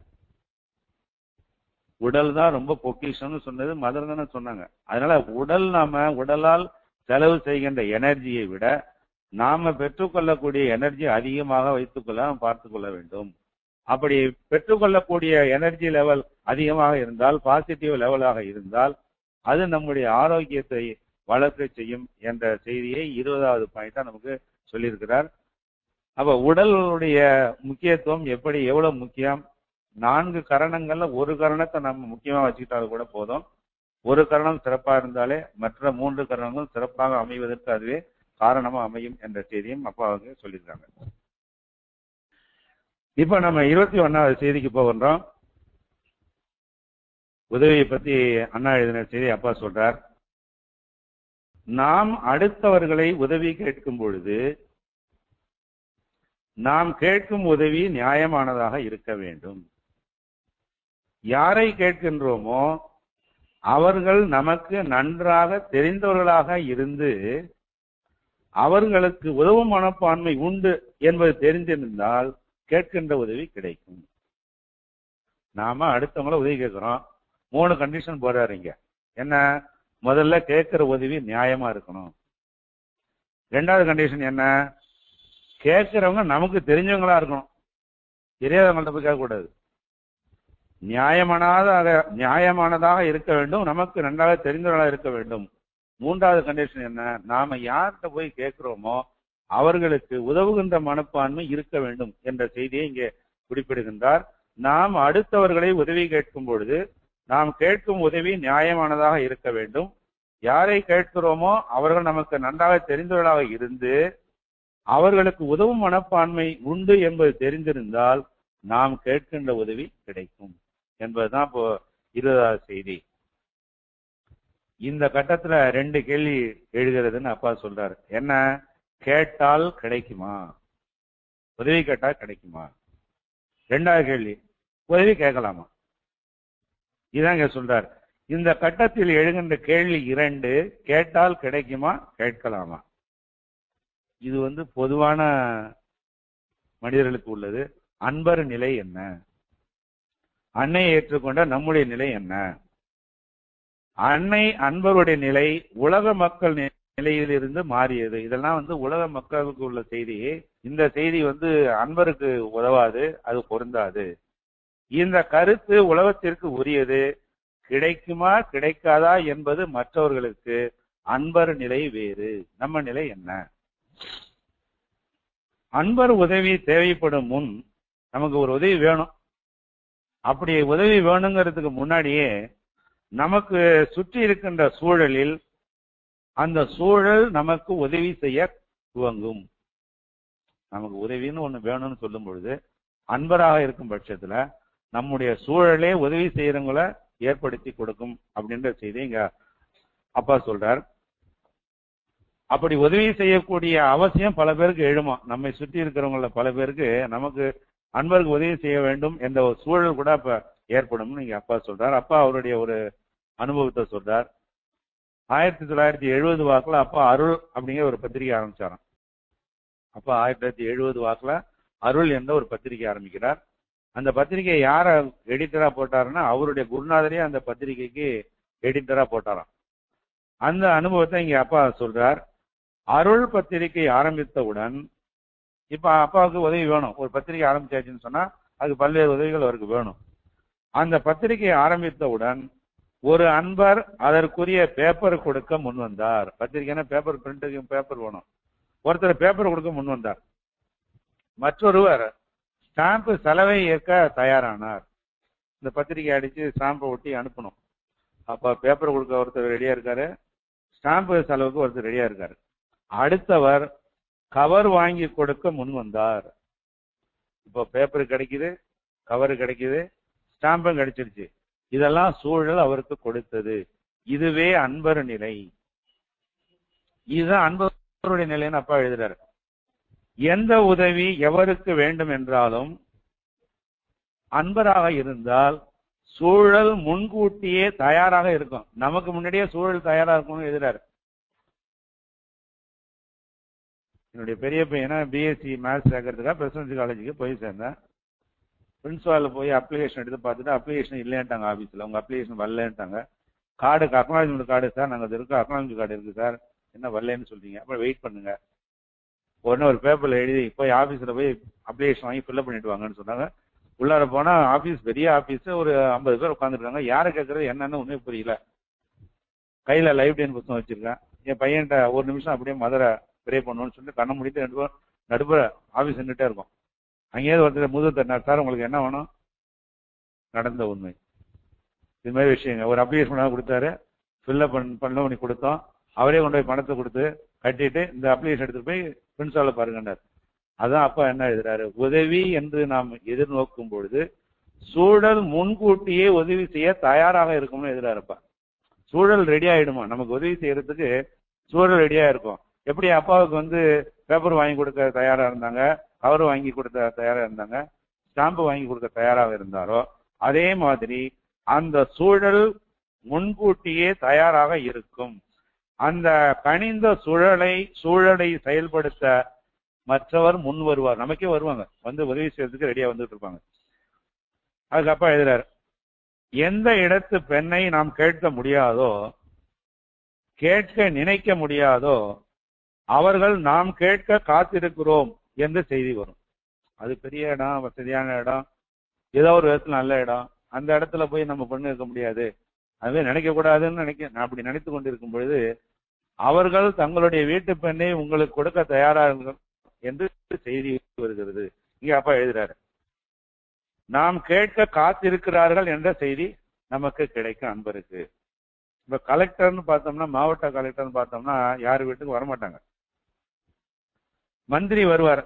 உடல் தான் ரொம்ப பொக்கிஷம்னு சொன்னது மதர் தானே சொன்னாங்க. அதனால உடல், நாம உடலால் செலவு செய்கின்ற எனர்ஜியை விட நாம பெற்றுக்கொள்ளக்கூடிய எனர்ஜி அதிகமாக வைத்துக் கொள்ள பார்த்துக் கொள்ள வேண்டும். அப்படி பெற்றுக்கொள்ளக்கூடிய எனர்ஜி லெவல் அதிகமாக இருந்தால், பாசிட்டிவ் லெவலாக இருந்தால், அது நம்முடைய ஆரோக்கியத்தை வளர்க்க செய்யும் என்ற செய்தியை இருபதாவது பாயிண்டா நமக்கு சொல்லியிருக்கிறார். அப்ப உடலுடைய முக்கியத்துவம் எப்படி, எவ்வளவு முக்கியம்? நான்கு கரணங்கள்ல ஒரு கரணத்தை நம்ம முக்கியமா வச்சுக்கிட்டாலும் கூட போதும். ஒரு கரணம் சிறப்பா இருந்தாலே மற்ற மூன்று கரணங்களும் சிறப்பாக அமைவதற்கு அதுவே காரணமா அமையும் என்ற செய்தியும் அப்பா அவங்க சொல்லியிருக்காங்க. இப்ப நம்ம இருபத்தி ஒன்னாவது செய்திக்கு போகின்றோம். உதவியை பத்தி அண்ணா எழுதின செய்தி அப்பா சொல்றார். நாம் அடுத்தவர்களை உதவி கேட்கும் பொழுது நாம் கேட்கும் உதவி நியாயமானதாக இருக்க வேண்டும். யாரை கேட்கின்றோமோ அவர்கள் நமக்கு நன்றாக தெரிந்தவர்களாக இருந்து அவர்களுக்கு உதவும் மனப்பான்மை உண்டு என்பது தெரிந்திருந்தால் கேட்கின்ற உதவி கிடைக்கும். நாம அடுத்தவங்கள உதவி கேட்கிறோம், மூணு கண்டிஷன் போடுறாருங்க. என்ன? முதல்ல கேட்கிற உதவி நியாயமா இருக்கணும். ரெண்டாவது கண்டிஷன் என்ன? கேட்கிறவங்க நமக்கு தெரிஞ்சவங்களா இருக்கணும், தெரியாதவங்கள்ட்ட போய் கேட்கக்கூடாது. நியாயமானதாக நியாயமானதாக இருக்க வேண்டும், நமக்கு நன்றாக தெரிந்தவர்களாக இருக்க வேண்டும். மூன்றாவது கண்டிஷன் என்ன? நாம யார்கிட்ட போய் கேட்கிறோமோ அவர்களுக்கு உதவுகின்ற மனப்பான்மை இருக்க வேண்டும் என்ற செய்தியை இங்கே குறிப்பிடுகின்றார். நாம் அடுத்தவர்களை உதவி கேட்கும் பொழுது நாம் கேட்கும் உதவி நியாயமானதாக இருக்க வேண்டும். யாரை கேட்கிறோமோ அவர்கள் நமக்கு நன்றாக தெரிந்தவர்களாக இருந்து அவர்களுக்கு உதவும் மனப்பான்மை உண்டு என்பது தெரிந்திருந்தால் நாம் கேட்கின்ற உதவி கிடைக்கும் என்பதுதான் இப்போ இருபதாவது செய்தி. இந்த கட்டத்துல ரெண்டு கேள்வி எழுகிறதுன்னு அப்பா சொல்றாரு. என்ன? கேட்டால் கிடைக்குமா? உதவி கேட்டால் கிடைக்குமா? ரெண்டாவது கேள்வி, உதவி கேட்கலாமா? இதான் இங்க சொல்றார். இந்த கட்டத்தில் எழுகின்ற கேள்வி இரண்டு, கேட்டால் கிடைக்குமா, கேட்கலாமா. இது வந்து பொதுவான மனிதர்களுக்கு உள்ளது. அன்பர் நிலை என்ன? அன்னையை ஏற்றுக்கொண்ட நம்முடைய நிலை என்ன? அன்னை அன்பருடைய நிலை உலக மக்கள் நிலையிலிருந்து மாறியது. இதெல்லாம் வந்து உலக மக்களுக்கு உள்ள செய்தி. இந்த செய்தி வந்து அன்பருக்கு உதவாது, அது பொருந்தாது. இந்த கருத்து உலகத்திற்கு உரியது. கிடைக்குமா கிடைக்காதா என்பது மற்றவர்களுக்கு. அன்பர் நிலை வேறு, நம்ம நிலை என்ன? அன்பர் உதவி தேவைப்படும் முன் நமக்கு ஒரு உதவி வேணும். அப்படி உதவி வேணுங்கிறதுக்கு முன்னாடியே நமக்கு சுற்றி இருக்கின்ற சூழலில் அந்த சூழல் நமக்கு உதவி செய்ய துவங்கும். நமக்கு உதவின்னு ஒண்ணு வேணும்னு சொல்லும் பொழுது அன்பராக இருக்கும் பட்சத்துல நம்முடைய சூழலே உதவி செய்யறவங்களை ஏற்படுத்தி கொடுக்கும் அப்படின்ற செய்தி இங்க அப்பா சொல்றார். அப்படி உதவி செய்யக்கூடிய அவசியம் பல பேருக்கு எழுமா. நம்மை சுற்றி இருக்கிறவங்கள பல பேருக்கு நமக்கு அன்பருக்கு உதவி செய்ய வேண்டும் என்ற ஒரு சூழல் கூட அப்ப ஏற்படும் நீங்க அப்பா சொல்றார். அப்பா அவருடைய ஒரு அனுபவத்தை சொல்றார். ஆயிரத்தி தொள்ளாயிரத்தி எழுபது வாக்குல அப்பா அருள் அப்படிங்கிற ஒரு பத்திரிகை ஆரம்பிச்சாராம். அப்பா ஆயிரத்தி தொள்ளாயிரத்தி எழுபது வாக்குல அருள் என்ற ஒரு பத்திரிகை ஆரம்பிக்கிறார். அந்த பத்திரிகை யார எடிட்டரா போட்டாருன்னா அவருடைய குருநாதரே அந்த பத்திரிகைக்கு எடிட்டரா போட்டாராம். அந்த அனுபவத்தை இங்க அப்பா சொல்றார். அருள் பத்திரிகை ஆரம்பித்தவுடன் இப்ப அப்பாவுக்கு உதவி வேணும். ஒரு பத்திரிகை ஆரம்பிச்சாச்சுன்னு சொன்னா அதுக்கு பல்வேறு உதவிகள் அவருக்கு வேணும். அந்த பத்திரிகை ஆரம்பித்தவுடன் ஒரு அன்பர் அதற்குரிய பேப்பர் கொடுக்க முன் வந்தார். பத்திரிகைனா பேப்பர் பிரிண்ட் பேப்பர் வேணும். ஒருத்தர் பேப்பர் கொடுக்க முன் வந்தார். மற்றொருவர் ஸ்டாம்ப் செலவை ஏற்க தயாரானார். இந்த பத்திரிகை அடிச்சு ஸ்டாம்பை ஒட்டி அனுப்பணும். அப்ப பேப்பர் கொடுக்க ஒருத்தர் ரெடியா இருக்காரு, ஸ்டாம்ப் செலவுக்கு ஒருத்தர் ரெடியா இருக்காரு. அடுத்தவர் கவர் வாங்கி கொடுக்க முன் வந்தார். இப்போ பேப்பர் கிடைக்குது, கவர் கிடைக்குது, ஸ்டாம்பும் கிடைச்சிருச்சு. இதெல்லாம் சூழல் அவருக்கு கொடுத்தது. இதுவே அன்பர் நிலை. இதுதான் அன்பருடைய நிலைன்னு அப்பா எழுதுறாரு. எந்த உதவி எவருக்கு வேண்டும் என்றாலும் அன்பராக இருந்தால் சூழல் முன்கூட்டியே தயாராக இருக்கும். நமக்கு முன்னாடியே சூழல் தயாரா இருக்கும்னு எழுதுறாரு. என்னுடைய பெரிய பையனா பிஎஸ்சி மேத்ஸ் சேர்க்கறதுக்காக பிரசிடென்சி காலேஜுக்கு போய் சேர்ந்தேன். பிரின்சிபாலில் போய் அப்ளிகேஷன் எடுத்து பார்த்துட்டு அப்ளிகேஷன் இல்லைன்ட்டாங்க. ஆஃபீஸில் உங்கள் அப்ளிகேஷன் வரலன்ட்டாங்க. கார்டுக்கு அக்னாலஜ்மெண்ட் கார்டு சார் நாங்கள் இருக்கு, அக்னாலஜ்மெண்ட் கார்டு இருக்குது சார், என்ன வரலன்னு சொல்றீங்க, அப்புறம் வெயிட் பண்ணுங்க, உடனே ஒரு பேப்பரில் எழுதி போய் ஆஃபீஸில் போய் அப்ளிகேஷன் வாங்கி ஃபில்அப் பண்ணிட்டு வாங்கன்னு சொன்னாங்க. உள்ளார போனால் ஆஃபீஸ் பெரிய ஆஃபீஸ், ஒரு ஐம்பது பேர் உட்காந்துருக்காங்க. யாரை கேட்கறது என்னன்னு ஒன்றும் புரியல. கையில் லைப்ரரியன் புத்தகம் வச்சிருக்கேன். என் பையன்கிட்ட ஒரு நிமிஷம் அப்படியே மதுரை ப்ரே பண்ணுவோன்னு சொல்லிட்டு கண்ணை முடித்து ரெண்டு பேரும் நடுப்புற ஆஃபீஸ் நின்றுட்டே இருக்கும். அங்கேயாவது ஒருத்தர் முது தட்டினார், சார் உங்களுக்கு என்ன வேணும்? நடந்த உண்மை இது மாதிரி விஷயங்க. ஒரு அப்ளிகேஷன் கொடுத்தாரு, ஃபில்அப் பண்ண பண்ண பண்ணி கொடுத்தோம். அவரே கொண்டு போய் பணத்தை கொடுத்து கட்டிட்டு இந்த அப்ளிகேஷன் எடுத்துட்டு போய் பிரின்சிபாலை பாருங்கன்னார். அதான் அப்பா என்ன எழுதுறாரு, உதவி என்று நாம் எதிர்நோக்கும் பொழுது சூழல் முன்கூட்டியே உதவி செய்ய தயாராக இருக்கும்னு எழுதுறாருப்பா. சூழல் ரெடி ஆயிடுமா, நமக்கு உதவி செய்யறதுக்கு சூழல் ரெடியா இருக்கும். எப்படி அப்பாவுக்கு வந்து பேப்பர் வாங்கி கொடுக்க தயாரா இருந்தாங்க, கவர் வாங்கி கொடுக்க தயாரா இருந்தாங்க, ஸ்டாம்பு வாங்கி கொடுக்க தயாராக இருந்தாரோ அதே மாதிரி அந்த சூழல் முன்கூட்டியே தயாராக இருக்கும். அந்த கனிந்த சூழலை சூழலை செயல்படுத்த மற்றவர் முன் வருவார். நமக்கே வருவாங்க, வந்து உதவி செய்யறதுக்கு ரெடியா வந்துட்டு இருப்பாங்க. அதுக்கப்பா எழுதுறாரு, எந்த இடத்து பெண்ணை நாம் கேட்க முடியாதோ, கேட்க நினைக்க முடியாதோ அவர்கள் நாம் கேட்க காத்திருக்கிறோம் என்று செய்தி வரும். அது பெரிய இடம், வசதியான இடம், ஏதோ ஒரு விதத்துல நல்ல இடம், அந்த இடத்துல போய் நம்ம பண்ணி இருக்க முடியாது, அதுவே நினைக்க கூடாதுன்னு நினைக்க நான் அப்படி நினைத்து கொண்டிருக்கும் பொழுது அவர்கள் தங்களுடைய வீட்டு பெண்ணை உங்களுக்கு கொடுக்க தயாராக என்று செய்தி வருகிறது. இங்க அப்பா எழுதுறாரு, நாம் கேட்க காத்திருக்கிறார்கள் என்ற செய்தி நமக்கு கிடைக்கும் அன்பருக்கு. இப்ப கலெக்டர்னு பார்த்தோம்னா, மாவட்ட கலெக்டர்னு பார்த்தோம்னா யாரு வீட்டுக்கு வரமாட்டாங்க. மந்திரி வருவார்,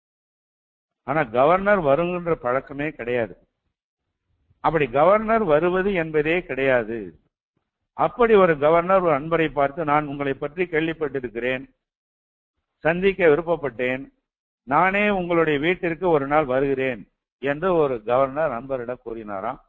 ஆனா கவர்னர் வருகின்ற பழக்கமே கிடையாது. அப்படி கவர்னர் வருவது என்பதே கிடையாது. அப்படி ஒரு கவர்னர் ஒரு அன்பரை பார்த்து, நான் உங்களை பற்றி கேள்விப்பட்டிருக்கிறேன், சந்திக்க விருப்பப்பட்டேன், நானே உங்களுடைய வீட்டிற்கு ஒரு நாள் வருகிறேன் என்று ஒரு கவர்னர் அன்பரிடம் கூறினாராம்.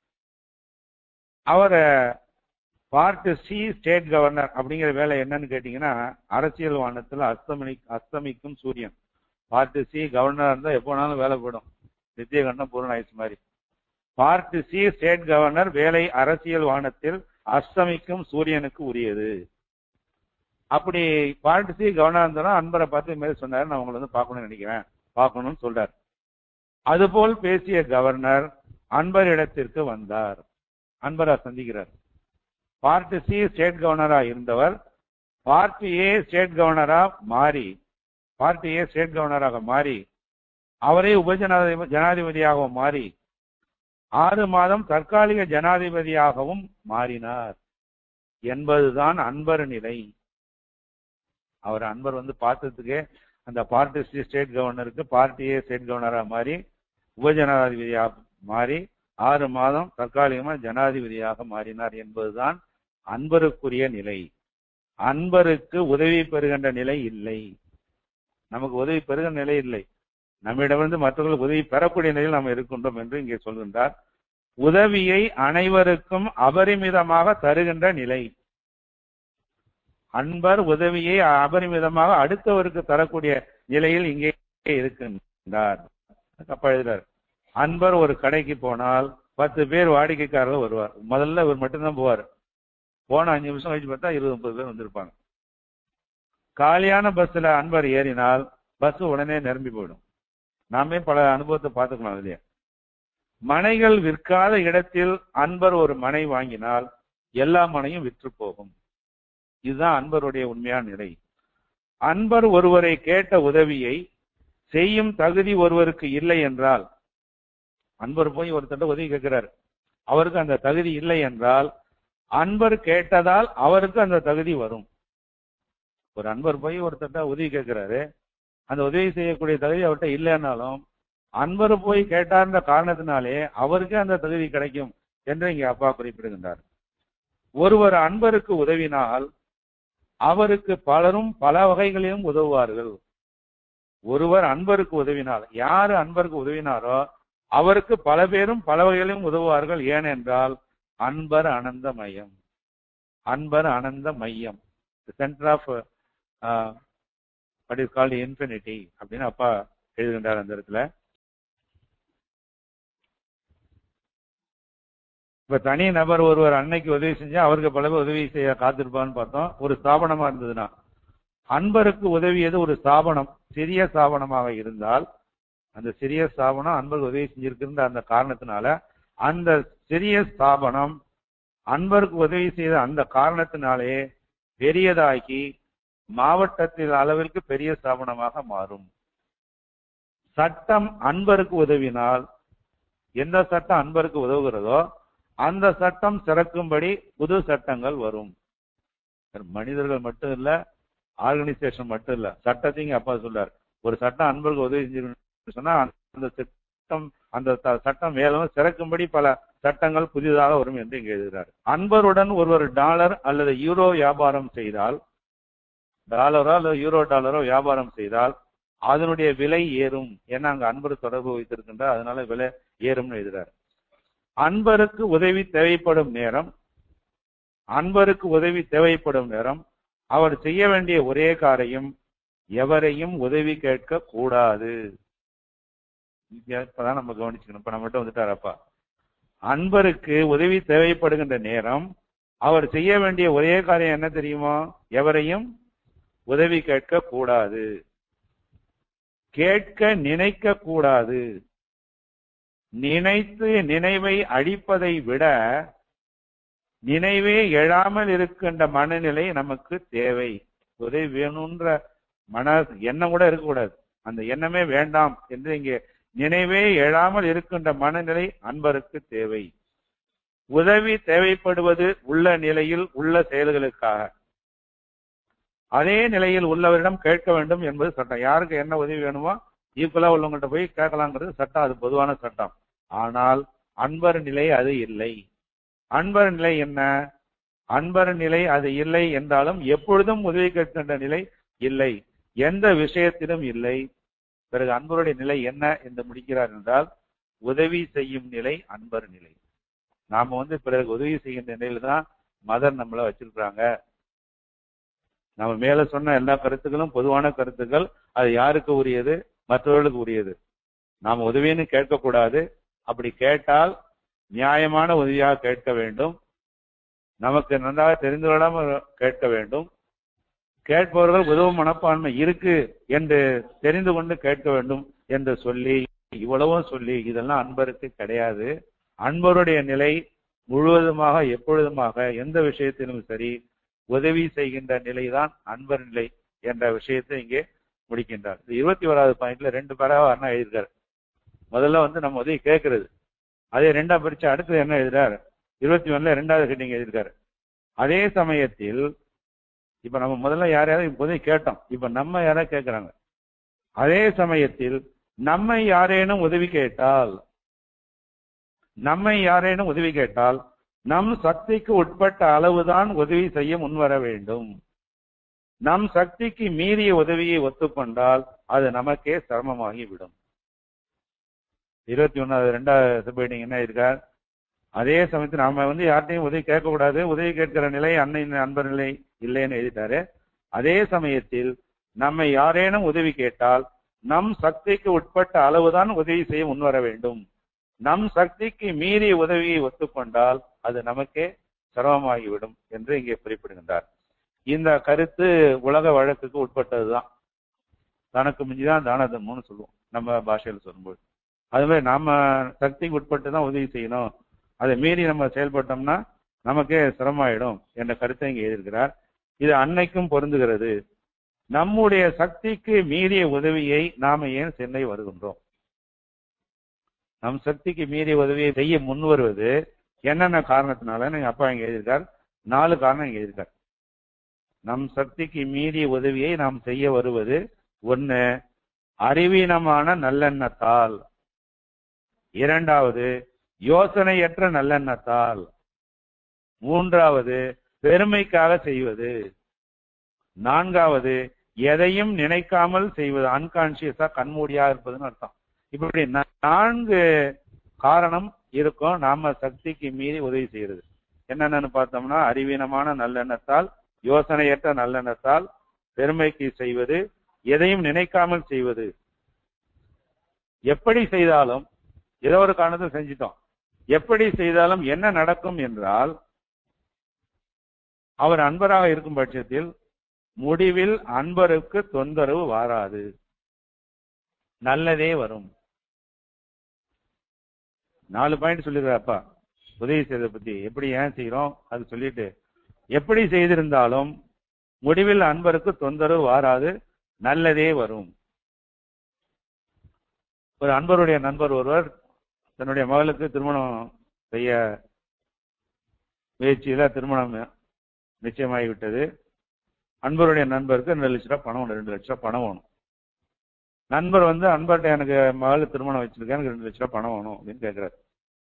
அவரை பார்ட் சி ஸ்டேட் கவர்னர் அப்படிங்கிற வேலை என்னன்னு கேட்டீங்கன்னா, அரசியல் வானத்துல அஸ்தமி அஸ்தமிக்கும் சூரியன். பார்ட் சி கவர்னர் இருந்தா எப்போனாலும் வேலை போயிடும், நித்தியகண்டம் பூர்ண ஆயுசு மாதிரி. பார்ட் சி ஸ்டேட் கவர்னர் வேலை அரசியல் வானத்தில் அஸ்தமிக்கும் சூரியனுக்கு உரியது. அப்படி பார்ட் சி கவர்னர் இருந்தாலும் அன்பரை பார்த்து மேல சொன்னாரு, நான் உங்களை வந்து பார்க்கணும்னு நினைக்கிறேன், பார்க்கணும்னு சொல்றாரு. அதுபோல் பேசிய கவர்னர் அன்பரிடத்திற்கு வந்தார், அன்பரா சந்திக்கிறார். பார்ட் சி ஸ்டேட் கவர்னரா இருந்தவர் பார்ட் ஏ ஸ்டேட் கவர்னரா மாறி பார்ட் ஏ ஸ்டேட் கவர்னராக மாறி அவரே உபஜனாதிபதி ஜனாதிபதியாகவும் மாறி ஆறு மாதம் தற்காலிக ஜனாதிபதியாகவும் மாறினார் என்பதுதான் அன்பர் நிலை. அவர் அன்பர் வந்து பார்த்ததுக்கே அந்த பார்ட் சி ஸ்டேட் கவர்னருக்கு பார்ட் ஏ ஸ்டேட் கவர்னரா மாறி உபஜனாதிபதியாக மாறி ஆறு மாதம் தற்காலிகமா ஜனாதிபதியாக மாறினார் என்பதுதான் அன்பருக்குரிய நிலை. அன்பருக்கு உதவி பெறுகின்ற நிலை இல்லை, நமக்கு உதவி பெறுகின்ற நிலை இல்லை. நம்மிடமிருந்து மற்றவர்கள் உதவி பெறக்கூடிய நிலையில் நாம் இருக்கின்றோம் என்று இங்கே சொல்கின்றார். உதவியை அனைவருக்கும் அபரிமிதமாக தருகின்ற நிலை. அன்பர் உதவியை அபரிமிதமாக அடுத்தவருக்கு தரக்கூடிய நிலையில் இங்கே இருக்கின்றார். அப்ப எழுதுறார், அன்பர் ஒரு கடைக்கு போனால் பத்து பேர் வாடிக்கைக்காரர்கள் வருவார். முதல்ல இவர் மட்டும்தான் போவார். போன அஞ்சு நிமிஷம் கழிச்சு பார்த்தா இருபது முப்பது பேர் வந்திருப்பாங்க. காலியான பஸ்ல அன்பர் ஏறினால் பஸ் உடனே நிரம்பி போயிடும். நாமே பல அனுபவத்தை பார்த்துக்கலாம். இல்லையா, மனைகள் விற்காத இடத்தில் அன்பர் ஒரு மனை வாங்கினால் எல்லா மனையும் விற்று போகும். இதுதான் அன்பருடைய உண்மையான நிலை. அன்பர் ஒருவரை கேட்ட உதவியை செய்யும் தகுதி ஒருவருக்கு இல்லை என்றால், அன்பர் போய் ஒருத்தர் உதவி கேட்கிறார், அவருக்கு அந்த தகுதி இல்லை என்றால் அன்பர் கேட்டதால் அவருக்கு அந்த தகுதி வரும். ஒரு அன்பர் போய் ஒருத்தர் உதவி கேட்கிறாரு, அந்த உதவி செய்யக்கூடிய தகுதி அவர்கிட்ட இல்லைன்னாலும் அன்பர் போய் கேட்டார்ன்ற காரணத்தினாலே அவருக்கு அந்த தகுதி கிடைக்கும் என்று இங்கே அப்பா குறிப்பிடுகின்றார். ஒருவர் அன்பருக்கு உதவினால் அவருக்கு பலரும் பல வகைகளிலும் உதவுவார்கள். ஒருவர் அன்பருக்கு உதவினால், யாரு அன்பருக்கு உதவினாரோ அவருக்கு பல பேரும் பல வகைகளிலும் உதவுவார்கள். ஏனென்றால் அன்பர் அனந்த மையம். அன்பர் அனந்த மையம், centre of what is called infinity அப்படின்னு அப்பா எழுதுகின்றார் அந்த இடத்துல. இப்ப தனி நபர் ஒருவர் அன்னைக்கு உதவி செஞ்சா அவருக்கு பல பேர் உதவி செய்ய காத்திருப்பான்னு பார்த்தோம். ஒரு ஸ்தாபனமா இருந்ததுன்னா, அன்பருக்கு உதவியது ஒரு ஸ்தாபனம், சிறிய ஸ்தாபனமாக இருந்தால் அந்த சிறிய ஸ்தாபனம் அன்பருக்கு உதவி செஞ்சிருக்கின்ற அந்த காரணத்தினால அந்த சிறிய ஸ்தாபனம் அன்பருக்கு உதவி செய்த அந்த காரணத்தினாலே பெரியதாகி மாவட்டத்தில் அளவிற்கு பெரிய ஸ்தாபனமாக மாறும். சட்டம் அன்பருக்கு உதவினால், எந்த சட்டம் அன்பருக்கு உதவுகிறதோ அந்த சட்டம் சிறக்கும்படி புது சட்டங்கள் வரும். மனிதர்கள் மட்டும் இல்ல, ஆர்கனைசேஷன் மட்டும் இல்ல, சட்டத்தையும் அப்பா சொல்றார். ஒரு சட்டம் அன்பருக்கு உதவி செஞ்சு சொன்னா அந்த சட்டம் அந்த சட்டம் மேலும் சிறக்கும்படி பல சட்டங்கள் புதிதாக வரும் என்று இங்கே எழுதுகிறார். அன்பருடன் ஒருவர் டாலர் அல்லது யூரோ வியாபாரம் செய்தால், டாலரோ அல்லது யூரோ டாலரோ வியாபாரம் செய்தால் அதனுடைய விலை ஏறும். ஏன்னா அங்க அன்பர் தொடர்பு வைத்திருக்கின்றார், அதனால விலை ஏறும்னு எழுதுறார். அன்பருக்கு உதவி தேவைப்படும் நேரம் அன்பருக்கு உதவி தேவைப்படும் நேரம் அவர் செய்ய வேண்டிய ஒரே காரியம் எவரையும் உதவி கேட்க கூடாது. இப்பதான் நம்ம கவனிச்சுக்கணும். இப்ப நம்மகிட்ட வந்துட்டாரப்பா. அன்பருக்கு உதவி தேவைப்படுகின்ற நேரம் அவர் செய்ய வேண்டிய ஒரே காரியம் என்ன தெரியுமோ? எவரையும் உதவி கேட்க கூடாது, கேட்க நினைக்க கூடாது. நினைத்து நினைவை அழிப்பதை விட நினைவே எழாமல் இருக்கின்ற மனநிலை நமக்கு தேவை. உதவி வேணும்ன்ற மன எண்ணம் கூட இருக்கக்கூடாது, அந்த எண்ணமே வேண்டாம் என்று இங்கே நினைவே எழாமல் இருக்கின்ற மனநிலை அன்பருக்கு தேவை. உதவி தேவைப்படுவது உள்ள நிலையில் உள்ள செயல்களுக்காக, அதே நிலையில் உள்ளவரிடம் கேட்க வேண்டும் என்பது சட்டம். யாருக்கு என்ன உதவி வேணுமோ ஈக்குவலா உள்ளவங்கள்ட்ட போய் கேட்கலாங்கிறது சட்டம், அது பொதுவான சட்டம். ஆனால் அன்பர் நிலை அது இல்லை. அன்பர் நிலை என்ன? அன்பர் நிலை அது இல்லை என்றாலும் எப்பொழுதும் உதவி கேட்கின்ற நிலை இல்லை, எந்த விஷயத்திலும் இல்லை. பிறகு அன்பருடைய நிலை என்ன என்று முடிக்கிறார் என்றால், உதவி செய்யும் நிலை அன்பர் நிலை. நாம வந்து பிறகு உதவி செய்கின்ற நிலையில தான் மதர் நம்மள வச்சிருக்கிறாங்க. நம்ம மேல சொன்ன எல்லா கருத்துக்களும் பொதுவான கருத்துக்கள், அது யாருக்கு உரியது? மற்றவர்களுக்கு உரியது. நாம் உதவின்னு கேட்கக்கூடாது. அப்படி கேட்டால் நியாயமான உதவியாக கேட்க வேண்டும், நமக்கு நன்றாக தெரிந்துவிடாமல் கேட்க வேண்டும். கேட்பவர்கள் உதவும் மனப்பான்மை இருக்கு என்று தெரிந்து கொண்டு கேட்க வேண்டும் என்று சொல்லி, இவ்வளவும் சொல்லி இதெல்லாம் அன்பருக்கு கிடையாது. அன்பருடைய நிலை முழுவதுமாக எப்பொழுதுமாக எந்த விஷயத்திலும் சரி உதவி செய்கின்ற நிலைதான் அன்பர் நிலை என்ற விஷயத்தை இங்கே முடிக்கின்றார். இருபத்தி ஓராவது பாயிண்ட்ல ரெண்டு பேராக அண்ணா எழுதியிருக்காரு. முதல்ல வந்து நம்ம உதவி கேட்கறது, அதே ரெண்டா பிரிச்சு அடுத்தது என்ன எழுதுறாரு? இருபத்தி ஒண்ணுல ரெண்டாவது ஹெட்டிங் எழுதியிருக்காரு. அதே சமயத்தில் இப்ப நம்ம முதல்ல யாரையாவது உதவி கேட்டோம், இப்ப நம்ம யாராவது கேட்கிறாங்க. அதே சமயத்தில் நம்மை யாரேனும் உதவி கேட்டால் நம்மை யாரேனும் உதவி கேட்டால் நம் சக்திக்கு உட்பட்ட அளவுதான் உதவி செய்ய முன்வர வேண்டும். நம் சக்திக்கு மீறிய உதவியை ஒத்துக்கொண்டால் அது நமக்கே சிரமமாகிவிடும். இருபத்தி ஒன்னாவது ரெண்டாவது போயிட்டீங்க என்ன இருக்கார். அதே சமயத்தில் நாம வந்து யார்ட்டையும் உதவி கேட்கக்கூடாது, உதவி கேட்கிற நிலை அன்னை அன்பர் நிலை இல்லைன்னு எழுதிட்டாரு. அதே சமயத்தில் நம்ம யாரேனும் உதவி கேட்டால் நம் சக்திக்கு உட்பட்ட அளவுதான் உதவி செய்ய முன்வர வேண்டும். நம் சக்திக்கு மீறிய உதவியை ஒத்துக்கொண்டால் அது நமக்கே சிரமமாகிவிடும் என்று இங்கே குறிப்பிடுகின்றார். இந்த கருத்து உலக வழக்குக்கு உட்பட்டதுதான். தனக்கு மிஞ்சிதான் தான தர்மம்னு சொல்லுவோம் நம்ம பாஷையில் சொல்லும்போது. அது மாதிரி நாம சக்திக்கு உட்பட்டு தான் உதவி செய்யணும், அதை மீறி நம்ம செயல்பட்டோம்னா நமக்கே சிரமமாயிடும் என்ற கருத்தை இங்கே எழுதியிருக்கிறார். இது அன்னைக்கும் பொருந்துகிறது. நம்முடைய சக்திக்கு மீறிய உதவியை நாம ஏன் சென்னை வருகின்றோம்? நம் சக்திக்கு மீறிய உதவியை செய்ய முன் வருவது என்னென்ன காரணத்தினால எங்க அப்பா இங்க எழுதியிருக்கார். நாலு காரணம் இங்க எழுதியிருக்கார். நம் சக்திக்கு மீறிய உதவியை நாம் செய்ய வருவது ஒண்ணு, அறிவீனமான நல்லெண்ணத்தால். இரண்டாவது, யோசனையற்ற நல்லெண்ணத்தால். மூன்றாவது, பெருமைக்காக செய்வது. நான்காவது, எதையும் நினைக்காமல் செய்வது, அன்கான்சியஸா கண்மூடியா இருப்பதுன்னு அர்த்தம். இப்படி நான்கு காரணம் இருக்கும் நாம சக்திக்கு மீறி உதவி செய்யறது. என்னென்னு பார்த்தோம்னா, அறிவீனமான நல்லெண்ணத்தால், யோசனையற்ற நல்லெண்ணத்தால், பெருமைக்கு செய்வது, எதையும் நினைக்காமல் செய்வது. எப்படி செய்தாலும் ஏதோ ஒரு காரணத்தை செஞ்சிட்டோம். எப்படி செய்தாலும் என்ன நடக்கும் என்றால், அவர் அன்பராக இருக்கும் பட்சத்தில் முடிவில் அன்பருக்கு தொந்தரவு வாராது, நல்லதே வரும். நாலு பாயிண்ட் சொல்லிருக்காப்பா உதவி செய்வதை பத்தி. எப்படி ஏன் செய்யறோம் அது சொல்லிட்டு, எப்படி செய்திருந்தாலும் முடிவில் அன்பருக்கு தொந்தரவு வாராது, நல்லதே வரும். ஒரு அன்பருடைய நண்பர் ஒருவர் தன்னுடைய மகளுக்கு திருமணம் செய்ய முயற்சியில திருமணம் நிச்சயமாகிவிட்டது. அன்பருடைய நண்பருக்கு ரெண்டு லட்சம் ரூபாய் பணம், ரெண்டு லட்சம் ரூபாய் பணம் வேணும். நண்பர் வந்து அன்பர்கிட்ட எனக்கு மகளுக்கு திருமணம் வச்சிருக்கேன், எனக்கு ரெண்டு லட்சம் ரூபாய் பணம் வேணும் அப்படின்னு கேட்கிறாரு.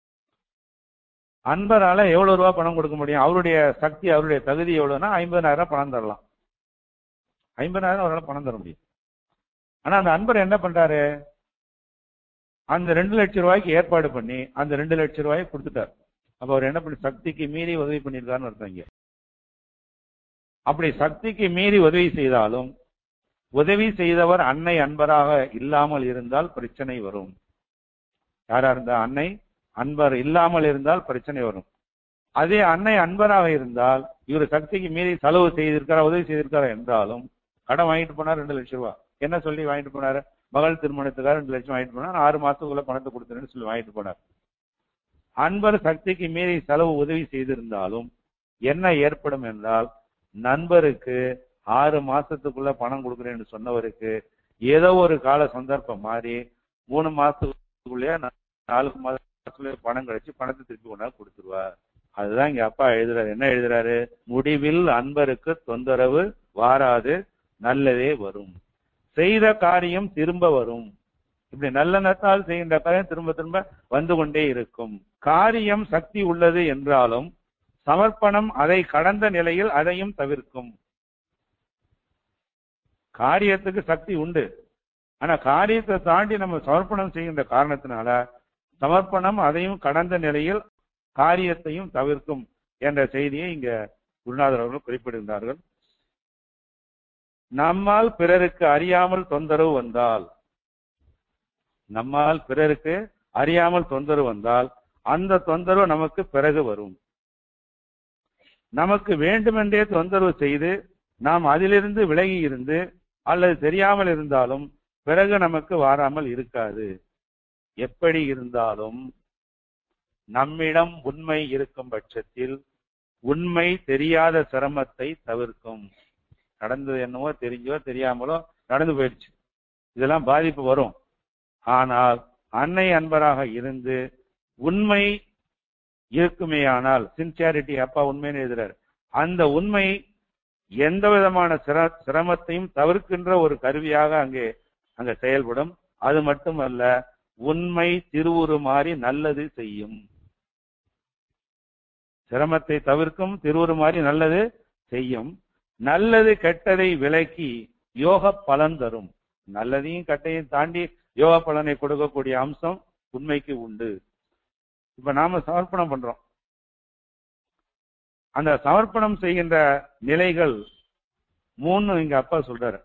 அன்பரால எவ்வளவு ரூபாய் பணம் கொடுக்க முடியும்? அவருடைய சக்தி, அவருடைய தகுதி எவ்வளவுன்னா ஐம்பதாயிரம் ரூபாய் பணம் தரலாம். ஐம்பதாயிரம் அவரால் பணம் தர முடியும். ஆனா அந்த அன்பர் என்ன பண்றாரு, அந்த ரெண்டு லட்சம் ரூபாய்க்கு ஏற்பாடு பண்ணி அந்த ரெண்டு லட்சம் ரூபாயை கொடுத்துட்டார். அப்ப அவர் என்ன பண்ணி சக்திக்கு மீறி உதவி பண்ணியிருக்காருன்னு அர்த்தம் இங்க. அப்படி சக்திக்கு மீறி உதவி செய்தாலும் உதவி செய்தவர் அன்னை அன்பராக இல்லாமல் இருந்தால் பிரச்சனை வரும். யாரா இருந்தா அன்னை அன்பர் இல்லாமல் இருந்தால் பிரச்சனை வரும். அதே அன்னை அன்பராக இருந்தால் இவர் சக்திக்கு மீறி செலவு செய்திருக்காரா, உதவி செய்திருக்காரா என்றாலும், கடன் வாங்கிட்டு போனார் ரெண்டு லட்சம் ரூபாய். என்ன சொல்லி வாங்கிட்டு போனாரு? மகள் திருமணத்துக்காக ரெண்டு லட்சம் வாங்கிட்டு போனார், ஆறு மாசத்துக்குள்ள பணத்தை கொடுத்துருன்னு சொல்லி வாங்கிட்டு போனார். அன்பர் சக்திக்கு மீறி செலவு உதவி செய்திருந்தாலும் என்ன ஏற்படும் என்றால், நண்பருக்கு ஆறு மாசத்துக்குள்ள பணம் கொடுக்குறேன்னு சொன்னவருக்கு ஏதோ ஒரு கால சந்தர்ப்பம் மாறி மூணு மாசத்துக்குள்ளேயே நாலு மாசத்துக்குள்ளே பணம் கிடைச்சு பணத்தை திருப்பி கொண்டாந்து கொடுத்துருவார். அதுதான் இங்க அப்பா எழுதுறாரு. என்ன எழுதுறாரு? முடிவில் அன்பருக்கு தொந்தரவு வாராது, நல்லதே வரும். செய்த காரியம் திரும்ப வரும். இப்படி நல்லெண்ணத்தால் செய்கின்ற காரியம் திரும்ப திரும்ப வந்து கொண்டே இருக்கும். காரியம் சக்தி உள்ளது என்றாலும் சமர்ப்பணம் அதை கடந்த நிலையில் அதையும் தவிர்க்கும். காரியத்துக்கு சக்தி உண்டு, ஆனா காரியத்தை தாண்டி நம்ம சமர்ப்பணம் செய்கின்ற காரணத்தினால சமர்ப்பணம் அதையும் கடந்த நிலையில் காரியத்தையும் தவிர்க்கும் என்ற செய்தியை இங்க குருநாதர் அவர்கள் குறிப்பிடுகிறார்கள். நம்மால் பிறருக்கு அறியாமல் தொந்தரவு வந்தால், நம்மால் பிறருக்கு அறியாமல் தொந்தரவு வந்தால் அந்த தொந்தரவு நமக்கு பிறகு வரும். நமக்கு வேண்டுமென்றே தொந்தரவு செய்து நாம் அதிலிருந்து விலகி இருந்து அல்லது தெரியாமல் இருந்தாலும் பிறகு நமக்கு வாராமல் இருக்காது. எப்படி இருந்தாலும் நம்மிடம் உண்மை இருக்கும் பட்சத்தில் உண்மை தெரியாத சிரமத்தை தவிர்க்கும். நடந்தது என்னவோ தெரிஞ்சோ தெரியாமலோ நடந்து போயிடுச்சு, இதெல்லாம் பாதிப்பு வரும். ஆனால் அன்னை அன்பராக இருந்து உண்மை இருக்குமே ஆனால், சின்சியாரிட்டி அப்பா உண்மைன்னு எழுதுறாரு, அந்த உண்மை எந்த விதமான சிரமத்தையும் தவிர்க்கின்ற ஒரு கருவியாக அங்கே அங்க செயல்படும். அது மட்டுமல்ல, உண்மை திருவுரு மாறி நல்லது செய்யும். சிரமத்தை தவிர்க்கும், திருவுரு மாறி நல்லது செய்யும். நல்லது கெட்டதை விலக்கி யோக பலன் தரும். நல்லதையும் கெட்டையும் தாண்டி யோக பலனை கொடுக்கக்கூடிய அம்சம் உண்மைக்கு உண்டு. இப்ப நாம சமர்ப்பணம் பண்றோம். அந்த சமர்ப்பணம் செய்கின்ற நிலைகள் மூணு இங்க அப்பா சொல்றாரு.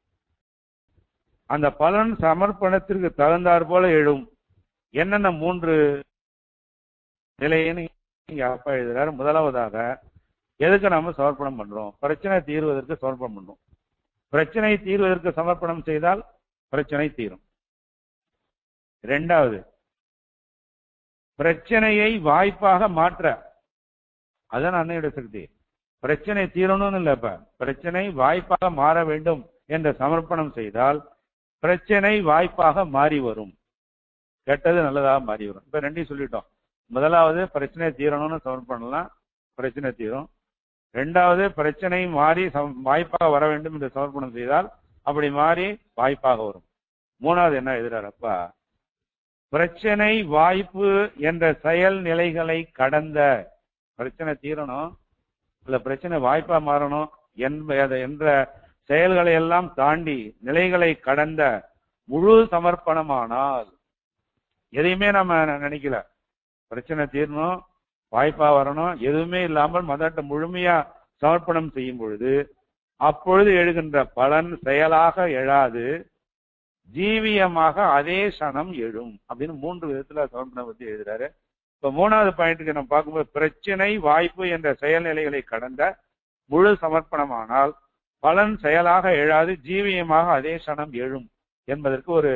அந்த பலன் சமர்ப்பணத்திற்கு தகுந்தாற் போல எழும். என்னென்ன மூன்று நிலைன்னு இங்க அப்பா எழுதுறாரு. முதலாவதாக, எதுக்கு நாம சமர்ப்பணம் பண்றோம்? பிரச்சனை தீர்வதற்கு சமர்ப்பணம் பண்றோம். பிரச்சனை தீர்வதற்கு சமர்ப்பணம் செய்தால் பிரச்சனை தீரும். இரண்டாவது, பிரச்சனையை வாய்ப்பாக மாற்ற, அதான் அன்னையோட சக்தி. பிரச்சனை தீரணும்னு இல்ல, இப்ப பிரச்சனை வாய்ப்பாக மாற வேண்டும் என்ற சமர்ப்பணம் செய்தால் பிரச்சனை வாய்ப்பாக மாறி வரும். கெட்டது நல்லதாக மாறி வரும். இப்ப ரெண்டையும் சொல்லிட்டோம். முதலாவது, பிரச்சனை தீரணும்னு சமர்ப்பணம்லாம் பிரச்சனை தீரும். இரண்டாவது, பிரச்சனை மாறி வாய்ப்பாக வர வேண்டும் என்று சமர்ப்பணம் செய்தால் அப்படி மாறி வாய்ப்பாக வரும். மூணாவது என்ன எழுதுறாரப்பா? பிரச்சனை வாய்ப்பு என்ற செயல் நிலைகளை கடந்த, பிரச்சனை தீரணும் இல்ல பிரச்சனை வாய்ப்பா மாறணும் என்ற செயல்களை எல்லாம் தாண்டி நிலைகளை கடந்த முழு சமர்ப்பணமானால், எதையுமே நம்ம நினைக்கல, பிரச்சனை தீரணும் வாய்ப்பா வரணும் எதுவுமே இல்லாமல் மதட்ட முழுமையா சமர்ப்பணம் செய்யும் பொழுது அப்பொழுது எழுகின்ற பலன் செயலாக எழாது, ஜீவியமாக அதே சனம் எழும் அப்படின்னு மூன்று விதத்துல சமர்ப்பணம் பத்தி எழுதுறாரு. இப்ப மூணாவது பாயிண்ட்டுக்கு நம்ம பார்க்கும்போது, பிரச்சனை வாய்ப்பு என்ற செயல்நிலைகளை கடந்த முழு சமர்ப்பணமானால் பலன் செயலாக எழாது, ஜீவியமாக அதே சனம் எழும் என்பதற்கு ஒரு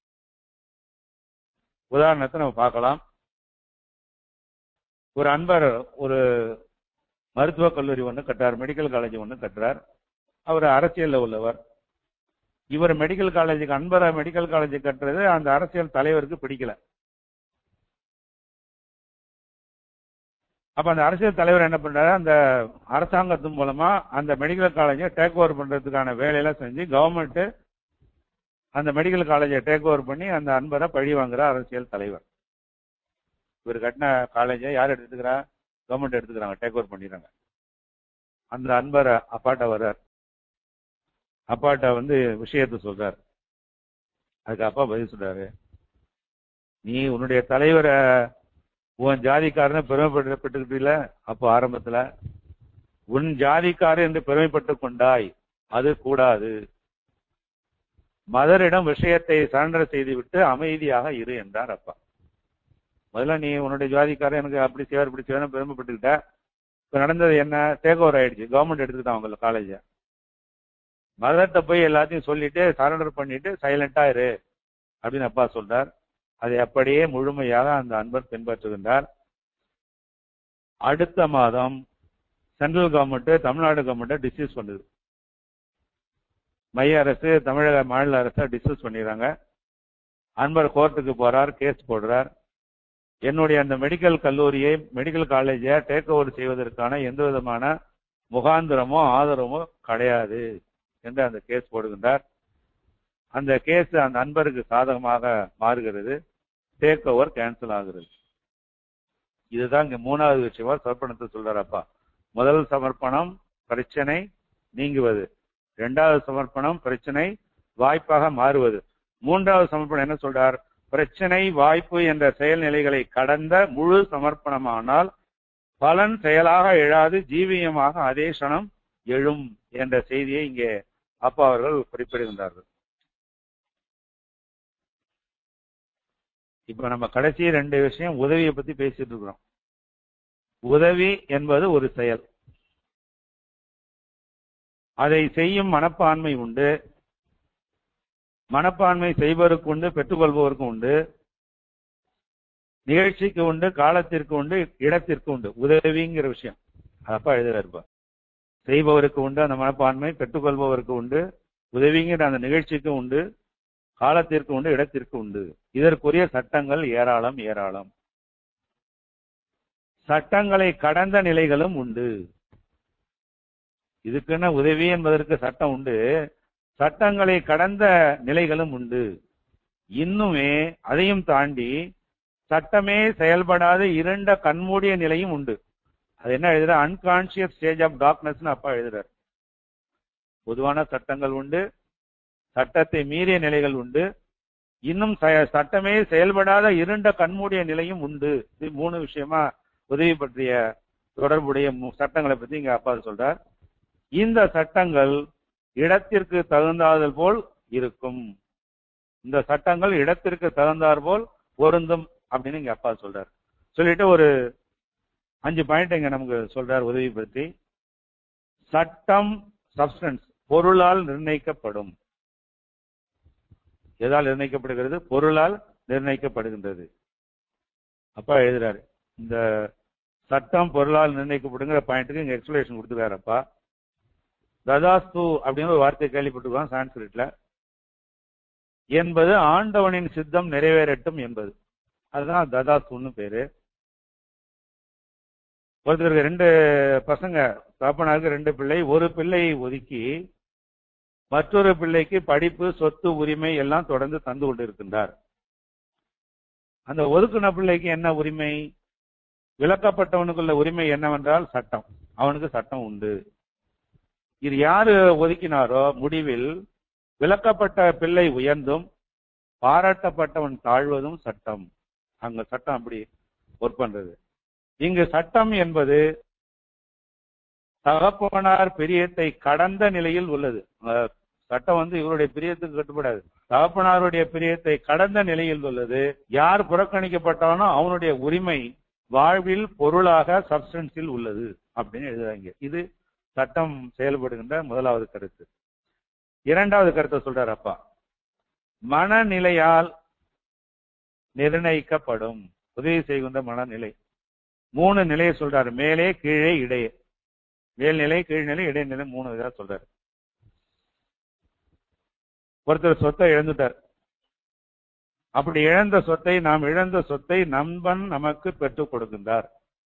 உதாரணத்தை நம்ம பார்க்கலாம். ஒரு அன்பர் ஒரு மருத்துவக் கல்லூரி ஒன்று கட்டுறார், மெடிக்கல் காலேஜ் ஒன்று கட்டுறார். அவர் அரசியல்ல உள்ளவர். இவர் மெடிக்கல் காலேஜுக்கு அன்பரை மெடிக்கல் காலேஜ் கட்டுறது அந்த அரசியல் தலைவருக்கு பிடிக்கல. அப்ப அந்த அரசியல் தலைவர் என்ன பண்றாரு, அந்த அரசாங்கத்தின் மூலமா அந்த மெடிக்கல் காலேஜை டேக் ஓவர் பண்றதுக்கான வேலையெல்லாம் செஞ்சு கவர்மெண்ட் அந்த மெடிக்கல் காலேஜை டேக் ஓவர் பண்ணி அந்த அன்பரை பழி வாங்குற அரசியல் தலைவர். இவர் கட்டின காலேஜை யார் எடுத்துக்கிறா? கவர்மெண்ட் எடுத்துக்கிறாங்க, டேக் ஓவர் பண்ணிடுறாங்க. அந்த அன்பரை அப்பாட்ட வர்றார். அப்பாட்ட வந்து விஷயத்த சொல்றாரு. அதுக்கு அப்பா பதில் சொல்றாரு, நீ உன்னுடைய தலைவரை உன் ஜாதிக்காரனை பெருமைப்பட்டுக்கிட்டீல, அப்போ ஆரம்பத்துல உன் ஜாதிக்காரன் என்று பெருமைப்பட்டு கொண்டாய், அது கூடாது. மதரிடம் விஷயத்தை சரண்டர் செய்துவிட்டு அமைதியாக இரு என்றார் அப்பா. முதல்ல நீ உன்னுடைய ஜாதிக்காரன் எனக்கு அப்படி சேவர் இப்படி சேவர் பெருமைப்பட்டுக்கிட்ட. இப்ப நடந்தது என்ன? டேக் ஓவர் ஆயிடுச்சு, கவர்மெண்ட் எடுத்துக்கிட்டான் அவங்க காலேஜ. மதர்கிட்ட போய் எல்லாத்தையும் சொல்லிட்டு சரண்டர் பண்ணிட்டு சைலண்டா இரு அப்படின்னு அப்பா சொல்றார். அதை அப்படியே முழுமையாக அந்த அன்பர் பின்பற்றுகின்றார். அடுத்த மாதம் central government Tamil Nadu government dismiss பண்ணுது. மைய அரசு தமிழக மாநில அரசை டிஸ்மிஸ் பண்ணிடுறாங்க. அன்பர் கோர்ட்டுக்கு போறார், கேஸ் போடுறார். என்னுடைய அந்த மெடிக்கல் கல்லூரியை மெடிக்கல் காலேஜை டேக் ஓவர் செய்வதற்கான எந்த விதமான முகாந்திரமோ ஆதரவோ கிடையாது என்று அந்த கேஸ் போடுகின்றார். அந்த கேஸ் அந்த அன்பருக்கு சாதகமாக மாறுகிறது. டேக் ஓவர் கேன்சல் ஆகிறது. இதுதான் இங்க மூணாவது விஷயமா சமர்ப்பணத்தை சொல்றாரப்பா. முதல் சமர்ப்பணம் பிரச்சனை நீங்குவது, இரண்டாவது சமர்ப்பணம் பிரச்சனை வாய்ப்பாக மாறுவது, மூன்றாவது சமர்ப்பணம் என்ன சொல்றார்? பிரச்சனை வாய்ப்பு என்ற செயல்நிலைகளை கடந்த முழு சமர்ப்பணமானால் பலன் செயலாக எழாது, ஜீவியமாக அதே சனம் எழும் என்ற செய்தியை இங்கே அப்பா அவர்கள் குறிப்பிடுகின்றார்கள். இப்ப நம்ம கடைசி ரெண்டு விஷயம் உதவியை பத்தி பேசிட்டு இருக்கிறோம். உதவி என்பது ஒரு செயல், அதை செய்யும் மனப்பான்மை உண்டு. மனப்பான்மை செய்பவருக்கு உண்டு, பெற்றுக்கொள்பவருக்கு உண்டு, நிகழ்ச்சிக்கு உண்டு, காலத்திற்கு உண்டு, இடத்திற்கு உண்டு. உதவிங்கிற விஷயம் அப்பா எழுதுறாருப்பா. செய்பவருக்கு உண்டு அந்த மனப்பான்மை, பெற்றுக்கொள்பவருக்கு உண்டு, உதவிங்கிற அந்த நிகழ்ச்சிக்கு உண்டு, காலத்திற்கு உண்டு, இடத்திற்கு உண்டு. இதற்குரிய சட்டங்கள் ஏராளம் ஏராளம். சட்டங்களை கடந்த நிலைகளும் உண்டு. இதுக்குன்னா உதவி என்பதற்கு சட்டம் உண்டு, சட்டங்களை கடந்த நிலைகளும் உண்டு. இன்னுமே அதையும் தாண்டி சட்டமே செயல்படாத இருண்ட கண்மூடிய நிலையும் உண்டு. அது என்ன எழுதுற? அன்கான்சியஸ் ஸ்டேஜ் ஆஃப் டார்க்னஸ் அப்பா எழுதுறார். பொதுவான சட்டங்கள் உண்டு, சட்டத்தை மீறிய நிலைகள் உண்டு, இன்னும் சட்டமே செயல்படாத இருண்ட கண்மூடிய நிலையும் உண்டு. இது மூணு விஷயமா உதவி பற்றிய தொடர்புடைய சட்டங்களை பத்தி இங்க அப்பா சொல்றார். இந்த சட்டங்கள் இடத்திற்கு தகுந்தாதல் போல் இருக்கும். இந்த சட்டங்கள் இடத்திற்கு தகுந்தார் போல் பொருந்தும் அப்படின்னு இங்க அப்பா சொல்றார். சொல்லிட்டு ஒரு அஞ்சு பாயிண்ட் இங்க நமக்கு சொல்றார் உதவி பற்றி. சட்டம் சப்ஸ்டன்ஸ் பொருளால் நிர்ணயிக்கப்படும். எதால் நிர்ணயிக்கப்படுகிறது? பொருளால் நிர்ணயிக்கப்படுகின்றது. அப்பா எழுதுறாரு, இந்த சட்டம் பொருளால் நிர்ணயிக்கப்படுங்கிற பாயிண்ட்டுக்கு இங்க எக்ஸ்பிளேஷன் கொடுத்துருக்காரு அப்பா. ததாஸ்து அப்படின்னு ஒரு வார்த்தை கேள்விப்பட்டிருக்கோம் சான்ஸ்கிரிட்ல. என்பது ஆண்டவனின் சித்தம் நிறைவேறட்டும் என்பது. அதுதான் ததாஸ்துன்னு பேரு. ஒருத்தருக்கு ரெண்டு பசங்க, தகப்பனாருக்கு ரெண்டு பிள்ளை. ஒரு பிள்ளையை ஒதுக்கி மற்றொரு பிள்ளைக்கு படிப்பு, சொத்து, உரிமை எல்லாம் தொடர்ந்து தந்து கொண்டு இருக்கின்றார். அந்த ஒதுக்குன பிள்ளைக்கு என்ன உரிமை? விலக்கப்பட்டவனுக்குள்ள உரிமை என்னவென்றால் சட்டம். அவனுக்கு சட்டம் உண்டு. இது யாரு ஒதுக்கினாரோ முடிவில் விலக்கப்பட்ட பிள்ளை உயர்ந்தும் பாராட்டப்பட்டவன் தாழ்வதும் சட்டம். அங்க சட்டம் அப்படி ஒர்க் பண்றது. இங்கு சட்டம் என்பது தகப்பனார் பிரியத்தை கடந்த நிலையில் உள்ளது. சட்டம் வந்து இவருடைய பிரியத்துக்கு கட்டுப்படாது. தகப்பனாருடைய பிரியத்தை கடந்த நிலையில் உள்ளது. யார் புறக்கணிக்கப்பட்டானோ அவனுடைய உரிமை வாழ்வில் பொருளாக சப்ஸ்டன்ஸில் உள்ளது அப்படின்னு எழுதுறாங்க. இது சட்டம் செயல்படுகின்ற முதலாவது கருத்து. இரண்டாவது கருத்தை சொல்றார் அப்பா. மனநிலையால் நிர்ணயிக்கப்படும். உதவி செய்கின்ற மனநிலை. மூணு நிலையை சொல்றாரு. மேலே, கீழே, இடையே. மேல்நிலை, கீழ்நிலை, இடைநிலை, மூணு இதாக சொல்றாரு. ஒருத்தர் சொத்தை இழந்துட்டார். அப்படி இழந்த சொத்தை நாம் இழந்த சொத்தை நண்பன் நமக்கு பெற்றுக் கொடுக்கின்றார்.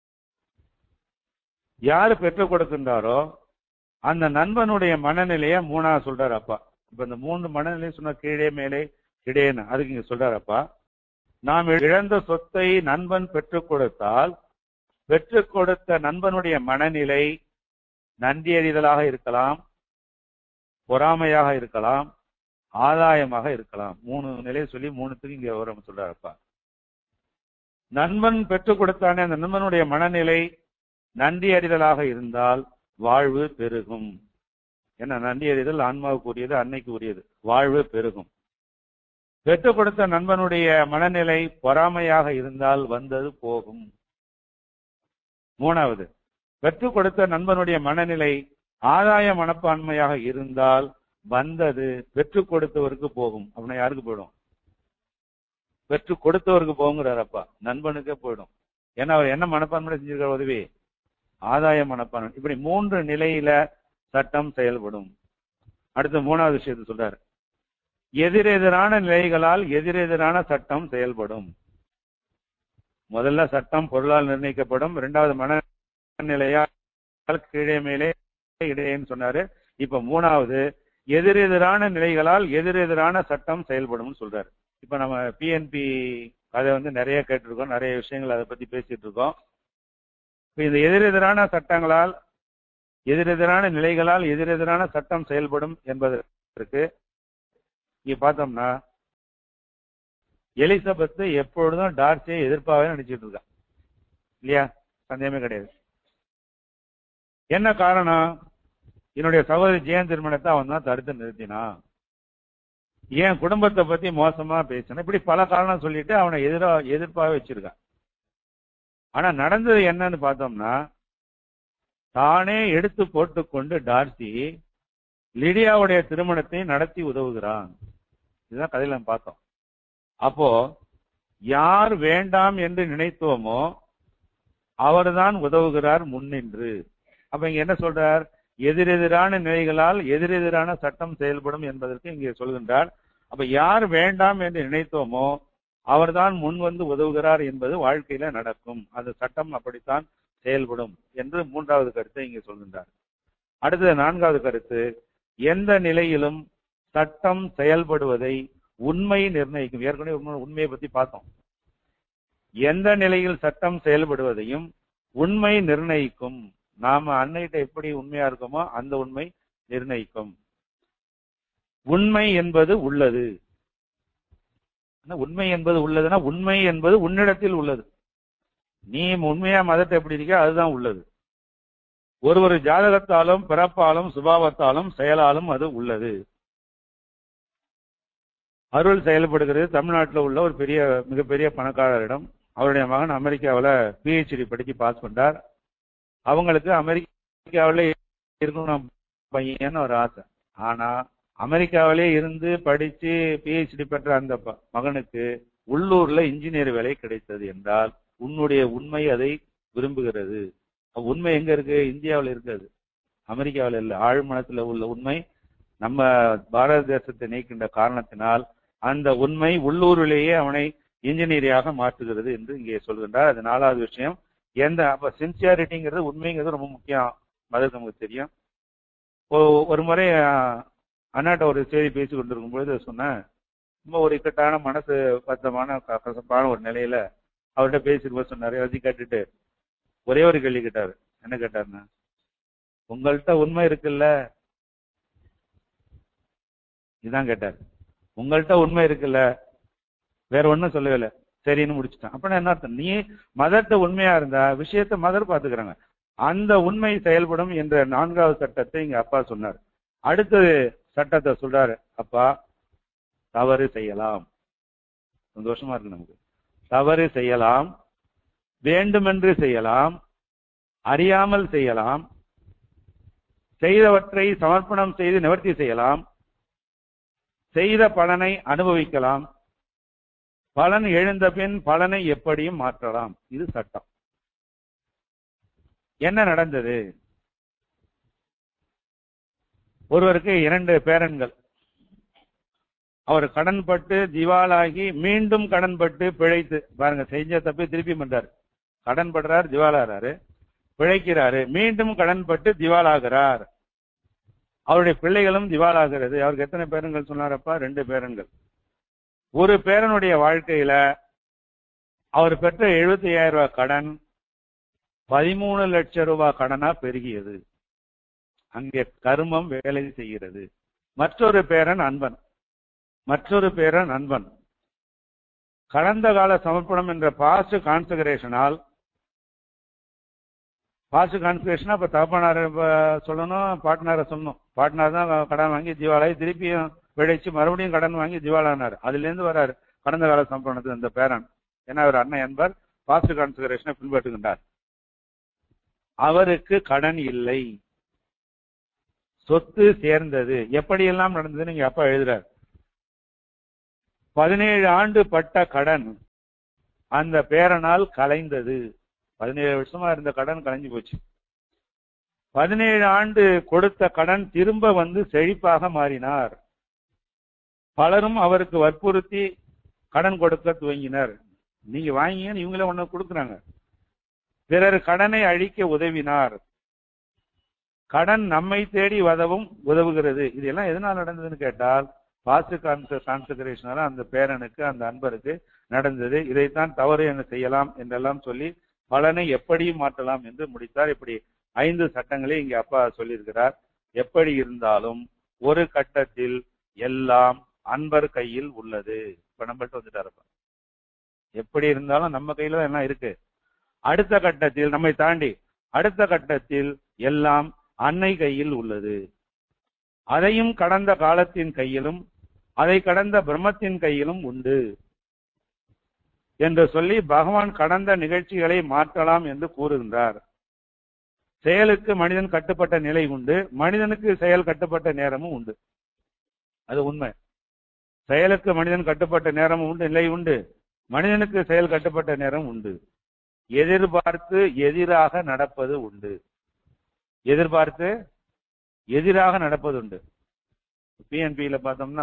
யாரு பெற்றுக் கொடுக்கின்றாரோ அந்த நண்பனுடைய மனநிலைய மூணா சொல்றாரு அப்பா. இப்ப இந்த மூன்று மனநிலையை சொன்ன கீழே, மேலே, இடையேன்னு அதுக்கு இங்க சொல்றாரு அப்பா. நாம் இழந்த சொத்தை நண்பன் பெற்றுக் கொடுத்தால் பெற்றுக் கொடுத்த நண்பனுடைய மனநிலை நன்றியறிதலாக இருக்கலாம், பொறாமையாக இருக்கலாம், ஆதாயமாக இருக்கலாம். மூணு நிலையை சொல்லி மூணுத்துக்கு இங்க விவரம் சொல்றாருப்பா. நண்பன் பெற்றுக் கொடுத்தானே அந்த நண்பனுடைய மனநிலை நன்றி அறிதலாக இருந்தால் வாழ்வு பெருகும். ஏன்னா நன்றி அறிதல் ஆன்மாவுக்கு உரியது, அன்னைக்கு உரியது. வாழ்வு பெருகும். பெற்றுக் கொடுத்த நண்பனுடைய மனநிலை பொறாமையாக இருந்தால் வந்தது போகும். மூணாவது, பெற்றுக் கொடுத்த நண்பனுடைய மனநிலை ஆதாய மனப்பான்மையாக இருந்தால் வந்தது பெற்றுக் கொடுத்தவருக்கு போகும். அப்படின்னா யாருக்கு போயிடும்? பெற்றுக் கொடுத்தவருக்கு போகுங்கிறாரப்பா. நண்பனுக்கே போயிடும். ஏன்னா அவர் என்ன மனப்பான்மை செஞ்சிருக்கிற உதவி? ஆதாய மனப்பான்மை. இப்படி மூன்று நிலையில சட்டம் செயல்படும். அடுத்த மூணாவது விஷயத்தை சொல்றாரு. எதிரெதிரான நிலைகளால் எதிரெதிரான சட்டம் செயல்படும். முதல்ல சட்டம் பொருளால் நிர்ணயிக்கப்படும். இரண்டாவது மனநிலையால் கீழே, மேலே, இடையேன்னு சொன்னாரு. இப்ப மூணாவது எதிரெதிரான நிலைகளால் எதிரெதிரான சட்டம் செயல்படும் சொல்றாரு. இப்ப நம்ம பிஎன்பி அதை வந்து நிறைய கேட்டிருக்கோம், நிறைய விஷயங்கள் அதை பத்தி பேசிட்டு இருக்கோம். இப்ப இந்த எதிரெதிரான சட்டங்களால் எதிரெதிரான நிலைகளால் எதிரெதிரான சட்டம் செயல்படும் என்பதற்கு இங்க பார்த்தோம்னா எலிசபெத் எப்பொழுதும் டார்சியை எதிர்ப்பாக நினைச்சிட்டு இருக்கா இல்லையா? சந்தேகமே கிடையாது. என்ன காரணம்? என்னுடைய சகோதரி ஜெயன் திருமணத்தை அவன் தான் தடுத்து நிறுத்தினான், ஏன் குடும்பத்தை பத்தி மோசமா பேசின, இப்படி பல காரணம் சொல்லிட்டு அவனை எதிரா எதிர்ப்பாக வச்சிருக்கான். ஆனா நடந்தது என்னன்னு பார்த்தோம்னா, தானே எடுத்து போட்டுக்கொண்டு டார்சி லிடியாவுடைய திருமணத்தை நடத்தி உதவுகிறான். இதுதான் கதையில நம்ம பார்த்தோம். அப்போ யார் வேண்டாம் என்று நினைத்தோமோ அவர்தான் உதவுகிறார் முன்னின்று. அப்ப இங்க என்ன சொல்றார்? எதிரெதிரான நிலைகளால் எதிரெதிரான சட்டம் செயல்படும் என்பதற்கு இங்கே சொல்கின்றார். அப்ப யார் வேண்டாம் என்று நினைத்தோமோ அவர்தான் முன் வந்து உதவுகிறார் என்பது வாழ்க்கையில நடக்கும். அது சட்டம் அப்படித்தான் செயல்படும் என்று மூன்றாவது கருத்தை இங்கே சொல்கின்றார். அடுத்தது நான்காவது கருத்து, எந்த நிலையிலும் சட்டம் செயல்படுவதை உண்மை நிர்ணயிக்கும். ஏற்கனவே உண்மையை பத்தி பார்த்தோம். எந்த நிலையில் சட்டம் செயல்படுவதையும் உண்மை நிர்ணயிக்கும். நாம அன்னைகிட்ட எப்படி உண்மையா இருக்கோமோ அந்த உண்மை நிர்ணயிக்கும். உண்மை என்பது உள்ளது. உண்மை என்பது உள்ளதுன்னா உண்மை என்பது உன்னிடத்தில் உள்ளது. நீ உண்மையா மதத்தை எப்படி இருக்க அதுதான் உள்ளது. ஒரு ஒரு ஜாதகத்தாலும் பிறப்பாலும் சுபாவத்தாலும் செயலாலும் அது உள்ளது. அருள் செயல்படுகிறது. தமிழ்நாட்டில் உள்ள ஒரு பெரிய மிகப்பெரிய பணக்காரரிடம் அவருடைய மகன் அமெரிக்காவில் பிஹெச்டி படிச்சு பாஸ் பண்ணார். அவங்களுக்கு அமெரிக்காவிலே இருக்கணும் பையன்னு ஒரு ஆசை. ஆனா அமெரிக்காவிலே இருந்து படிச்சு பிஹெச்டி பெற்ற அந்த மகனுக்கு உள்ளூர்ல இன்ஜினியர் வேலை கிடைத்தது என்றால் உன்னுடைய உண்மை அதை விரும்புகிறது. உண்மை எங்க இருக்கு? இந்தியாவில் இருக்காது, அமெரிக்காவில் இல்லை. ஆழ்மனத்தில் உள்ள உண்மை நம்ம பாரத தேசத்தை நீக்கின்ற காரணத்தினால் அந்த உண்மை உள்ளூரிலேயே அவனை இன்ஜினியரியாக மாற்றுகிறது என்று இங்கே சொல்கின்றார். அது நாலாவது விஷயம். எந்த அப்ப சின்சியாரிட்டிங்கிறது உண்மைங்கிறது ரொம்ப முக்கியம். மதம் நமக்கு தெரியும். ஒரு முறை அண்ணாட்ட ஒரு செய்தி பேசி கொண்டிருக்கும் பொழுது சொன்னேன், ரொம்ப ஒரு இக்கட்டான மனசு பத்தமான கசப்பான ஒரு நிலையில அவர்கிட்ட பேசிட்டு சொன்னாரு. எல்லாத்தையும் கேட்டுட்டு ஒரே ஒரு கேள்வி கேட்டாரு. என்ன கேட்டாருன்னா, உங்கள்கிட்ட உண்மை இருக்குல்ல, இதுதான் கேட்டாரு. உங்கள்கிட்ட உண்மை இருக்குல்ல, வேற ஒன்னும் சொல்லவே இல்லை, சரின்னு முடிச்சுட்டான். அப்படின்னா என்ன அர்த்தம்? நீ மதத்தை உண்மையா இருந்தா விஷயத்த மதர் பாத்துக்கிறாங்க, அந்த உண்மை செயல்படும் என்ற நான்காவது சட்டத்தை இங்க அப்பா சொன்னார். அடுத்தது சட்டத்தை சொல்றாரு அப்பா, தவறு செய்யலாம். சந்தோஷமா இருக்கு நமக்கு. தவறு செய்யலாம், வேண்டுமென்று செய்யலாம், அறியாமல் செய்யலாம், செய்தவற்றை சமர்ப்பணம் செய்து நிவர்த்தி செய்யலாம், செய்த பலனை அனுபவிக்கலாம், பலன் எழுந்த பின் பலனை எப்படியும் மாற்றலாம். இது சட்டம். என்ன நடந்தது? ஒருவருக்கு இரண்டு பேரன்கள். அவர் கடன்பட்டு திவாலாகி மீண்டும் கடன்பட்டு பிழைத்து, பாருங்க, செஞ்ச தப்பி திருப்பி பண்றாரு. கடன் படுறாரு, திவாலாகிறாரு, பிழைக்கிறாரு, மீண்டும் கடன்பட்டு திவாலாகிறார். அவருடைய பிள்ளைகளும் திவாலாகிறது. அவருக்கு எத்தனை பேரன்கள் சொன்னாரப்பா? ரெண்டு பேரன்கள். ஒரு பேரனுடைய வாழ்க்கையில அவர் பெற்ற எழுபத்தி ஐயாயிரம் ரூபாய் கடன் பதிமூணு லட்சம் ரூபாய் கடனா பெருகியது. அங்கே கர்மம் வேலை செய்கிறது. மற்றொரு பேரன் அன்பன், மற்றொரு பேரன் அன்பன் கடந்த கால சமர்ப்பணம் என்ற பாஸ்ட் கான்செக்ரேஷனால், பாஸ்ட் கான்செக்ரேஷனா இப்ப தகப்பனார சொல்லணும், பார்ட்னரை சொல்லணும். பார்ட்னர் தான் கடன் வாங்கி திவாலாகி திருப்பியும் பிழைச்சு மறுபடியும் கடன் வாங்கி திவாலானார். அதுல இருந்து வர்றாரு கடந்த கால சமர்ப்பணத்து அந்த பேரன். ஏன்னா அவர் அண்ணன் என்பர் பாஸ்ட் கான்செக்ரேஷனை பின்பற்றுகின்றார். அவருக்கு கடன் இல்லை, சொத்து சேர்ந்தது. எப்படியெல்லாம் நடந்ததுன்னு இங்க அப்பா எழுதுறார். பதினேழு ஆண்டு பட்ட கடன் அந்த பேரனால் கலைந்தது. பதினேழு வருஷமா இருந்த கடன் கலைஞ்சு போச்சு. பதினேழு ஆண்டு கொடுத்த கடன் திரும்ப வந்து செழிப்பாக மாறினார். பலரும் அவருக்கு வற்புறுத்தி கடன் கொடுக்க துவங்கினர். நீங்க வாங்கிங்கன்னு இவங்களே ஒண்ணு கொடுக்குறாங்க. பிறர் கடனை அழிக்க உதவினார். கடன் நம்மை தேடி உதவும் உதவுகிறது. இதெல்லாம் எதனால் நடந்ததுன்னு கேட்டால் பாஸ்ட் கான்செக்ரேஷனால அந்த பேரனுக்கு, அந்த அன்பருக்கு நடந்தது. இதைத்தான் தவறு என்ன செய்யலாம் என்றெல்லாம் சொல்லி பலனை எப்படியும் மாற்றலாம் என்று முடித்தார். இப்படி ஐந்து சட்டங்களை இங்கே அப்பா சொல்லியிருக்கிறார். எப்படி இருந்தாலும் ஒரு கட்டத்தில் எல்லாம் அன்பர் கையில் உள்ளது. இப்ப நம்மள்ட்ட வந்துட்டாருப்பா. எப்படி இருந்தாலும் நம்ம கையில எல்லாம் இருக்கு. அடுத்த கட்டத்தில் நம்மை தாண்டி அடுத்த கட்டத்தில் எல்லாம் அன்னை கையில் உள்ளது. அதையும் கடந்த காலத்தின் கையிலும் அதை கடந்த பிரம்மத்தின் கையிலும் உண்டு என்று சொல்லி பகவான் கடந்த நிகழ்ச்சிகளை மாற்றலாம் என்று கூறுகின்றார். செயலுக்கு மனிதன் கட்டுப்பட்ட நிலை உண்டு, மனிதனுக்கு செயல் கட்டுப்பட்ட நேரமும் உண்டு. அது உண்மை. செயலுக்கு மனிதன் கட்டுப்பட்ட நேரமும் உண்டு, நிலை உண்டு. மனிதனுக்கு செயல் கட்டுப்பட்ட நேரம் உண்டு. எதிர்பார்த்து எதிராக நடப்பது உண்டு. எதிர்பார்த்து எதிராக நடப்பது உண்டு. பிஎன்பியில பார்த்தோம்னா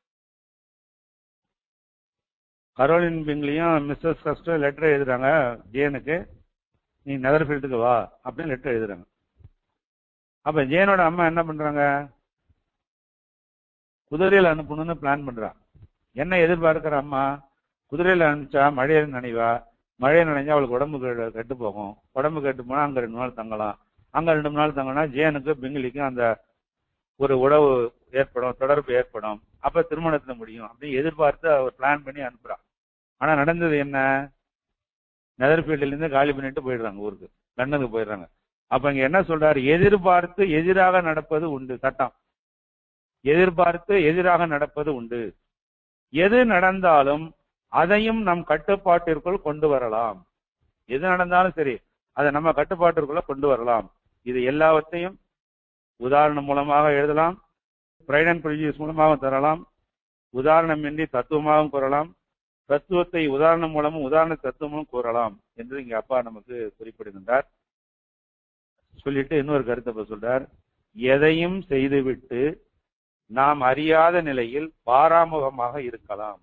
கரோலின் பிங்லியும் மிஸ்ஸஸ் கஸ்டோ லெட்டர் எழுதுறாங்க ஜேனுக்கு, நீ நெதர்ஃபீல்டுக்கு வா அப்படின்னு லெட்டர் எழுதுறாங்க. அப்ப ஜேனோட அம்மா என்ன பண்றாங்க? குதிரையில் அனுப்பணும்னு பிளான் பண்றான். என்ன எதிர்பார்க்கிற அம்மா? குதிரையில் அனுப்பிச்சா மழையை நினைவா, மழையை நினைஞ்சா அவளுக்கு உடம்பு கெட்டு போகும், உடம்பு கெட்டு போனா அங்க ரெண்டு நாள் தங்கலாம், அங்க ரெண்டு நாள் தங்கினா ஜேனுக்கு பிங்கிலிக்கும் அந்த ஒரு உறவு ஏற்படும், தொடர்பு ஏற்படும், அப்ப திருமணத்துல முடியும் அப்படின்னு எதிர்பார்த்து அவர் பிளான் பண்ணி அனுப்புறான். ஆனா நடந்தது என்ன? நெதர்ஃபீல்ட்ல இருந்து காலி பண்ணிட்டு போயிடுறாங்க, ஊருக்கு லண்டனுக்கு போயிடுறாங்க. அப்ப இங்க என்ன சொல்றாரு? எதிர்பார்த்து எதிராக நடப்பது உண்டு. சட்டம் எதிர்பார்த்து எதிராக நடப்பது உண்டு. எது நடந்தாலும் அதையும் நம் கட்டுப்பாட்டிற்குள் கொண்டு வரலாம். எது நடந்தாலும் சரி, அதை நம்ம கட்டுப்பாட்டிற்குள்ள கொண்டு வரலாம். இது எல்லாவற்றையும் உதாரணம் மூலமாக எழுதலாம், பிரைட் அண்ட் ப்ரெஜுடிஸ் மூலமாக தரலாம், உதாரணமின்றி தத்துவமாகவும் கூறலாம், தத்துவத்தை உதாரணம் மூலமும் உதாரண தத்துவமும் கூறலாம் என்று இங்க அப்பா நமக்கு குறிப்பிடுகின்றார். சொல்லிட்டு இன்னொரு கருத்தை சொல்றார். எதையும் செய்துவிட்டு நாம் அறியாத நிலையில் பாராமுகமாக இருக்கலாம்.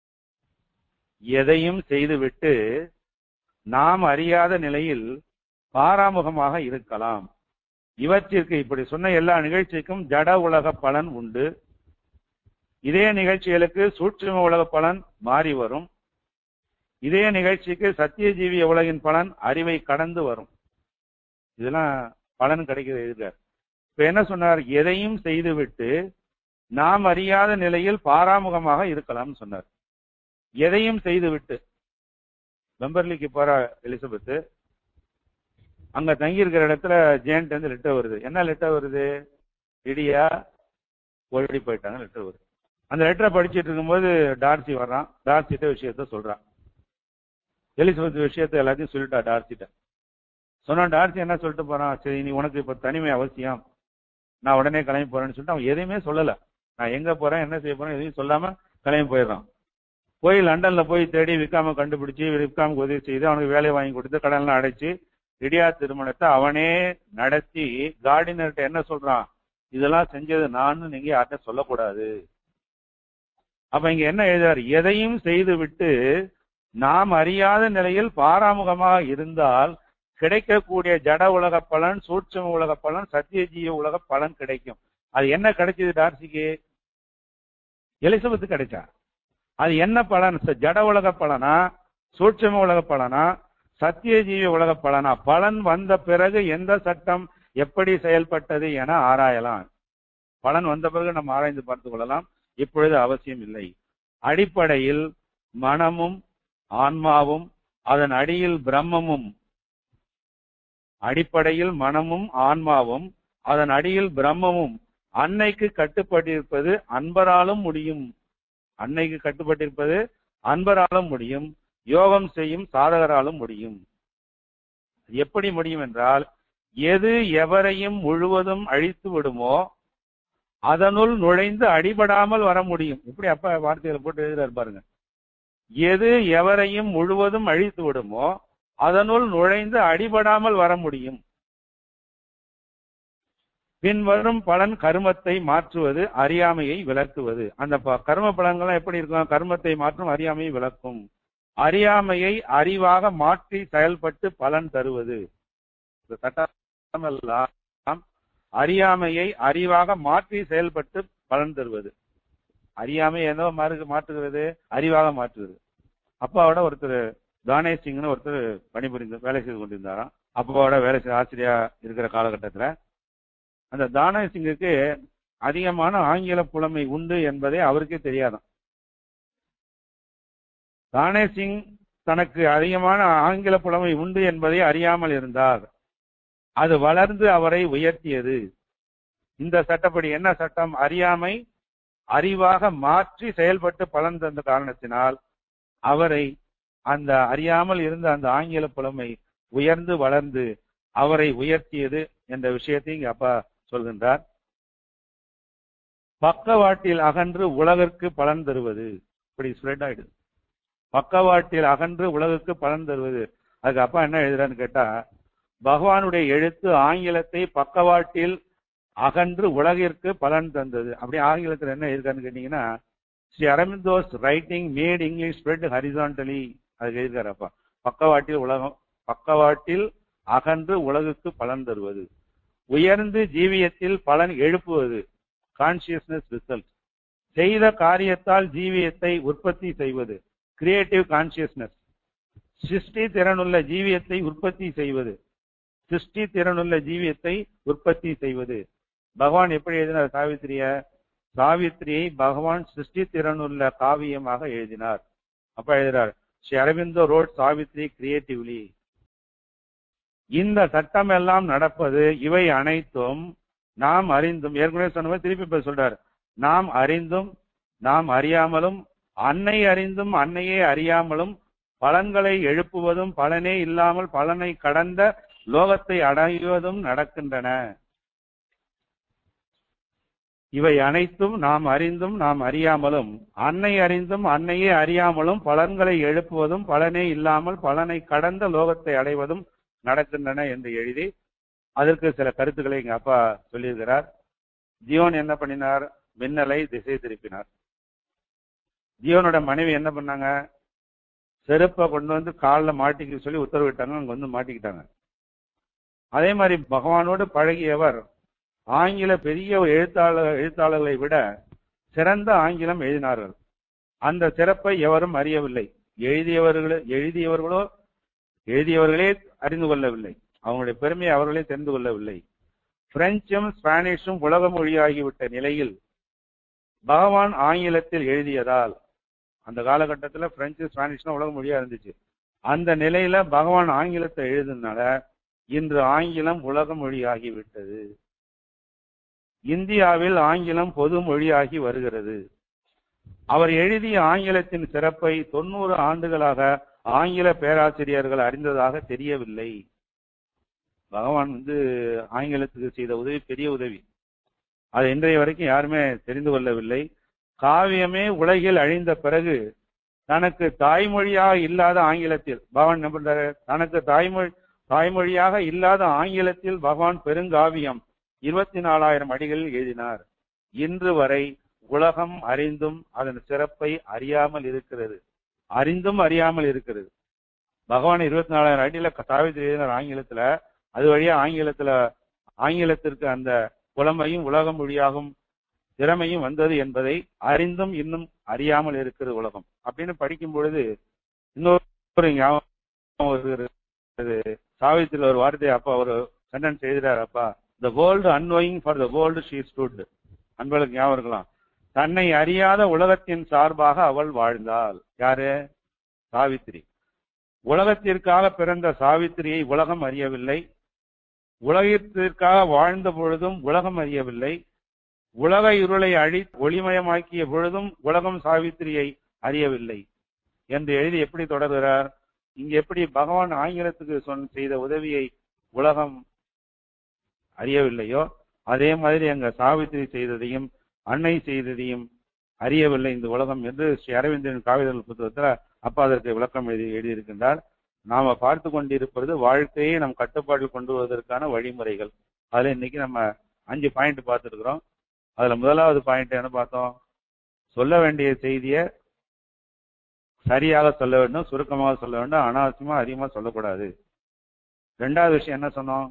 எதையும் செய்துவிட்டு நாம் அறியாத நிலையில் பாராமுகமாக இருக்கலாம். இவற்றிற்கு இப்படி சொன்ன எல்லா நிகழ்ச்சிக்கும் ஜட உலக பலன் உண்டு. இதே நிகழ்ச்சிகளுக்கு சூட்சும உலக பலன் மாறி வரும். இதே நிகழ்ச்சிக்கு சத்தியஜீவிய உலகின் பலன் அறிவை கடந்து வரும். இதெல்லாம் பலன் கிடைக்கிறது இருக்கார். இப்ப என்ன சொன்னார்? எதையும் செய்துவிட்டு நாம் அறியாத நிலையில் பாராமுகமாக இருக்கலாம் சொன்னார். எதையும் செய்துவிட்டு வெம்பர்லிக்கு போற எலிசபெத் அங்க தங்கி இருக்கிற இடத்துல ஜெயண்ட் வந்து லெட்டர் வருது. என்ன லெட்டர் வருது? இடியா ஓடி போயிட்டாங்க லெட்டர் வருது. அந்த லெட்டரை படிச்சுட்டு இருக்கும்போது டார்சி வர்றான். டார்சிட்ட விஷயத்த சொல்றான். எலிசபெத் விஷயத்த எல்லாத்தையும் சொல்லிட்டா டார்சிட்ட. சொன்னா டார்சி என்ன சொல்லிட்டு போறான்? சரி, நீ உனக்கு இப்ப தனிமை அவசியம், நான் உடனே கிளம்பி போறேன்னு சொல்லிட்டு அவன் எதையுமே சொல்லல. நான் எங்க போறேன், என்ன செய்ய போறேன் எதையும் சொல்லாம கிளம்பி போயிடுறான். போய் லண்டன்ல போய் தேடி விக்காம கண்டுபிடிச்சு விக்காமுக்கு உதவி செய்து அவனுக்கு வேலையை வாங்கி கொடுத்து கடன்லாம் அடைச்சு இடியா திருமணத்தை அவனே நடத்தி கார்டினர்கிட்ட என்ன சொல்றான்? இதெல்லாம் செஞ்சது நான், நீங்க யார்கிட்ட சொல்லக்கூடாது. அப்ப இங்க என்ன எழுதாரு? எதையும் செய்து விட்டு நாம் அறியாத நிலையில் பாராமுகமாக இருந்தால் கிடைக்கக்கூடிய ஜட உலக பலன், சூட்சும உலக பலன், சத்தியஜீவ உலக பலன் கிடைக்கும். அது என்ன கிடைச்சது டார்சிக்கு? எலிசபெத்து கிடைச்சா. அது என்ன பலன்? ஜட உலக பலனா, சூட்சும உலக பலனா, சத்தியஜீவ உலக பலனா? பலன் வந்த பிறகு எந்த சட்டம் எப்படி செயல்பட்டது என ஆராயலாம். பலன் வந்த பிறகு நம்ம ஆராய்ந்து பார்த்துக் கொள்ளலாம். இப்பொழுது அவசியம் இல்லை. அடிப்படையில் மனமும் ஆன்மாவும் அதன் அடியில் பிரம்மமும் அடிப்படையில் மனமும் ஆன்மாவும் அதன் அடியில் பிரம்மமும் அன்னைக்கு கட்டுப்பட்டிருப்பது அன்பராலும் முடியும். அன்னைக்கு கட்டுப்பட்டிருப்பது அன்பராலும் முடியும், யோகம் செய்யும் சாதகராலும் முடியும். எப்படி முடியும் என்றால், எது எவரையும் முழுவதும் அழித்து விடுமோ அதனுள் நுழைந்து அடிபடாமல் வர முடியும். இப்படி அப்ப வார்த்தைகளை போட்டு எழுதுறாரு பாருங்க. எது எவரையும் முழுவதும் அழித்து விடுமோ அதனுள் நுழைந்து அடிபடாமல் வர முடியும். பின்வரும் பலன் கர்மத்தை மாற்றுவது, அறியாமையை விளக்குவது. அந்த கர்ம பலன்கள்லாம் எப்படி இருக்கும்? கர்மத்தை மாற்றும், அறியாமையை விளக்கும். அறியாமையை அறிவாக மாற்றி செயல்பட்டு பலன் தருவது. சட்டமெல்லாம் அறியாமையை அறிவாக மாற்றி செயல்பட்டு பலன் தருவது. அறியாமை ஏதோ மாற்றுகிறது, அறிவாக மாற்றுகிறது. அப்பாவோட ஒருத்தர் தானே சிங்னு ஒருத்தர் பணிபுரிந்து வேலை செய்து கொண்டிருந்தாராம். அப்பாவோட வேலை செய்த ஆசிரியா இருக்கிற காலகட்டத்துல அந்த தானே சிங்குக்கு அதிகமான ஆங்கில புலமை உண்டு என்பதே அவருக்கே தெரியாதான். தானே சிங் தனக்கு அதிகமான ஆங்கில புலமை உண்டு என்பதை அறியாமல் இருந்தார். அது வளர்ந்து அவரை உயர்த்தியது. இந்த சட்டப்படி என்ன சட்டம்? அறியாமை அறிவாக மாற்றி செயல்பட்டு பலன் தந்த காரணத்தினால் அவரை அந்த அறியாமல் இருந்த அந்த ஆங்கில புலமை உயர்ந்து வளர்ந்து அவரை உயர்த்தியது என்ற விஷயத்தை இங்க அப்பா சொல்கின்றார். பக்கவாட்டில் அகன்று உலகிற்கு பலன் தருவது. இப்படி ஸ்ப்ரெட் ஆயிடுது. பக்கவாட்டில் அகன்று உலகுக்கு பலன் தருவது. அதுக்கு அப்பா என்ன எழுதுறான்னு கேட்டா, பகவானுடைய எழுத்து ஆங்கிலத்தை பக்கவாட்டில் அகன்று உலகிற்கு பலன் தந்தது. அப்படி ஆங்கிலத்தில் என்ன எழுதுறான்னு கேட்டீங்கன்னா, Sri Aurobindo's writing made English spread horizontally. அதுக்கு எழுதுறாரு அப்பா. பக்கவாட்டில் உலகம் பக்கவாட்டில் அகன்று உலகுக்கு பலன் தருவது, உயர்ந்து ஜீவியத்தில் பலன் எழுப்புவது, கான்சியஸ்னஸ் ரிசல்ட், செய்த காரியத்தால் ஜீவியத்தை உற்பத்தி செய்வது, கிரியேட்டிவ் கான்சியஸ்னஸ், சிருஷ்டி திறனுள்ள ஜீவியத்தை உற்பத்தி செய்வது, சிருஷ்டி திறனுள்ள ஜீவியத்தை உற்பத்தி செய்வது, பகவான் எப்படி எழுதினார் சாவித்திரிய? சாவித்திரியை பகவான் சிருஷ்டி திறனுள்ள காவியமாக எழுதினார். அப்ப எழுதுறார், ஸ்ரீ அரவிந்தோ ரோட் சாவித்ரி கிரியேட்டிவ்லி. இந்த சட்டம் எல்லாம் நடப்பது இவை அனைத்தும் நாம் அறிந்தும், ஏற்கனவே சொன்ன மாதிரி திருப்பி இப்ப சொல்றார், நாம் அறிந்தும் நாம் அறியாமலும், அன்னை அறிந்தும் அன்னையே அறியாமலும், பலன்களை எழுப்புவதும் பலனே இல்லாமல் பலனை கடந்த லோகத்தை அடைவதும் நடக்கின்றன. இவை அனைத்தும் நாம் அறிந்தும் நாம் அறியாமலும், அன்னை அறிந்தும் அன்னையே அறியாமலும், பலன்களை எழுப்புவதும் பலனே இல்லாமல் பலனை கடந்த லோகத்தை அடைவதும் நடக்கின்றன என்று எழுதி அதற்கு சில கருத்துக்களை எங்க அப்பா சொல்லியிருக்கிறார். ஜீவன் என்ன பண்ணினார்? மின்னலை திசை திருப்பினார். ஜீவனோட மனைவி என்ன பண்ணாங்க? செருப்பை கொண்டு வந்து காலில் மாட்டிக்க சொல்லி உத்தரவிட்டாங்க. அங்க வந்து மாட்டிக்கிட்டாங்க. அதே மாதிரி பகவானோடு பழகியவர் ஆங்கில பெரிய எழுத்தாளர் எழுத்தாளர்களை விட சிறந்த ஆங்கிலம் எழுதினார்கள். அந்த சிறப்பை எவரும் அறியவில்லை. எழுதியவர்களோ எழுதியவர்களோ எழுதியவர்களே அறிந்து கொள்ளவில்லை. அவங்களுடைய பெருமையை அவர்களே தெரிந்து கொள்ளவில்லை. பிரெஞ்சும் ஸ்பானிஷும் உலக மொழியாகிவிட்ட நிலையில் பகவான் ஆங்கிலத்தில் எழுதியதால், அந்த காலகட்டத்தில் பிரெஞ்சு ஸ்பானிஷ்னா உலக மொழியா இருந்துச்சு. அந்த நிலையில பகவான் ஆங்கிலத்தை எழுதுனால இன்று ஆங்கிலம் உலக மொழியாகிவிட்டது. இந்தியாவில் ஆங்கிலம் பொது மொழியாகி வருகிறது. அவர் எழுதிய ஆங்கிலத்தின் சிறப்பை தொண்ணூறு ஆண்டுகளாக ஆங்கில பேராசிரியர்கள் அறிந்ததாக தெரியவில்லை. பகவான் வந்து ஆங்கிலத்துக்கு செய்த உதவி பெரிய உதவி. அது இன்றைய வரைக்கும் யாருமே தெரிந்து கொள்ளவில்லை. காவியமே உலகில் அழிந்த பிறகு தனக்கு தாய்மொழியாக இல்லாத ஆங்கிலத்தில் பகவான் என்ன பண்றாரு? தனக்கு தாய்மொழி தாய்மொழியாக இல்லாத ஆங்கிலத்தில் பகவான் பெருங்காவியம் இருபத்தி நாலாயிரம் அடிகளில் எழுதினார். இன்று வரை உலகம் அறிந்தும் அதன் சிறப்பை அறியாமல் இருக்கிறது. அறிந்தும் அறியாமல் இருக்கிறது. பகவான் இருபத்தி நாலாயிரம் அடியில சாவித்திரி எழுதினார் ஆங்கிலத்துல. அது வழியா ஆங்கிலத்துல ஆங்கிலத்திற்கு அந்த புலமையும் உலக மொழியாகும் திறமையும் வந்தது என்பதை அறிந்தும் இன்னும் அறியாமல் இருக்கிறது உலகம் அப்படின்னு படிக்கும் பொழுது இன்னொரு ஞாபகம், சாவித்திரி ஒரு வார்த்தை அப்பா ஒரு சென்டென்ஸ் எழுதுறாரு. அப்பா, the world unknowing for the world she stood. அன்பர்களுக்கு ஞாபகம் இருக்கலாம். தன்னை அறியாத உலகத்தின் சார்பாக அவள் வாழ்ந்தாள். யாரு? சாவித்திரி. உலகத்திற்காக பிறந்த சாவித்திரியை உலகம் அறியவில்லை. உலகத்திற்காக வாழ்ந்த பொழுதும் உலகம் அறியவில்லை. உலக இருளை அழி ஒளிமயமாக்கிய பொழுதும் உலகம் சாவித்திரியை அறியவில்லை என்று எழுதி எப்படி தொடர்கிறார்? இங்க எப்படி பகவான் ஆங்கிலத்துக்கு சொன்ன செய்த உதவியை உலகம் அறியவில்லையோ அதே மாதிரி அங்க சாவித்திரி செய்ததையும் அன்னை செய்ததையும் அறியவில்லை இந்த உலகம் என்று ஸ்ரீ அரவிந்தன் காவிதல் புத்தகத்துல அப்பா அதற்கு விளக்கம் எழுதி எழுதியிருக்கின்றார். நாம பார்த்து கொண்டிருப்பது வாழ்க்கையை நம் கட்டுப்பாட்டில் கொண்டு வருவதற்கான வழிமுறைகள். அதுல இன்னைக்கு நம்ம அஞ்சு பாயிண்ட் பார்த்துருக்கிறோம். அதுல முதலாவது பாயிண்ட் என்ன பார்த்தோம்? சொல்ல வேண்டிய செய்தியை சரியாக சொல்ல வேண்டும், சுருக்கமாக சொல்ல வேண்டும், அனாவசியமா அதிகமா சொல்லக்கூடாது. ரெண்டாவது விஷயம் என்ன சொன்னோம்?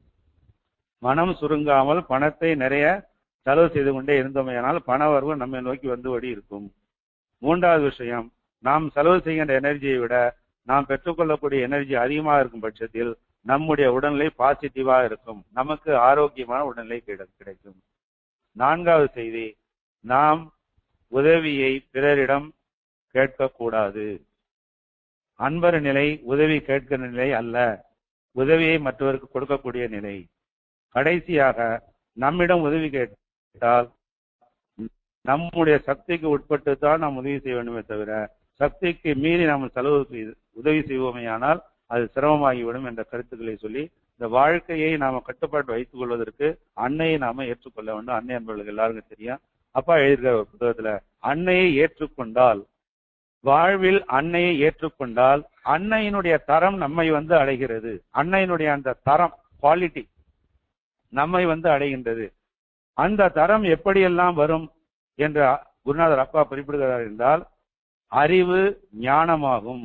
மனம் சுருங்காமல் பணத்தை நிறைய செலவு செய்து கொண்டே இருந்தோமையானால் பண வரவு நம்மை நோக்கி வந்தபடி இருக்கும். மூன்றாவது விஷயம், நாம் செலவு செய்கின்ற எனர்ஜியை விட நாம் பெற்றுக்கொள்ளக்கூடிய எனர்ஜி அதிகமாக இருக்கும் பட்சத்தில் நம்முடைய உடல்நிலை பாசிட்டிவா இருக்கும், நமக்கு ஆரோக்கியமான உடல்நிலை கிடைக்கும். நான்காவது செய்தி, நாம் உதவியை பிறரிடம் கேட்கக்கூடாது. அன்பர் நிலை உதவி கேட்கிற நிலை அல்ல, உதவியை மற்றவருக்கு கொடுக்கக்கூடிய நிலை. கடைசியாக, நம்மிடம் உதவி கேட்டால் நம்முடைய சக்திக்கு உட்பட்டு தான் நாம் உதவி செய்ய வேண்டுமே தவிர சக்திக்கு மீறி நாம் செலவு செய்து உதவி செய்வோமையானால் அது சிரமமாகிவிடும் என்ற கருத்துக்களை சொல்லி இந்த வாழ்க்கையை நாம கட்டுப்பாட்டு வைத்துக் கொள்வதற்கு அன்னையை நாம ஏற்றுக்கொள்ள வேண்டும். அன்னை என்பவர்களுக்கு எல்லாருக்கும் தெரியும். அப்பா எழுதியிருக்கிற ஒரு புத்தகத்துல, அன்னையை ஏற்றுக்கொண்டால், வாழ்வில் அன்னையை ஏற்றுக்கொண்டால் அன்னையினுடைய தரம் நம்மை வந்து அடைகிறது. அன்னையினுடைய அந்த தரம், குவாலிட்டி நம்மை வந்து அடைகின்றது. அந்த தரம் எப்படியெல்லாம் வரும் என்று குருநாதர் அப்பா குறிப்பிடுகிறார் என்றால், அறிவு ஞானமாகும்,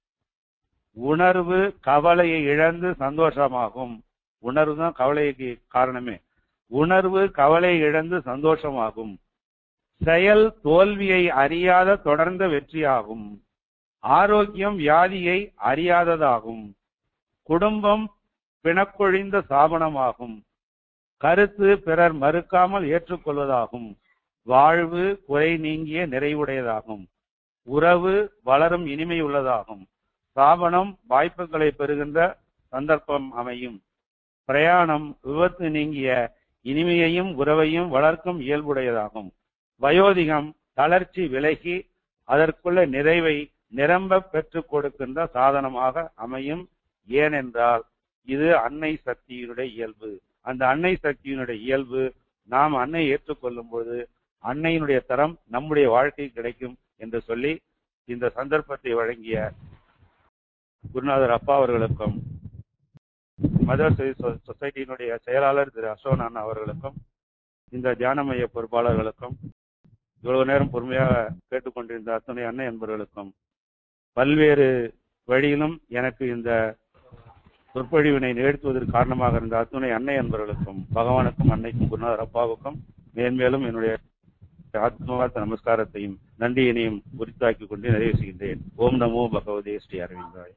உணர்வு கவலையை இழந்து சந்தோஷமாகும். உணர்வு தான் கவலைக்கு காரணமே. உணர்வு கவலையை இழந்து சந்தோஷமாகும். செயல் தோல்வியை அறியாத தொடர்ந்த வெற்றியாகும். ஆரோக்கியம் வியாதியை அறியாததாகும். குடும்பம் பிணக்கொழிந்த சாபனமாகும். கருத்து பிறர் மறுக்காமல் ஏற்றுக்கொள்வதாகும். வாழ்வு குறை நீங்கிய நிறைவுடையதாகும். உறவு வளரும் இனிமை உள்ளதாகும். ஸ்தாபனம் வாய்ப்புகளை பெறுகின்ற சந்தர்ப்பம் அமையும். பிரயாணம் விபத்து நீங்கிய இனிமையையும் உறவையும் வளர்க்கும் இயல்புடையதாகும். வயோதிகம் தளர்ச்சி விலகி அதற்குள்ள நிறைவை நிரம்ப பெற்றுக் கொடுக்கின்ற சாதனமாக அமையும். ஏனென்றால் இது அன்னை சக்தியினுடைய இயல்பு. அந்த அன்னை சக்தியினுடைய இயல்பு நாம் அன்னை ஏற்றுக்கொள்ளும் போது அன்னையினுடைய தரம் நம்முடைய வாழ்க்கை கிடைக்கும் என்று சொல்லி இந்த சந்தர்ப்பத்தை வழங்கிய குருநாதர் அப்பா அவர்களுக்கும் மதர் சொசைட்டியினுடைய செயலாளர் திரு அசோக் அண்ணா அவர்களுக்கும் இந்த தியான மைய பொறுப்பாளர்களுக்கும் இவ்வளவு நேரம் பொறுமையாக கேட்டுக்கொண்டிருந்த அத்துணை அன்னை என்பவர்களுக்கும் பல்வேறு வழியிலும் எனக்கு இந்த சொற்பொழிவினை நிகழ்த்துவதற்கு காரணமாக இருந்த அத்துணை அன்னை என்பவர்களுக்கும் பகவானுக்கும் அன்னைக்கும் குருநாதர் அப்பாவுக்கும் மேன்மேலும் என்னுடைய ஆத்மார்த்த நமஸ்காரத்தையும் நன்றியினையும் உரித்தாக்கிக் கொண்டு நிறைவு செய்கின்றேன். ஓம் நமோ பகவதே ஸ்ரீ அரவிந்தாய்.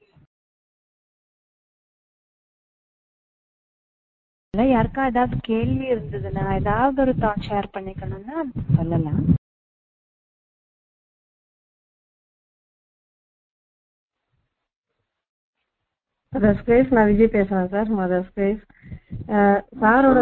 யாருக்கா ஏதாவது கேள்வி இருந்ததுன்னா ஏதாவது ஒரு தாட் ஷேர் பண்ணிக்கணும்னா சொல்லலாம். மதர்ஸ் கிரேஸ், நான் விஜய் பேசுறேன் சார். மதர்ஸ் கிரேஸ் சாரோட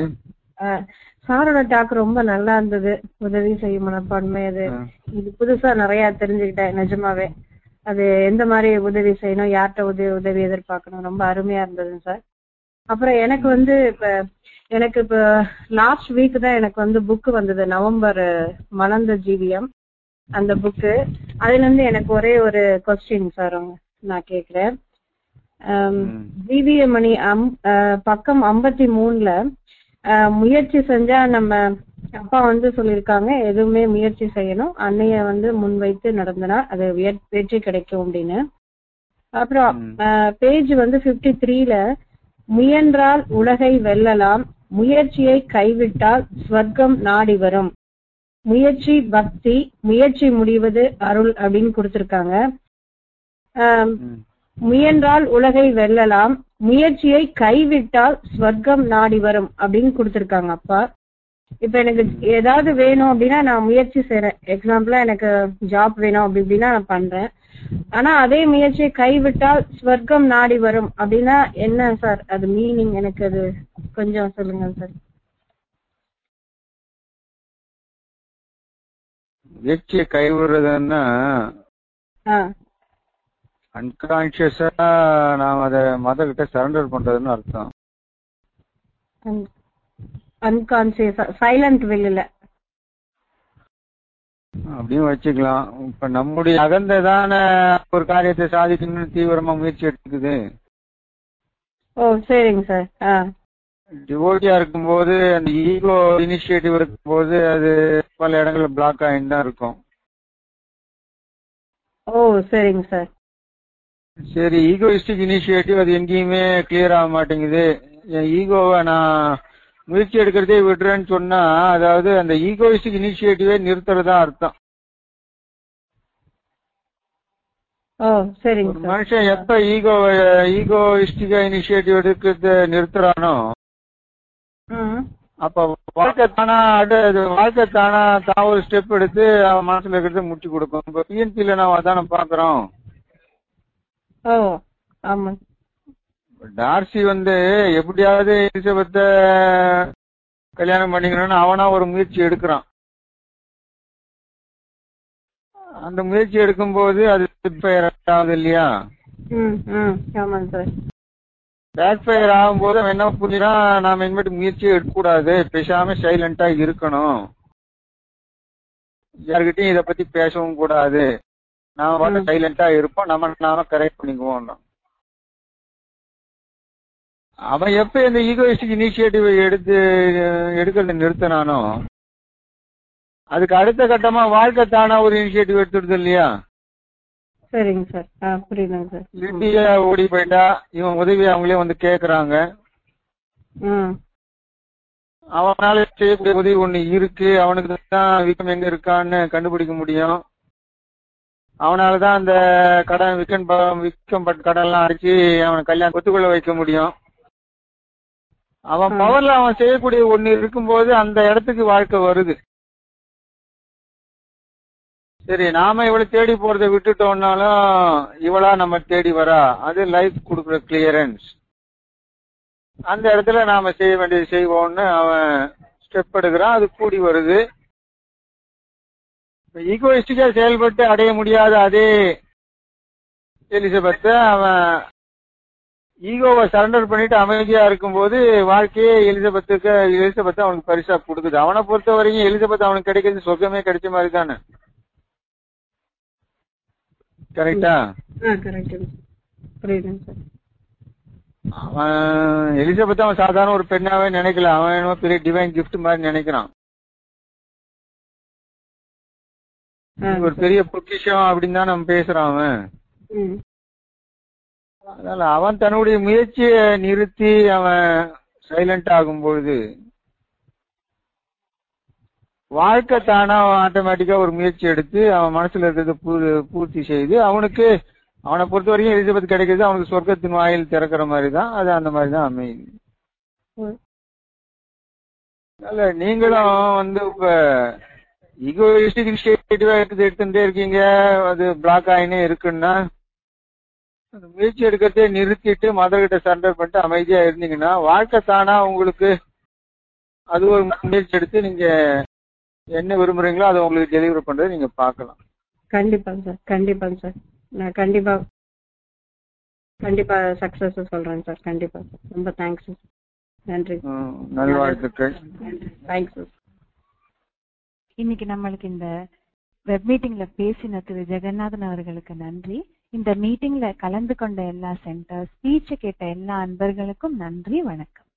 சாரோட டாக் ரொம்ப நல்லா இருந்தது. உதவி செய்யும் மனப்பான்மை, அது இது புதுசா நிறைய தெரிஞ்சுக்கிட்டேன் நிஜமாவே. அது எந்த மாதிரி உதவி செய்யணும், யார்கிட்ட உதவி உதவி எதிர்பார்க்கணும், ரொம்ப அருமையா இருந்தது சார். அப்புறம் எனக்கு வந்து இப்ப எனக்கு இப்ப லாஸ்ட் வீக் தான் எனக்கு வந்து புக் வந்தது, நவம்பர் மலர்ந்த ஜீவியம் அந்த புக்கு. அதுல இருந்து எனக்கு ஒரே ஒரு கொஸ்டின் சார் நான் கேக்குறேன். ஜீவியமணி அம் பக்கம் ஐம்பத்தி மூணுல முயற்சி செஞ்சா நம்ம அப்பா வந்து சொல்லியிருக்காங்க, எதுவுமே முயற்சி செய்யணும், அன்னைய வந்து முன்வைத்து நடந்தனா அது வெற்றி கிடைக்கும் அப்படின்னு. அப்புறம் பேஜ் வந்து பிப்டி த்ரீல முயன்றால் உலகை வெல்லலாம், முயற்சியை கைவிட்டால் ஸ்வர்க்கம் நாடி வரும், முயற்சி பக்தி, முயற்சி முடிவது அருள் அப்படின்னு கொடுத்திருக்காங்க. முயன்றால் உலகை வெல்லலாம், முயற்சியை கைவிட்டால் ஸ்வர்க்கம் நாடி வரும் அப்படின்னு கொடுத்திருக்காங்க அப்பா. இப்ப எனக்கு ஏதாவது வேணும் அப்படின்னா நான் முயற்சி செய்யறேன். எக்ஸாம்பிளா எனக்கு ஜாப் வேணும் அப்படி இப்படின்னா நான் பண்றேன். ஆனா அதே முயற்சியை கைவிட்டால் ஸ்வர்க்கம் நாடி வரும் அப்படின்னா என்ன சார் அது மீனிங்? எனக்கு அது கொஞ்சம் சொல்லுங்க சார். முயற்சியை கைவிடுறதுன்னா அன்கான்சியஸா நாம அதை மத கிட்ட சரண்டர் பண்றதுன்னு அர்த்தம். அன்கான்சியஸா சைலண்ட் வெளியில அப்படியும் வச்சுக்கலாம். இப்ப நம்முடைய அகந்ததான ஒரு காரியத்தை சாதிக்கணும்னு தீவிரமா முயற்சி எடுத்துக்குது. ஓ சரிங்க சார். டிவோட்டியா இருக்கும்போது அந்த ஈகோ இனிஷியேட்டிவ் இருக்கும்போது அது பல இடங்கள்ல பிளாக் ஆகிட்டு தான் இருக்கும். ஓ சரிங்க சார். சரி, ஈகோயிஸ்டிக் இனிஷியேட்டிவ் அது எங்கேயுமே கிளியர் ஆக மாட்டேங்குது. என் ஈகோவை நான் முயற்சி எடுக்கிறதே விடுறேன்னு சொன்னா அதாவது அந்த ஈகோயிஸ்டிக் இனிஷியேட்டிவே நிறுத்துறதா அர்த்தம். ஒரு மனுஷன் எப்ப ஈகோ ஈகோயிஸ்டிக் இனிஷியேட்டிவ் எடுக்கிறது நிறுத்துறானோ அப்ப வாழ்க்கை தானா வாழ்க்கை தானா தான் ஒரு ஸ்டெப் எடுத்து அவன் மனசுல இருக்கிறத முடிச்சு கொடுக்கும். இப்ப பிஎன்பில நான் அதான பாக்குறோம். டார்சி வந்து எப்படியாவது எலிசபெத்த கல்யாணம் பண்ணிக்கணும்னு அவனா ஒரு முயற்சி எடுக்கிறான். அந்த முயற்சி எடுக்கும் போது அது ஆகுது இல்லையா? பேக் ஃபயர் ஆகும்போது அவன் என்ன புரிஞ்சுறான், நாம இனிமேட்டு முயற்சியை எடுக்கக்கூடாது, பேசாம சைலண்டா இருக்கணும், யாருக்கிட்டையும் இதை பத்தி பேசவும் கூடாது, நாம பார்த்து சைலண்டா இருப்போம், நம்ம நாம கரெக்ட் பண்ணிக்குவோம். அவன் எப்ப இந்த ஈகோயிஸ்டிக் இனிஷியேட்டிவ் எடுத்து எடுக்கிறத நிறுத்தினானோ அதுக்கு அடுத்த கட்டமா வாழ்க்கை தானா ஒரு இனிஷியேட்டிவ் எடுத்துடுது இல்லையா? சரிங்க சார், புரியுதுங்க சார். லிட்டியா ஓடி போயிட்டா இவன் உதவி அவங்களே வந்து கேக்குறாங்க. அவனால செய்யக்கூடிய உதவி ஒண்ணு இருக்கு, அவனுக்கு தான் வீக்கம் எங்க இருக்கான்னு கண்டுபிடிக்க முடியும். அவனாலதான் அந்த கடன் விற்கம் விற்கப்பட்ட கடன் எல்லாம் அடிச்சு அவனை கல்யாணம் ஒத்துக்கொள்ள வைக்க முடியும். அவன் பவர்ல அவன் செய்யக்கூடிய ஒண்ணு இருக்கும்போது அந்த இடத்துக்கு வாழ்க்கை வருது. சரி, நாம இவளை தேடி போறதை விட்டுட்டோம்னாலும் இவளா நம்ம தேடி வரா, அது லைஃப் கொடுக்குற கிளியரன்ஸ். அந்த இடத்துல நாம செய்ய வேண்டியது செய்வோம்னு அவன் ஸ்டெப் எடுக்கிறான், அது கூடி வருது. ஈகோயிஸ்டிக்கா செயல்பட்டு அடைய முடியாத அதே எலிசபெத்த அவன் ஈகோவை சரண்டர் பண்ணிட்டு அமைதியா இருக்கும்போது வாழ்க்கையே எலிசபெத்துக்கு எலிசபெத் அவனுக்கு பரிசா கொடுக்குது. அவனை பொறுத்த வரைக்கும் எலிசபெத் அவனுக்கு கிடைக்கிறது சொர்க்கமே கிடைச்ச மாதிரி தானே. கரெக்டா? அவன் எலிசபெத் அவன் சாதாரண ஒரு பெண்ணாவே நினைக்கல, அவன் என்னமோ பெரிய டிவைன் கிஃப்ட் மாதிரி நினைக்கிறான். ஒரு பெரிய பொக்கிஷம் அப்படின்னு தான் நம்ம பேசுறான் அவன். அதனால அவன் தன்னுடைய முயற்சியை நிறுத்தி அவன் சைலண்ட் ஆகும்பொழுது வாழ்க்கை தானா ஆட்டோமேட்டிக்கா ஒரு முயற்சி எடுத்து அவன் மனசுல இருக்கிறத பூர்த்தி செய்து அவனுக்கு அவனை பொறுத்த வரைக்கும் எலிசபெத் கிடைக்கிறது அவனுக்கு சொர்க்கத்தின் வாயில் திறக்கிற மாதிரி தான். அது அந்த மாதிரி தான் அமையுது. அதனால நீங்களும் வந்து இப்ப ஈகோயிஸ்டிக் இனிஷியேட்டிவா எடுத்து எடுத்துட்டே இருக்கீங்க, அது பிளாக் ஆயினே இருக்குன்னா அந்த முயற்சி எடுக்கிறதே நிறுத்திட்டு மதர் கிட்ட சரண்டர் பண்ணிட்டு அமைதியா இருந்தீங்கன்னா வாழ்க்கை தானா உங்களுக்கு அது ஒரு முயற்சி எடுத்து நீங்க என்ன விரும்புறீங்களோ அதை உங்களுக்கு டெலிவரி பண்றது நீங்க பாக்கலாம். கண்டிப்பாங்க சார், கண்டிப்பாங்க சார். நான் கண்டிப்பா கண்டிப்பா சக்சஸ் சொல்றேன் சார். கண்டிப்பா சார். ரொம்ப தேங்க்ஸ் சார். நன்றி. நல்வாழ்த்துக்கள். Thanks sir. இன்னைக்கு நம்மளுக்கு இந்த வெப் மீட்டிங்ல பேசின திரு ஜெகநாதன் அவர்களுக்கு நன்றி. இந்த மீட்டிங்ல கலந்து கொண்ட எல்லா சென்டர் ஸ்பீச் கேட்ட எல்லா அன்பர்களுக்கும் நன்றி. வணக்கம்.